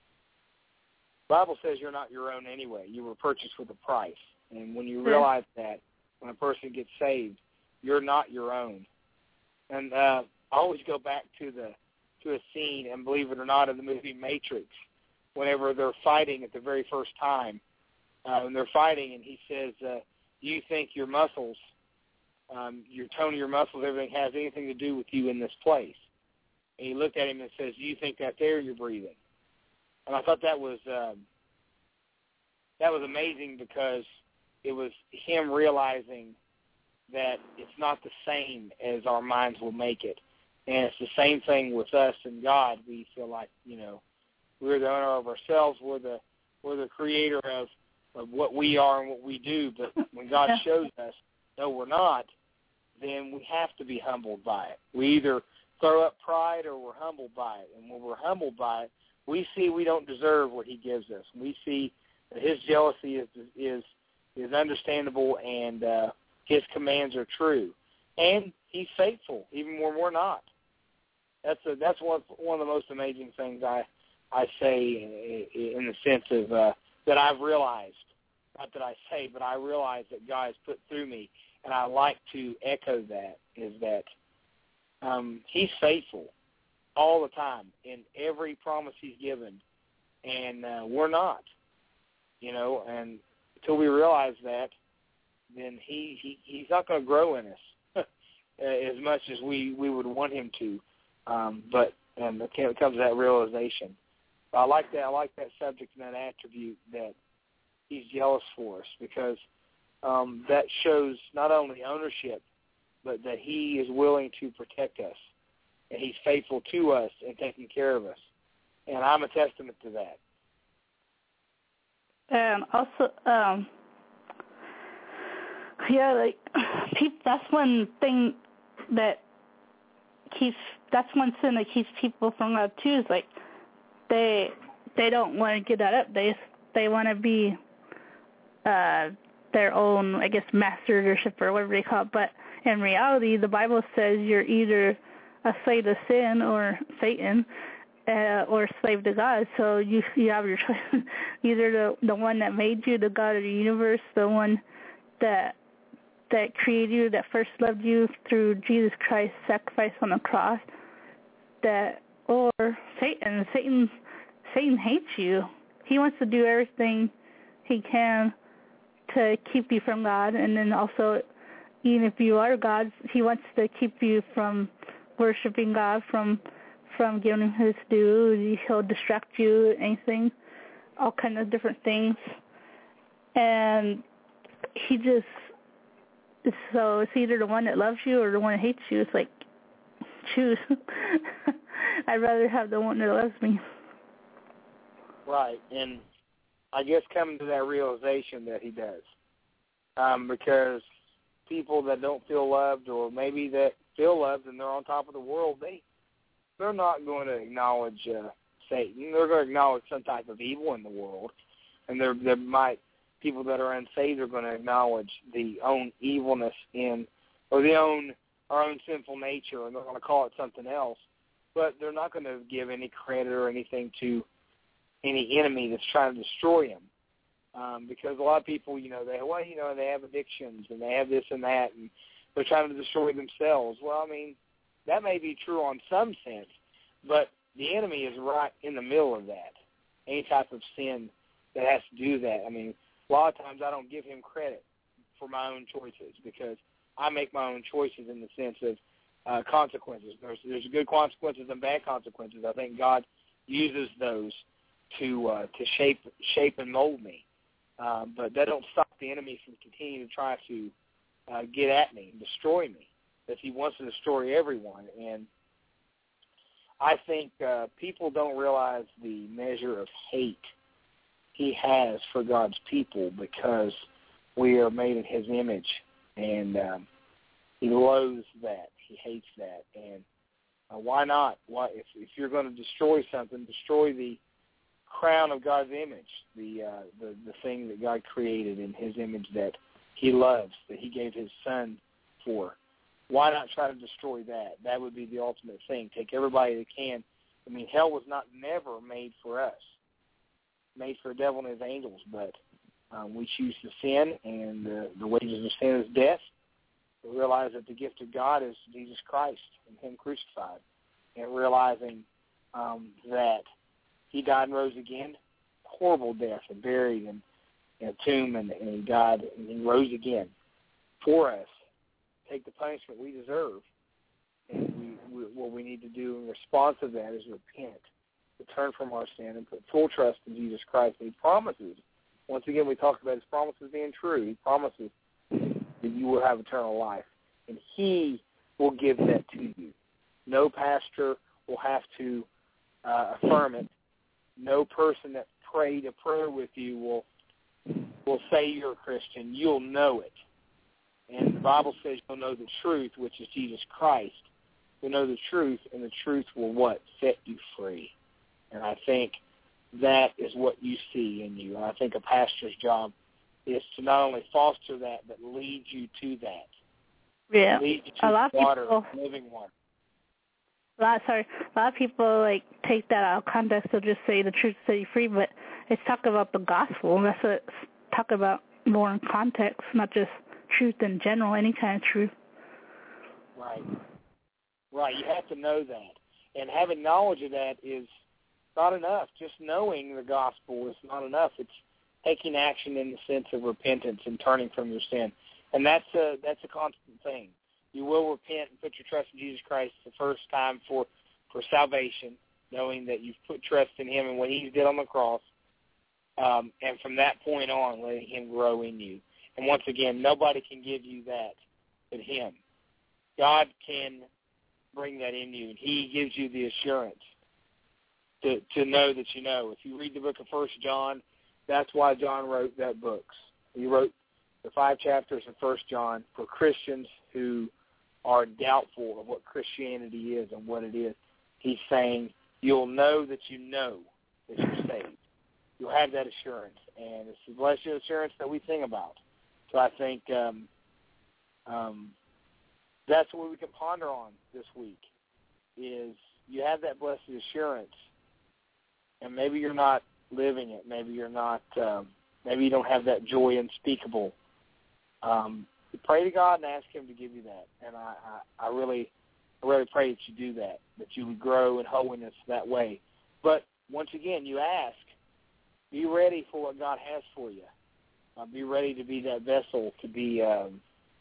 Speaker 17: the Bible says you're not your own anyway. You were purchased with a price. And when you realize that, when a person gets saved, you're not your own. And uh, I always go back to the to a scene, and believe it or not, in the movie Matrix, whenever they're fighting at the very first time, uh, when they're fighting, and he says, uh, do you think your muscles, um, your tone of your muscles, everything has anything to do with you in this place? And he looked at him and says, do you think that air you're breathing? And I thought that was um, that was amazing, because it was him realizing that it's not the same as our minds will make it. And it's the same thing with us and God. We feel like, you know, we're the owner of ourselves. We're the we're the creator of, of what we are and what we do. But when God shows us, no, we're not, then we have to be humbled by it. We either throw up pride or we're humbled by it. And when we're humbled by it, we see we don't deserve what he gives us. We see that his jealousy is is is understandable, and uh, his commands are true. And he's faithful, even when we're not. That's a, that's one one of the most amazing things I I say in, in the sense of uh, that I've realized. Not that I say, but I realize that God has put through me, and I like to echo that, is that um, he's faithful all the time in every promise he's given, and uh, we're not. You know, and until we realize that, then he, he he's not going to grow in us as much as we, we would want him to. Um, but and it comes to that realization. I like that. I like that subject and that attribute that he's jealous for us, because um, that shows not only ownership, but that he is willing to protect us, and he's faithful to us and taking care of us. And I'm a testament to that.
Speaker 3: And also, um, yeah, like, people, that's one thing that keeps that's one sin that keeps people from God too. Is like they they don't want to give that up. They they want to be uh, their own, I guess, master leadership or whatever they call it. But in reality, the Bible says you're either a slave to sin or Satan, uh, or slave to God. So you you have your choice. Either the the one that made you, the God of the universe, the one that that created you, that first loved you through Jesus Christ's sacrifice on the cross, that or Satan. Satan Satan hates you. He wants to do everything he can to keep you from God, and then also, even if you are God, he wants to keep you from worshiping God, from from giving him his due. He'll distract you, anything, all kinds of different things. And he just, so it's either the one that loves you or the one that hates you. It's like, choose. I'd rather have the one that loves me.
Speaker 17: Right, and I guess coming to that realization that he does. Um, because people that don't feel loved, or maybe that feel loved and they're on top of the world, they, they're not going to acknowledge uh, Satan. They're going to acknowledge some type of evil in the world. And there there might, people that are unsaved are going to acknowledge the own evilness in, or the own, our own sinful nature, and they're going to call it something else. But they're not going to give any credit or anything to any enemy that's trying to destroy him. Um, because a lot of people, you know, they well, you know, they have addictions and they have this and that, and they're trying to destroy themselves. Well, I mean, that may be true on some sense, but the enemy is right in the middle of that. Any type of sin that has to do that. I mean, a lot of times I don't give him credit for my own choices, because I make my own choices in the sense of uh, consequences. There's there's good consequences and bad consequences. I think God uses those to uh, to shape shape and mold me. Um, but that don't stop the enemy from continuing to try to uh, get at me and destroy me, because he wants to destroy everyone. And I think uh, people don't realize the measure of hate he has for God's people, because we are made in his image, and um, he loathes that. He hates that. And uh, why not? Why, if, if you're going to destroy something, destroy the crown of God's image, the, uh, the the thing that God created in his image that he loves, that he gave his son for. Why not try to destroy that? That would be the ultimate thing. Take everybody that can. I mean, hell was not never made for us, made for the devil and his angels, but um, we choose to sin, and uh, the wages of sin is death. We realize that the gift of God is Jesus Christ and him crucified, and realizing um, that he died and rose again, horrible death, and buried in, in a tomb, and, and he died and he rose again for us. Take the punishment we deserve, and we, we, what we need to do in response to that is repent, return from our sin, and put full trust in Jesus Christ. And he promises, once again, we talked about his promises being true. He promises that you will have eternal life, and he will give that to you. No pastor will have to uh, affirm it. No person that prayed a prayer with you will will say you're a Christian. You'll know it. And the Bible says you'll know the truth, which is Jesus Christ. You'll know the truth, and the truth will what? Set you free. And I think that is what you see in you. And I think a pastor's job is to not only foster that, but lead you to that.
Speaker 3: Yeah.
Speaker 17: Lead you to
Speaker 3: a lot
Speaker 17: the water,
Speaker 3: of people,
Speaker 17: living water.
Speaker 3: A lot, sorry, a lot of people like take that out of context. They'll just say the truth set you free, but it's talking about the gospel, and that's what it's talking about more in context, not just truth in general, any kind of truth.
Speaker 17: Right. Right. You have to know that, and having knowledge of that is not enough. Just knowing the gospel is not enough. It's taking action in the sense of repentance and turning from your sin, and that's a that's a constant thing. You will repent and put your trust in Jesus Christ the first time for, for salvation, knowing that you've put trust in him and what he did on the cross, um, and from that point on, letting him grow in you. And once again, nobody can give you that but him. God can bring that in you, and he gives you the assurance to, to know that you know. If you read the book of First John, that's why John wrote that book. He wrote the five chapters of First John for Christians who are doubtful of what Christianity is and what it is, he's saying you'll know that you know that you're saved. You'll have that assurance, and it's the blessed assurance that we sing about. So I think um, um, that's what we can ponder on this week, is you have that blessed assurance, and maybe you're not living it. Maybe you're not, um, maybe you don't have that joy unspeakable. Um, pray to God and ask him to give you that. And I, I, I really I really pray that you do that, that you would grow in holiness that way. But once again, you ask, be ready for what God has for you. Uh, be ready to be that vessel to be um,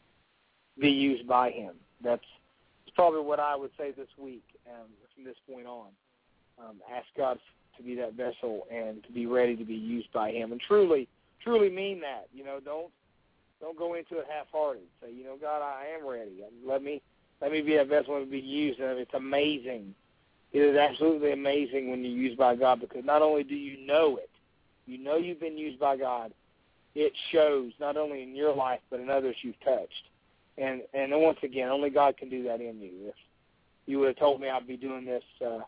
Speaker 17: be used by him. That's probably what I would say this week um, from this point on. Um, ask God to be that vessel and to be ready to be used by him. And truly, truly mean that. You know, don't don't go into it half-hearted. Say, you know, God, I am ready. Let me let me be that vessel to be used. And it's amazing. It is absolutely amazing when you're used by God, because not only do you know it, you know you've been used by God, it shows not only in your life but in others you've touched. And and once again, only God can do that in you. If you would have told me I'd be doing this uh,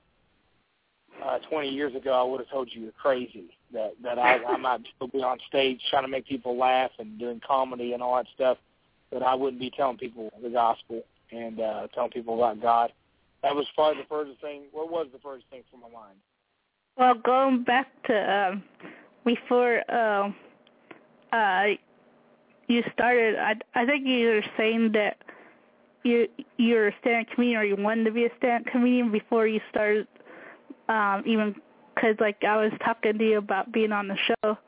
Speaker 17: uh, twenty years ago, I would have told you you're crazy, that, that I, I might still be on stage trying to make people laugh and doing comedy and all that stuff, but I wouldn't be telling people the gospel and uh, telling people about God. That was probably the furthest thing. What was the furthest thing from my mind?
Speaker 3: Well, going back to um, before uh, uh, you started, I, I think you were saying that you you were a stand-up comedian, or you wanted to be a stand-up comedian before you started, um, even because, like, I was talking to you about being on the show,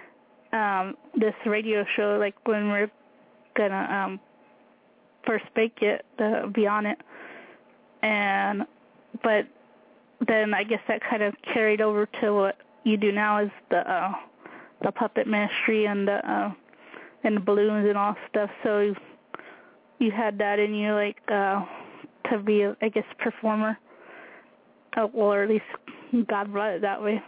Speaker 3: um, this radio show, like, when we're going to um, first make it, uh, be on it. And, but then I guess that kind of carried over to what you do now, is the uh, the puppet ministry and the uh, and the balloons and all stuff. So you, you had that in you, like uh, to be, a, I guess, performer, uh, or at least God brought it that way.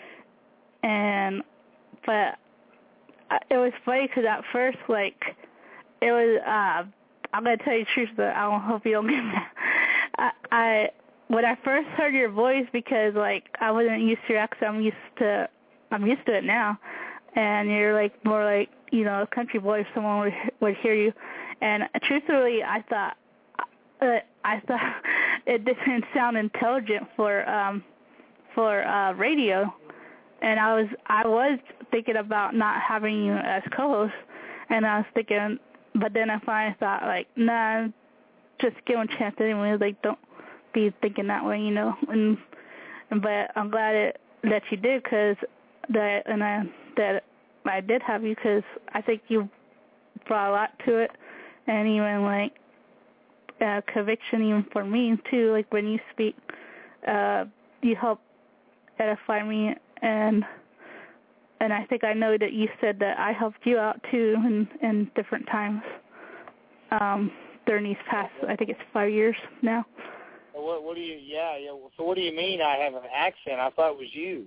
Speaker 3: And but it was funny because at first, like, it was. Uh, I'm gonna tell you the truth, but I don't hope you don't get mad. I, I when I first heard your voice, because like I wasn't used to your accent, I'm used to I'm used to it now, and you're like more like, you know, a country boy if someone would would hear you, and truthfully, I thought uh, I thought it didn't sound intelligent for um for uh, radio, and I was I was thinking about not having you as co-host, and I was thinking, but then I finally thought, like, nah, just give him a chance anyway. Like, don't be thinking that way, you know. And but I'm glad it, that you did, because that and I that I did have you, because I think you brought a lot to it, and even like uh, conviction, even for me too. Like when you speak, uh, you help edify me, and and I think I know that you said that I helped you out too in in different times. Um, during these past, I think it's five years now.
Speaker 17: What, what do you? Yeah, yeah. So what do you mean I have an accent? I thought it was you.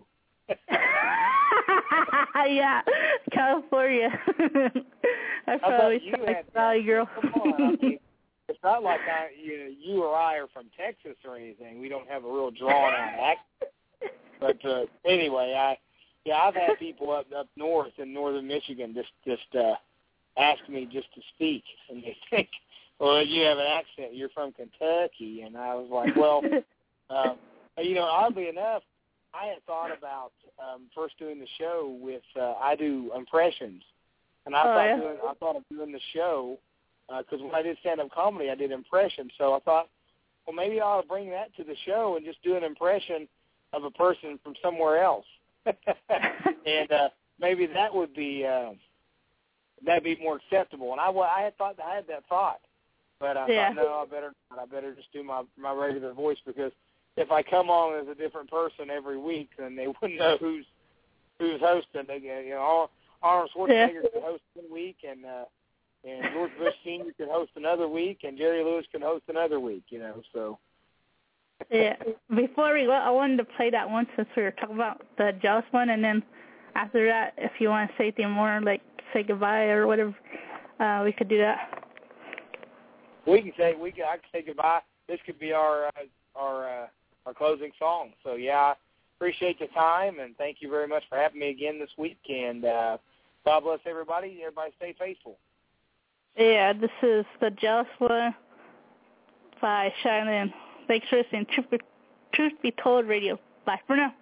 Speaker 3: Yeah, California. I probably
Speaker 17: you had
Speaker 3: Valley girl.
Speaker 17: Come on, I mean, it's not like I, you, you or I are from Texas or anything. We don't have a real drawn out accent. But uh, anyway, I yeah, I've had people up up north in northern Michigan just just uh, ask me just to speak, and they think, well, you have an accent. You're from Kentucky. And I was like, well, um, you know, oddly enough, I had thought about um, first doing the show with, uh, I do impressions. And I,
Speaker 3: oh,
Speaker 17: thought,
Speaker 3: yeah?
Speaker 17: doing, I thought of doing the show, because uh, when I did stand-up comedy, I did impressions. So I thought, well, maybe I ought to bring that to the show and just do an impression of a person from somewhere else. and uh, maybe that would be, uh, that'd be more acceptable. And I, I had thought, I had that thought. But I
Speaker 3: yeah.
Speaker 17: thought, no, I better I better just do my, my regular voice, because if I come on as a different person every week, then they wouldn't know who's who's hosting. They, you know, Arnold Schwarzenegger yeah. can host one week, and uh, and George Bush Senior can host another week, and Jerry Lewis can host another week. You know, so.
Speaker 3: Yeah. Before we go, I wanted to play that one since we were talking about the jealous one, and then after that, if you want to say anything more, like say goodbye or whatever, uh, we could do that.
Speaker 17: we can say we can. I can say goodbye. This could be our uh, our uh, our closing song. So yeah, I appreciate the time and thank you very much for having me again this week. And uh, God bless everybody. Everybody stay faithful.
Speaker 3: Yeah, this is The Jealous One by Shannon. Thanks for listening. Truth Be, Truth Be Told Radio. Bye for now.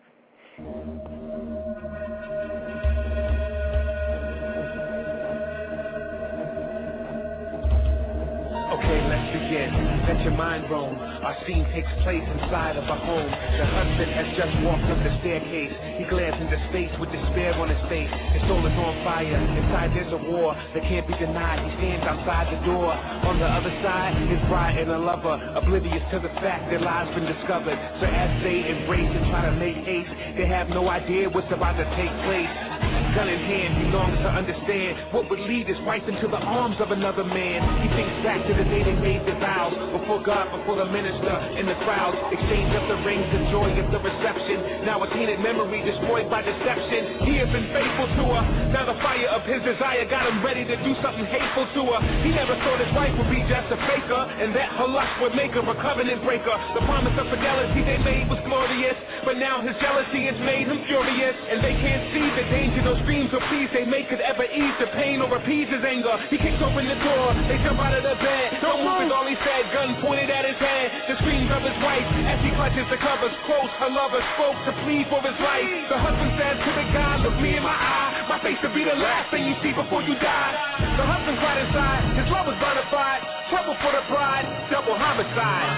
Speaker 8: Okay, let's begin. Let your mind roam. Our scene takes place inside of a home. The husband has just walked up the staircase. He glares into space with despair on his face. His soul is on fire. Inside there's a war that can't be denied. He stands outside the door. On the other side, his bride and a lover, oblivious to the fact their lives been discovered. So as they embrace and try to make haste, they have no idea what's about to take place. Gun in hand, he longs to understand what would lead his wife into the arms of another man. He thinks back to the day they made their vows, before God, before the minister, in the crowd. Exchange of the rings, the joy of the reception. Now a tainted memory destroyed by deception. He has been faithful to her. Now the fire of his desire got him ready to do something hateful to her. He never thought his wife would be just a faker, and that her lust would make her a covenant breaker. The promise of fidelity they made was glorious, but now his jealousy has made him furious. And they can't see the danger those dreams or pleas they make could ever ease the pain or appease his anger. He kicks open the door, they jump out of the bed. Don't move is all he said, gun pointed at his head. The screams of his wife as he clutches the covers close. Her lover spoke to plead for his life. The husband says to the guy, look me in my eye. My face will be the last thing you see before you die. The husband cried inside, his love was bona fide. Trouble for the bride, double homicide.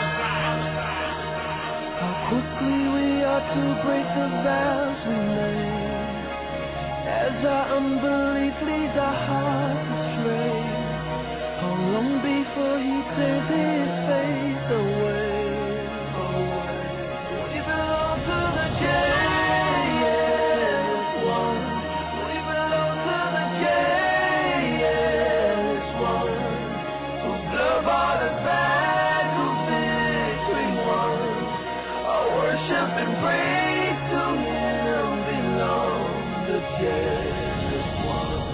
Speaker 15: How quickly we are to break the vows we made, as our unbelief leads our hearts astray. How long before he turns his face away? We belong to the jealous one. We belong to the jealous one. Whose blood bought us back, whose victory won. Our worship and praise to him belong. The jealous one.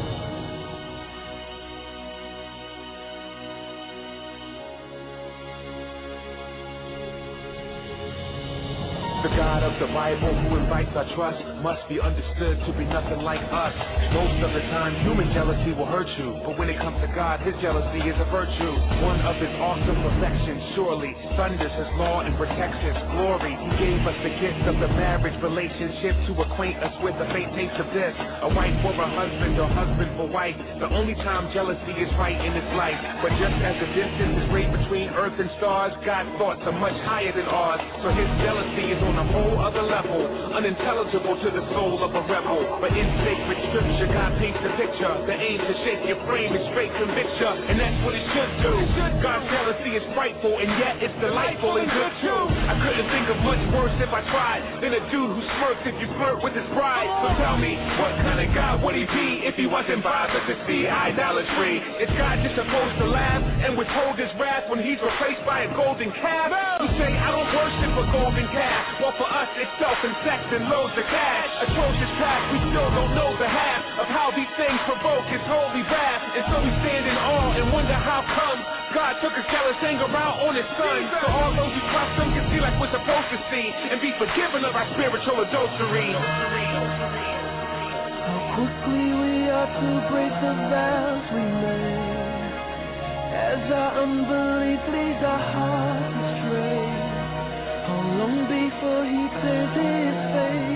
Speaker 8: The God of the Bible who invites our trust must be understood to be nothing like us. Most of the time, human jealousy will hurt you, but when it comes to God, his jealousy is a virtue. One of his awesome perfections, surely thunders his law and protects his glory. He gave us the gift of the marriage relationship to acquaint us with the faint taste of this. A wife for a husband or husband for wife. The only time jealousy is right in his life. But just as the distance is great between earth and stars, God's thoughts are much higher than ours. So his jealousy is on a whole other level, unintelligible to the soul of a rebel. But in sacred scripture, God paints the picture. The aim to shake your frame is straight conviction, and that's what it should do. God's jealousy is frightful, and yet it's delightful and good too. I couldn't think of much worse if I tried than a dude who smirks if you flirt with his bride. So tell me, what kind of God would he be if he wasn't bothered to see idolatry? Is God just supposed to laugh and withhold his wrath when he's replaced by a golden calf? You say, I don't worship a golden calf. Well, for us, it's self and sex and loads of cash. Atrocious past, we still don't know the half of how these things provoke his holy wrath. And so we stand in awe and wonder how come God took his jealous anger out on his son. So all those who trust him can see like we're supposed to see and be forgiven of our spiritual adultery.
Speaker 15: How quickly we are to break the vows we made, as our unbelief leads our hearts astray. How long before he turns his face